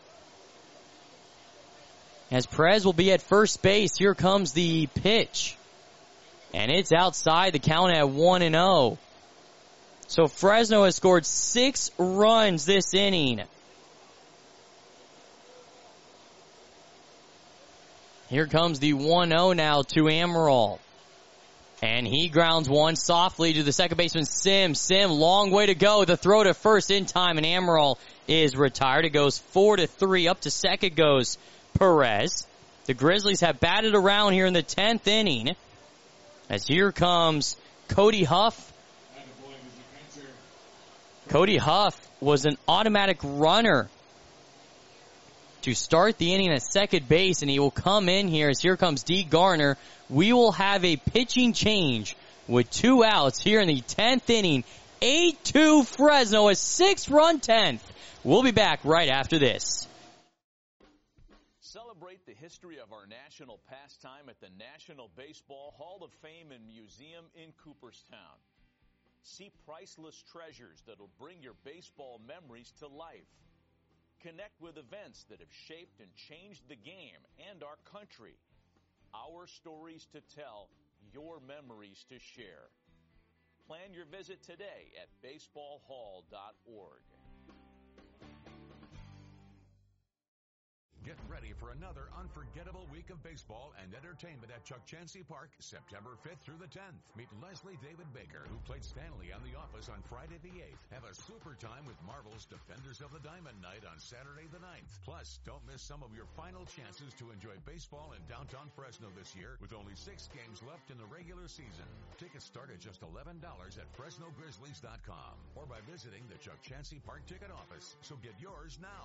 As Perez will be at first base, here comes the pitch. And it's outside, the count at one and oh. So Fresno has scored six runs this inning. Here comes the one oh now to Amaral. And he grounds one softly to the second baseman, Sim. Sim, long way to go. The throw to first in time, and Amaral is retired. It goes four to three. Up to second goes Perez. The Grizzlies have batted around here in the tenth inning. As here comes Cody Huff. Cody Huff was an automatic runner to start the inning at second base, and he will come in here as here comes D. Garner. We will have a pitching change with two outs here in the tenth inning. eight two Fresno, a six-run tenth. We'll be back right after this. Celebrate the history of our national pastime at the National Baseball Hall of Fame and Museum in Cooperstown. See priceless treasures that'll bring your baseball memories to life. Connect with events that have shaped and changed the game and our country. Our stories to tell, your memories to share. Plan your visit today at baseball hall dot org. Get ready for another unforgettable week of baseball and entertainment at Chuck Chansey Park, September fifth through the tenth. Meet Leslie David Baker, who played Stanley on The Office on Friday the eighth. Have a super time with Marvel's Defenders of the Diamond Night on Saturday the ninth. Plus, don't miss some of your final chances to enjoy baseball in downtown Fresno this year with only six games left in the regular season. Tickets start at just eleven dollars at Fresno Grizzlies dot com or by visiting the Chuck Chansey Park ticket office. So get yours now.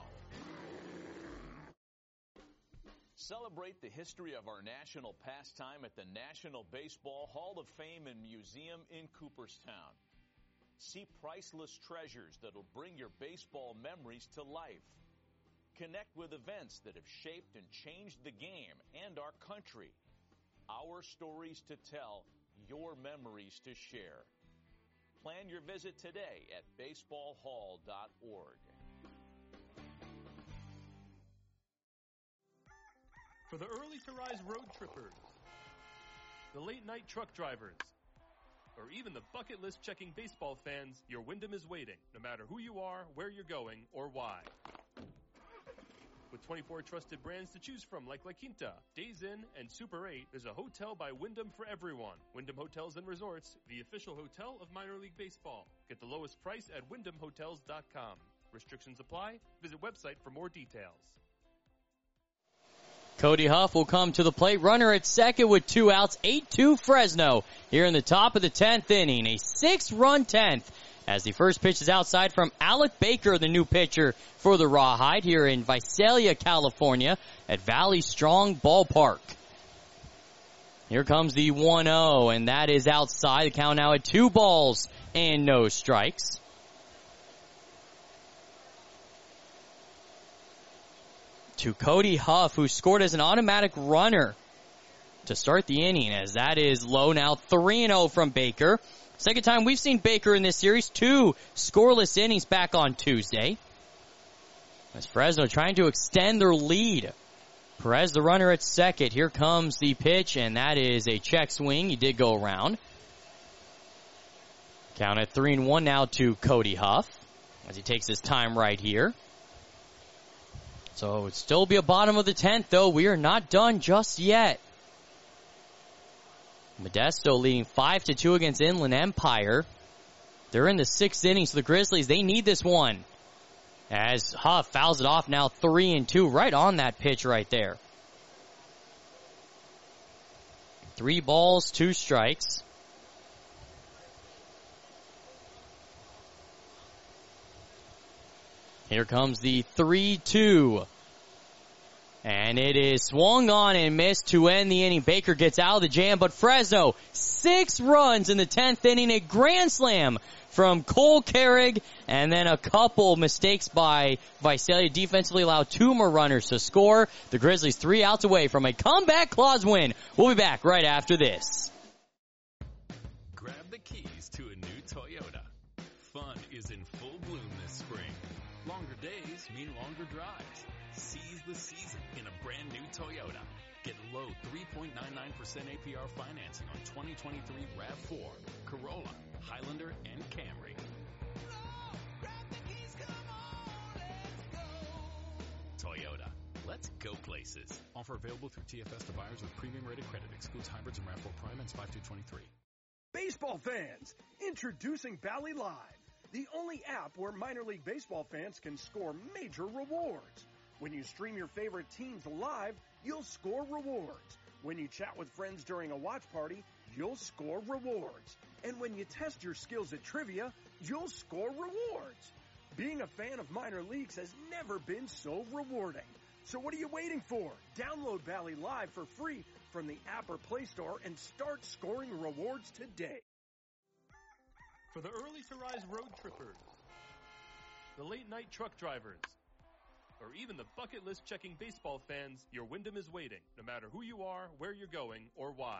Celebrate the history of our national pastime at the National Baseball Hall of Fame and Museum in Cooperstown. See priceless treasures that'll bring your baseball memories to life. Connect with events that have shaped and changed the game and our country. Our stories to tell, your memories to share. Plan your visit today at baseball hall dot org. For the early-to-rise road trippers, the late-night truck drivers, or even the bucket list checking baseball fans, your Wyndham is waiting, no matter who you are, where you're going, or why. With twenty-four trusted brands to choose from like La Quinta, Days Inn, and Super eight, there's a hotel by Wyndham for everyone. Wyndham Hotels and Resorts, the official hotel of minor league baseball. Get the lowest price at wyndham hotels dot com. Restrictions apply. Visit website for more details. Cody Huff will come to the plate. Runner at second with two outs. eight two Fresno here in the top of the tenth inning. A six-run tenth as the first pitch is outside from Alec Baker, the new pitcher for the Rawhide here in Visalia, California at Valley Strong Ballpark. Here comes the one oh, and that is outside. The count now at two balls and no strikes. To Cody Huff, who scored as an automatic runner to start the inning, as that is low now. three and oh from Baker. Second time we've seen Baker in this series. Two scoreless innings back on Tuesday. As Fresno trying to extend their lead. Perez, the runner at second. Here comes the pitch, and that is a check swing. He did go around. Count at three and one now to Cody Huff as he takes his time right here. So it would still be a bottom of the tenth, though. We are not done just yet. Modesto leading five to two against Inland Empire. They're in the sixth inning, so the Grizzlies, they need this one. As Huff fouls it off now three and two, right on that pitch right there. Three balls, two strikes. Here comes the three two. And it is swung on and missed to end the inning. Baker gets out of the jam, but Fresno, six runs in the tenth inning, a grand slam from Cole Carrig, and then a couple mistakes by Visalia. Defensively allowed two more runners to score. The Grizzlies three outs away from a comeback clause win. We'll be back right after this. Grab the keys to a new Toyota. Fun is in full bloom this spring. Longer days mean longer drives. Seize the season in a brand new Toyota. Get low three point nine nine percent A P R financing on twenty twenty-three RAV four, Corolla, Highlander, and Camry. Toyota. Let's go places. Offer available through T F S to buyers with premium rated credit. Excludes hybrids and RAV four Prime and five two twenty-three. Baseball fans, introducing Bally Live, the only app where minor league baseball fans can score major rewards. When you stream your favorite teams live, you'll score rewards. When you chat with friends during a watch party, you'll score rewards. And when you test your skills at trivia, you'll score rewards. Being a fan of minor leagues has never been so rewarding. So what are you waiting for? Download Bally Live for free from the app or Play Store and start scoring rewards today. For the early to rise road trippers, the late night truck drivers, or even the bucket list checking baseball fans, your Wyndham is waiting, no matter who you are, where you're going, or why.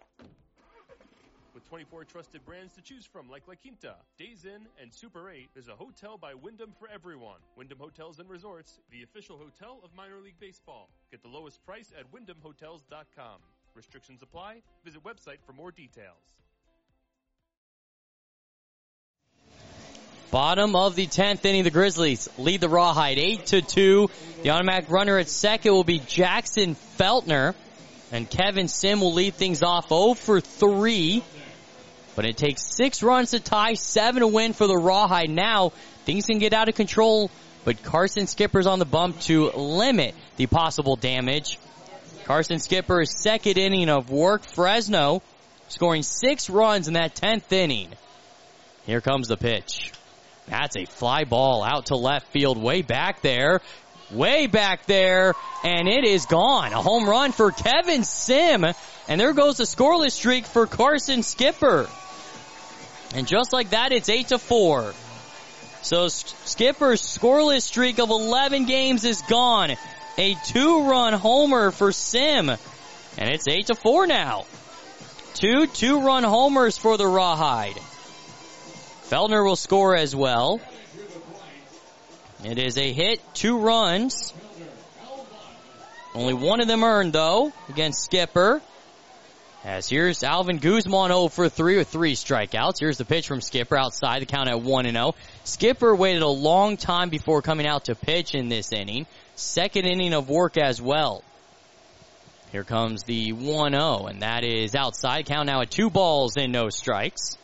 With twenty-four trusted brands to choose from like La Quinta, Days Inn, and Super eight, there's a hotel by Wyndham for everyone. Wyndham Hotels and Resorts, the official hotel of minor league baseball. Get the lowest price at wyndham hotels dot com. Restrictions apply. Visit website for more details. Bottom of the tenth inning, the Grizzlies lead the Rawhide eight to two. The automatic runner at second will be Jackson Feltner, and Kevin Sim will lead things off oh for three. But it takes six runs to tie, seven to win for the Rawhide. Now, things can get out of control, but Carson Skipper's on the bump to limit the possible damage. Carson Skipper's second inning of work. Fresno scoring six runs in that tenth inning. Here comes the pitch. That's a fly ball out to left field, way back there, way back there, and it is gone. A home run for Kevin Sim, and there goes the scoreless streak for Carson Skipper. And just like that, it's eight to four. So Skipper's scoreless streak of eleven games is gone. A two-run homer for Sim, and it's eight to four now. Two two-run homers for the Rawhide. Feltner will score as well. It is a hit, two runs. Only one of them earned, though, against Skipper. As here's Alvin Guzman oh for three with three strikeouts. Here's the pitch from Skipper outside, the count at one and oh. Skipper waited a long time before coming out to pitch in this inning. Second inning of work as well. Here comes the one oh, and that is outside. Count now at two balls and no strikes.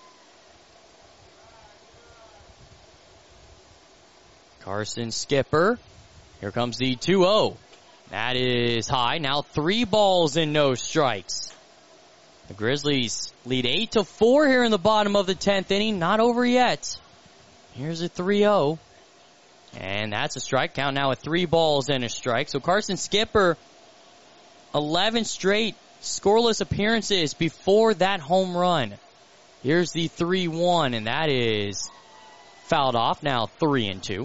Carson Skipper. Here comes the two oh. That is high. Now three balls and no strikes. The Grizzlies lead eight to four here in the bottom of the tenth inning. Not over yet. Here's a three oh. And that's a strike. Count now at three balls and a strike. So Carson Skipper, eleven straight scoreless appearances before that home run. Here's the three one, and that is fouled off. Now three and two.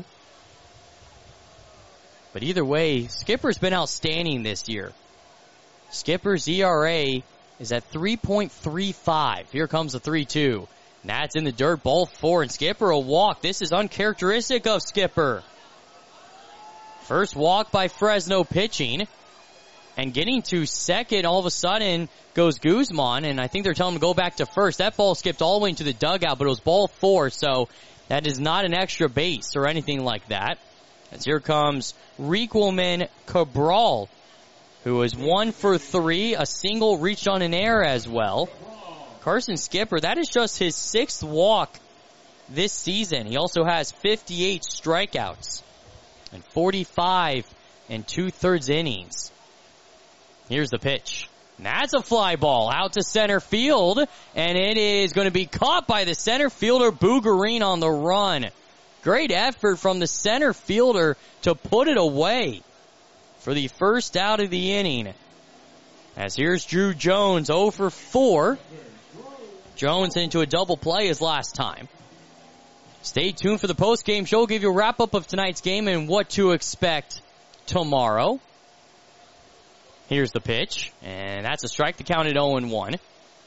But either way, Skipper's been outstanding this year. Skipper's E R A is at three point three five. Here comes the three two. And that's in the dirt, ball four, and Skipper will walk. This is uncharacteristic of Skipper. First walk by Fresno pitching. And getting to second, all of a sudden, goes Guzman, and I think they're telling him to go back to first. That ball skipped all the way into the dugout, but it was ball four, so that is not an extra base or anything like that. As here comes Requelman Cabral, who is one for three, a single reached on an error as well. Carson Skipper, that is just his sixth walk this season. He also has fifty-eight strikeouts and forty-five and two-thirds innings. Here's the pitch. And that's a fly ball out to center field, and it is going to be caught by the center fielder, Bougarine, on the run. Great effort from the center fielder to put it away for the first out of the inning. As here's Drew Jones, oh for four. Jones into a double play his last time. Stay tuned for the post-game show. We'll give you a wrap-up of tonight's game and what to expect tomorrow. Here's the pitch, and that's a strike. The count at oh and one.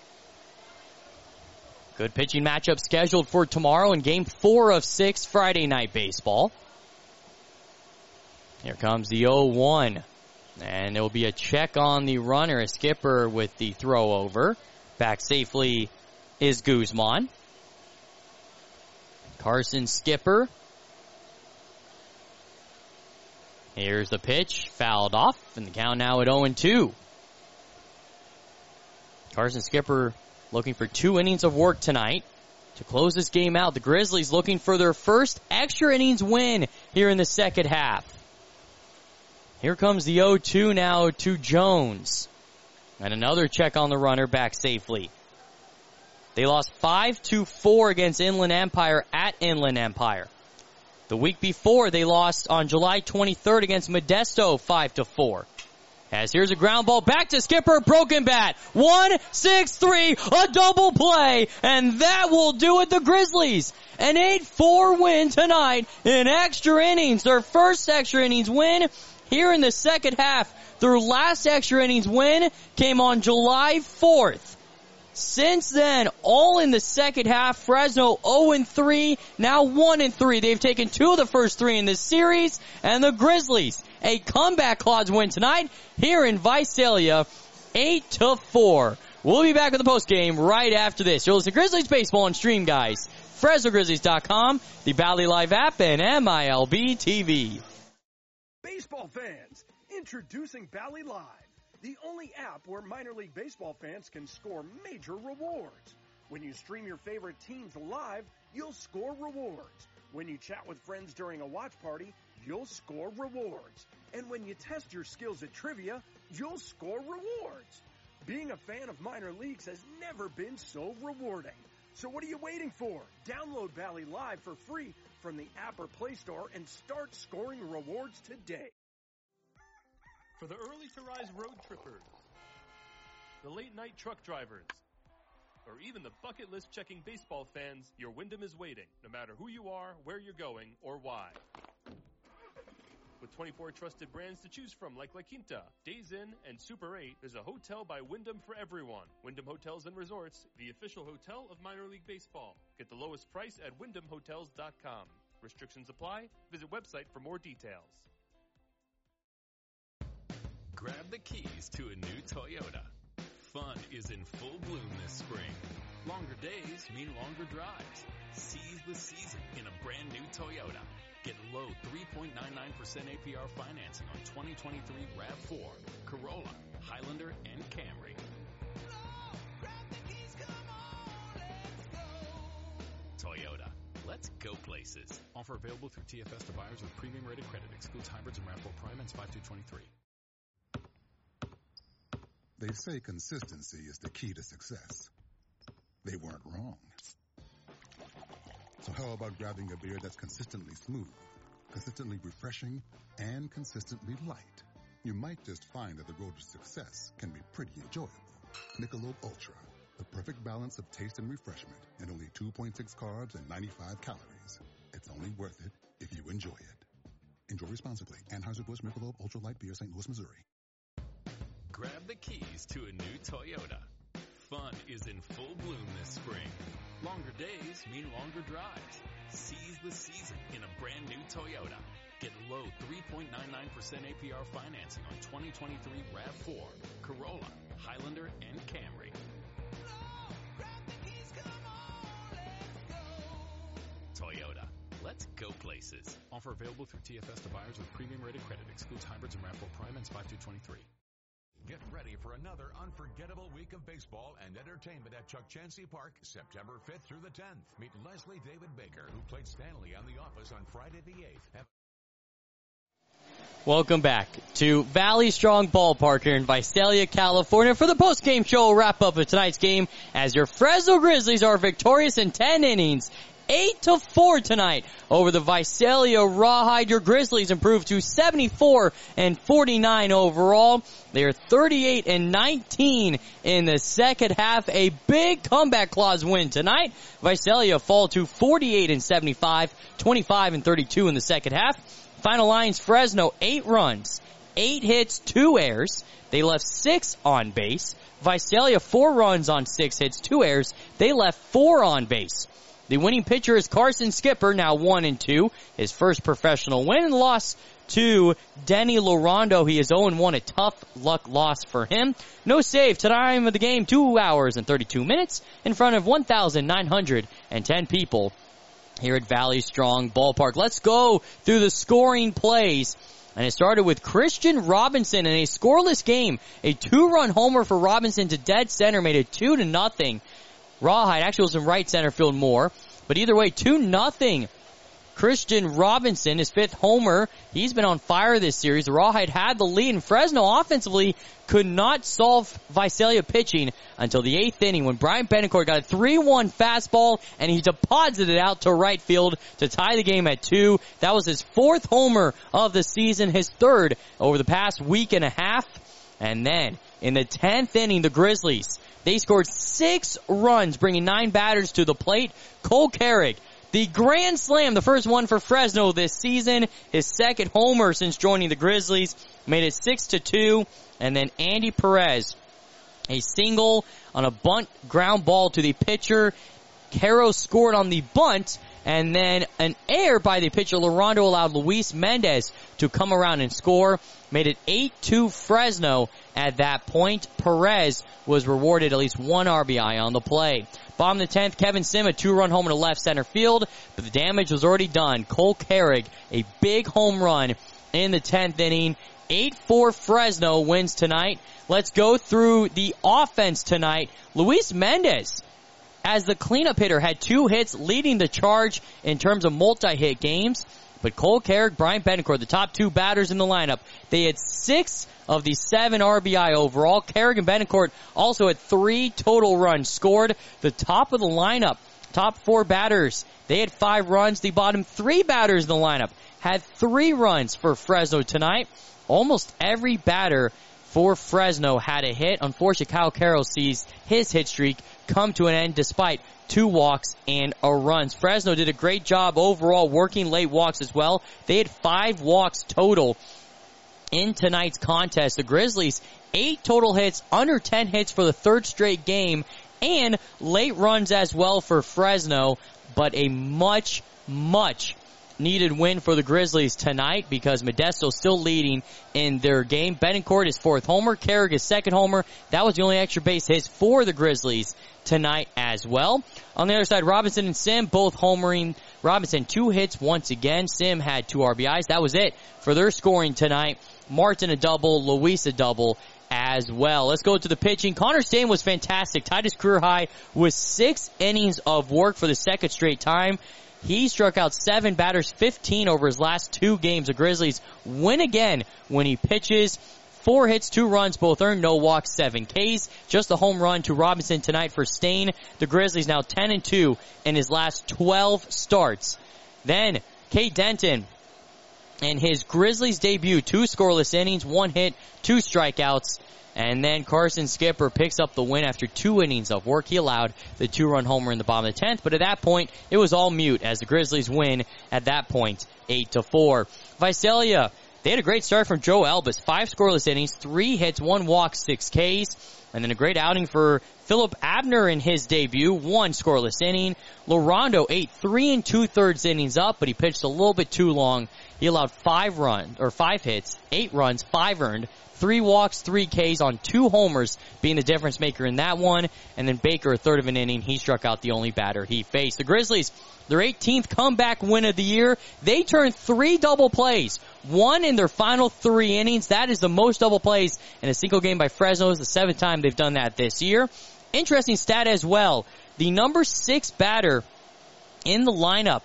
Good pitching matchup scheduled for tomorrow in game four of six Friday Night Baseball. Here comes the oh one, and there will be a check on the runner, a Skipper with the throw over. Back safely is Guzman. Carson Skipper. Here's the pitch, fouled off, and the count now at oh and two. Carson Skipper looking for two innings of work tonight to close this game out. The Grizzlies looking for their first extra innings win here in the second half. Here comes the oh two now to Jones. And another check on the runner, back safely. They lost five to four against Inland Empire at Inland Empire. The week before, they lost on July twenty-third against Modesto five to four. As here's a ground ball back to Skipper, broken bat. one six three, a double play, and that will do it. The Grizzlies, an eight four win tonight in extra innings. Their first extra innings win here in the second half. Their last extra innings win came on July fourth. Since then, all in the second half, Fresno oh and three, now one and three. They've taken two of the first three in this series, and the Grizzlies, a comeback clause win tonight here in Visalia, eight to four. We'll be back with the postgame right after this. You're listening to Grizzlies Baseball on Stream, guys. Fresno Grizzlies dot com, the Bally Live app, and M I L B T V. Baseball fans, introducing Bally Live, the only app where minor league baseball fans can score major rewards. When you stream your favorite teams live, you'll score rewards. When you chat with friends during a watch party, you'll score rewards. And when you test your skills at trivia, you'll score rewards. Being a fan of minor leagues has never been so rewarding. So what are you waiting for? Download Bally Live for free from the app or Play Store and start scoring rewards today. For the early-to-rise road trippers, the late-night truck drivers, or even the bucket list checking baseball fans, your Wyndham is waiting, no matter who you are, where you're going, or why. With twenty-four trusted brands to choose from like La Quinta, Days Inn, and Super eight, there's a hotel by Wyndham for everyone. Wyndham Hotels and Resorts, the official hotel of minor league baseball. Get the lowest price at wyndham hotels dot com. Restrictions apply. Visit website for more details. Grab the keys to a new Toyota. Fun is in full bloom this spring. Longer days mean longer drives. Seize the season in a brand new Toyota. Get low three point nine nine percent A P R financing on twenty twenty-three RAV four, Corolla, Highlander, and Camry. Toyota. Let's go places. Offer available through T F S to buyers with premium rated credit. Excludes hybrids and RAV four Prime and five two twenty-three. They say consistency is the key to success. They weren't wrong. So how about grabbing a beer that's consistently smooth, consistently refreshing, and consistently light? You might just find that the road to success can be pretty enjoyable. Michelob Ultra, the perfect balance of taste and refreshment, and only two point six carbs and ninety-five calories. It's only worth it if you enjoy it. Enjoy responsibly. Anheuser-Busch Michelob Ultra Light Beer, Saint Louis, Missouri. Grab the keys to a new Toyota. Fun is in full bloom this spring. Longer days mean longer drives. Seize the season in a brand new Toyota. Get low three point nine nine percent A P R financing on twenty twenty-three RAV four, Corolla, Highlander, and Camry. Toyota. Let's go places. Offer available through T F S to buyers with premium rated credit. Excludes hybrids and RAV four Prime and five two twenty-three. Get ready for another unforgettable week of baseball and entertainment at Chuck Chansey Park, September fifth through the tenth. Meet Leslie David Baker, who played Stanley on The Office on Friday the eighth. Welcome back to Valley Strong Ballpark here in Visalia, California for the post-game show wrap-up of tonight's game as your Fresno Grizzlies are victorious in ten innings. eight to four tonight over the Visalia Rawhide. Your Grizzlies improved to seventy-four and forty-nine overall. They are thirty-eight and nineteen in the second half. A big comeback clause win tonight. Visalia fall to forty-eight and seventy-five, twenty-five and thirty-two in the second half. Final lines, Fresno, eight runs, eight hits, two errors. They left six on base. Visalia, four runs on six hits, two errors. They left four on base. The winning pitcher is Carson Skipper, now one and two. His first professional win and loss to Denny Lorondo. He is oh and one, a tough luck loss for him. No save. Time of the game, two hours and thirty-two minutes in front of one thousand nine hundred ten people here at Valley Strong Ballpark. Let's go through the scoring plays. And it started with Christian Robinson in a scoreless game. A two-run homer for Robinson to dead center made it two to nothing. Rawhide actually was in right center field more. But either way, two nothing. Christian Robinson, his fifth homer. He's been on fire this series. The Rawhide had the lead, and Fresno offensively could not solve Visalia pitching until the eighth inning when Brian Betancourt got a three one fastball, and he deposited it out to right field to tie the game at two. That was his fourth homer of the season, his third over the past week and a half. And then, in the tenth inning, the Grizzlies, they scored six runs, bringing nine batters to the plate. Cole Carrick, the grand slam, the first one for Fresno this season, his second homer since joining the Grizzlies, made it six to two. And then Andy Perez, a single on a bunt ground ball to the pitcher. Caro scored on the bunt, and then an error by the pitcher Lorondo allowed Luis Mendez to come around and score. Made it eight two Fresno at that point. Perez was rewarded at least one R B I on the play. Bottom of the tenth, Kevin Sim, a two-run homer to left center field, but the damage was already done. Cole Carrick, a big home run in the tenth inning. eight four Fresno wins tonight. Let's go through the offense tonight. Luis Mendez, as the cleanup hitter, had two hits, leading the charge in terms of multi-hit games. But Cole Carrick, Brian Betancourt, the top two batters in the lineup, they had six of the seven R B I overall. Carrick and Betancourt also had three total runs scored. The top of the lineup, top four batters, they had five runs. The bottom three batters in the lineup had three runs for Fresno tonight. Almost every batter for Fresno had a hit. Unfortunately, Kyle Carroll sees his hit streak come to an end despite two walks and a run. Fresno did a great job overall working late walks as well. They had five walks total in tonight's contest. The Grizzlies, eight total hits, under ten hits for the third straight game, and late runs as well for Fresno, but a much, much needed win for the Grizzlies tonight because Modesto still leading in their game. Betancourt, his fourth homer. Carrick, his second homer. That was the only extra base hit for the Grizzlies tonight as well. On the other side, Robinson and Sim both homering. Robinson, two hits once again. Sim had two R B Is. That was it for their scoring tonight. Martin a double, Luis a double as well. Let's go to the pitching. Connor Stain was fantastic. Tied his career high with six innings of work for the second straight time. He struck out seven batters, fifteen over his last two games. The Grizzlies win again when he pitches. Four hits, two runs, both earned, no walks, seven Ks. Just a home run to Robinson tonight for Stain. The Grizzlies now ten and two in his last twelve starts. Then, Kate Denton in his Grizzlies debut, two scoreless innings, one hit, two strikeouts. And then Carson Skipper picks up the win after two innings of work. He allowed the two-run homer in the bottom of the tenth, but at that point, it was all mute as the Grizzlies win at that point, eight to four. Visalia They had a great start from Joe Elvis. Five scoreless innings, three hits, one walk, six Ks. And then a great outing for Philip Abner in his debut. One scoreless inning. Lorondo ate three and two-thirds innings up, but he pitched a little bit too long. He allowed five runs, or five hits, eight runs, five earned, three walks, three Ks on two homers, being the difference maker in that one. And then Baker, a third of an inning, he struck out the only batter he faced. The Grizzlies, their eighteenth comeback win of the year. They turned three double plays. One in their final three innings. That is the most double plays in a single game by Fresno. It's the seventh time they've done that this year. Interesting stat as well. The number six batter in the lineup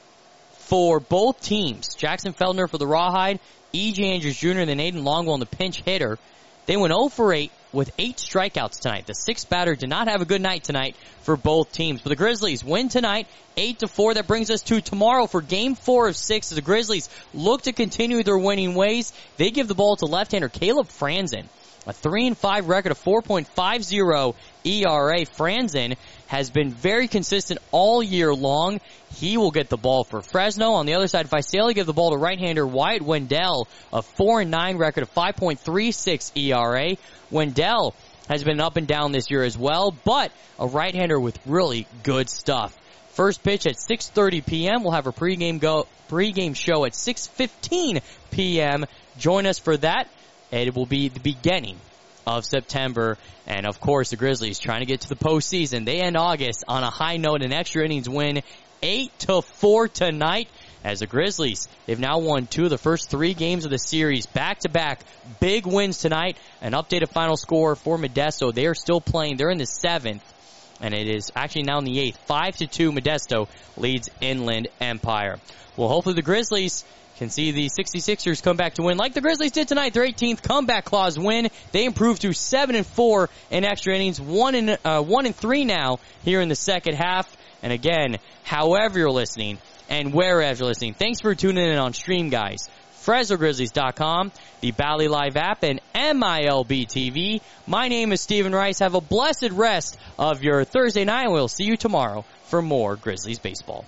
for both teams, Jackson Feldner for the Rawhide, E J Andrews Junior and then Aiden Longwell in the pinch hitter. They went oh for eight with eight strikeouts tonight. The sixth batter did not have a good night tonight for both teams. But the Grizzlies win tonight, eight to four. That brings us to tomorrow for game four of six as the Grizzlies look to continue their winning ways. They give the ball to left-hander Caleb Franzen. A three and five record, a four point five oh E R A. Franzen has been very consistent all year long. He will get the ball for Fresno. On the other side, Visalia give the ball to right-hander Wyatt Wendell, a four and nine record, a five point three six E R A. Wendell has been up and down this year as well, but a right-hander with really good stuff. First pitch at six thirty p.m. We'll have a pregame go pregame show at six fifteen p.m. Join us for that. It will be the beginning of September. And, of course, the Grizzlies trying to get to the postseason. They end August on a high note, an extra innings win, eight to four tonight. As the Grizzlies, they've now won two of the first three games of the series. Back-to-back big wins tonight. An updated final score for Modesto. They are still playing. They're in the seventh. And it is actually now in the eighth. Five to two, Modesto leads Inland Empire. Well, hopefully the Grizzlies can see the sixty-sixers come back to win like the Grizzlies did tonight. Their eighteenth comeback clause win. They improved to seven and four in extra innings, one and uh, one and three now here in the second half. And again, however you're listening and wherever you're listening, thanks for tuning in on Stream, guys. Fresno Grizzlies dot com, the Bally Live app, and M I L B T V. My name is Stephen Rice. Have a blessed rest of your Thursday night. We'll see you tomorrow for more Grizzlies baseball.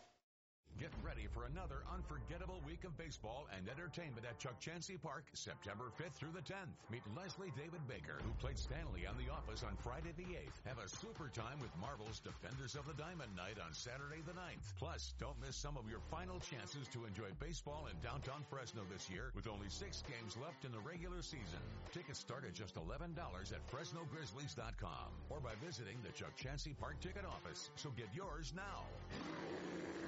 Baseball and entertainment at Chuck Chansey Park, September fifth through the tenth. Meet Leslie David Baker, who played Stanley on The Office on Friday the eighth. Have a super time with Marvel's Defenders of the Diamond Night on Saturday the ninth. Plus, don't miss some of your final chances to enjoy baseball in downtown Fresno this year with only six games left in the regular season. Tickets start at just eleven dollars at Fresno Grizzlies dot com or by visiting the Chuck Chansey Park ticket office. So get yours now.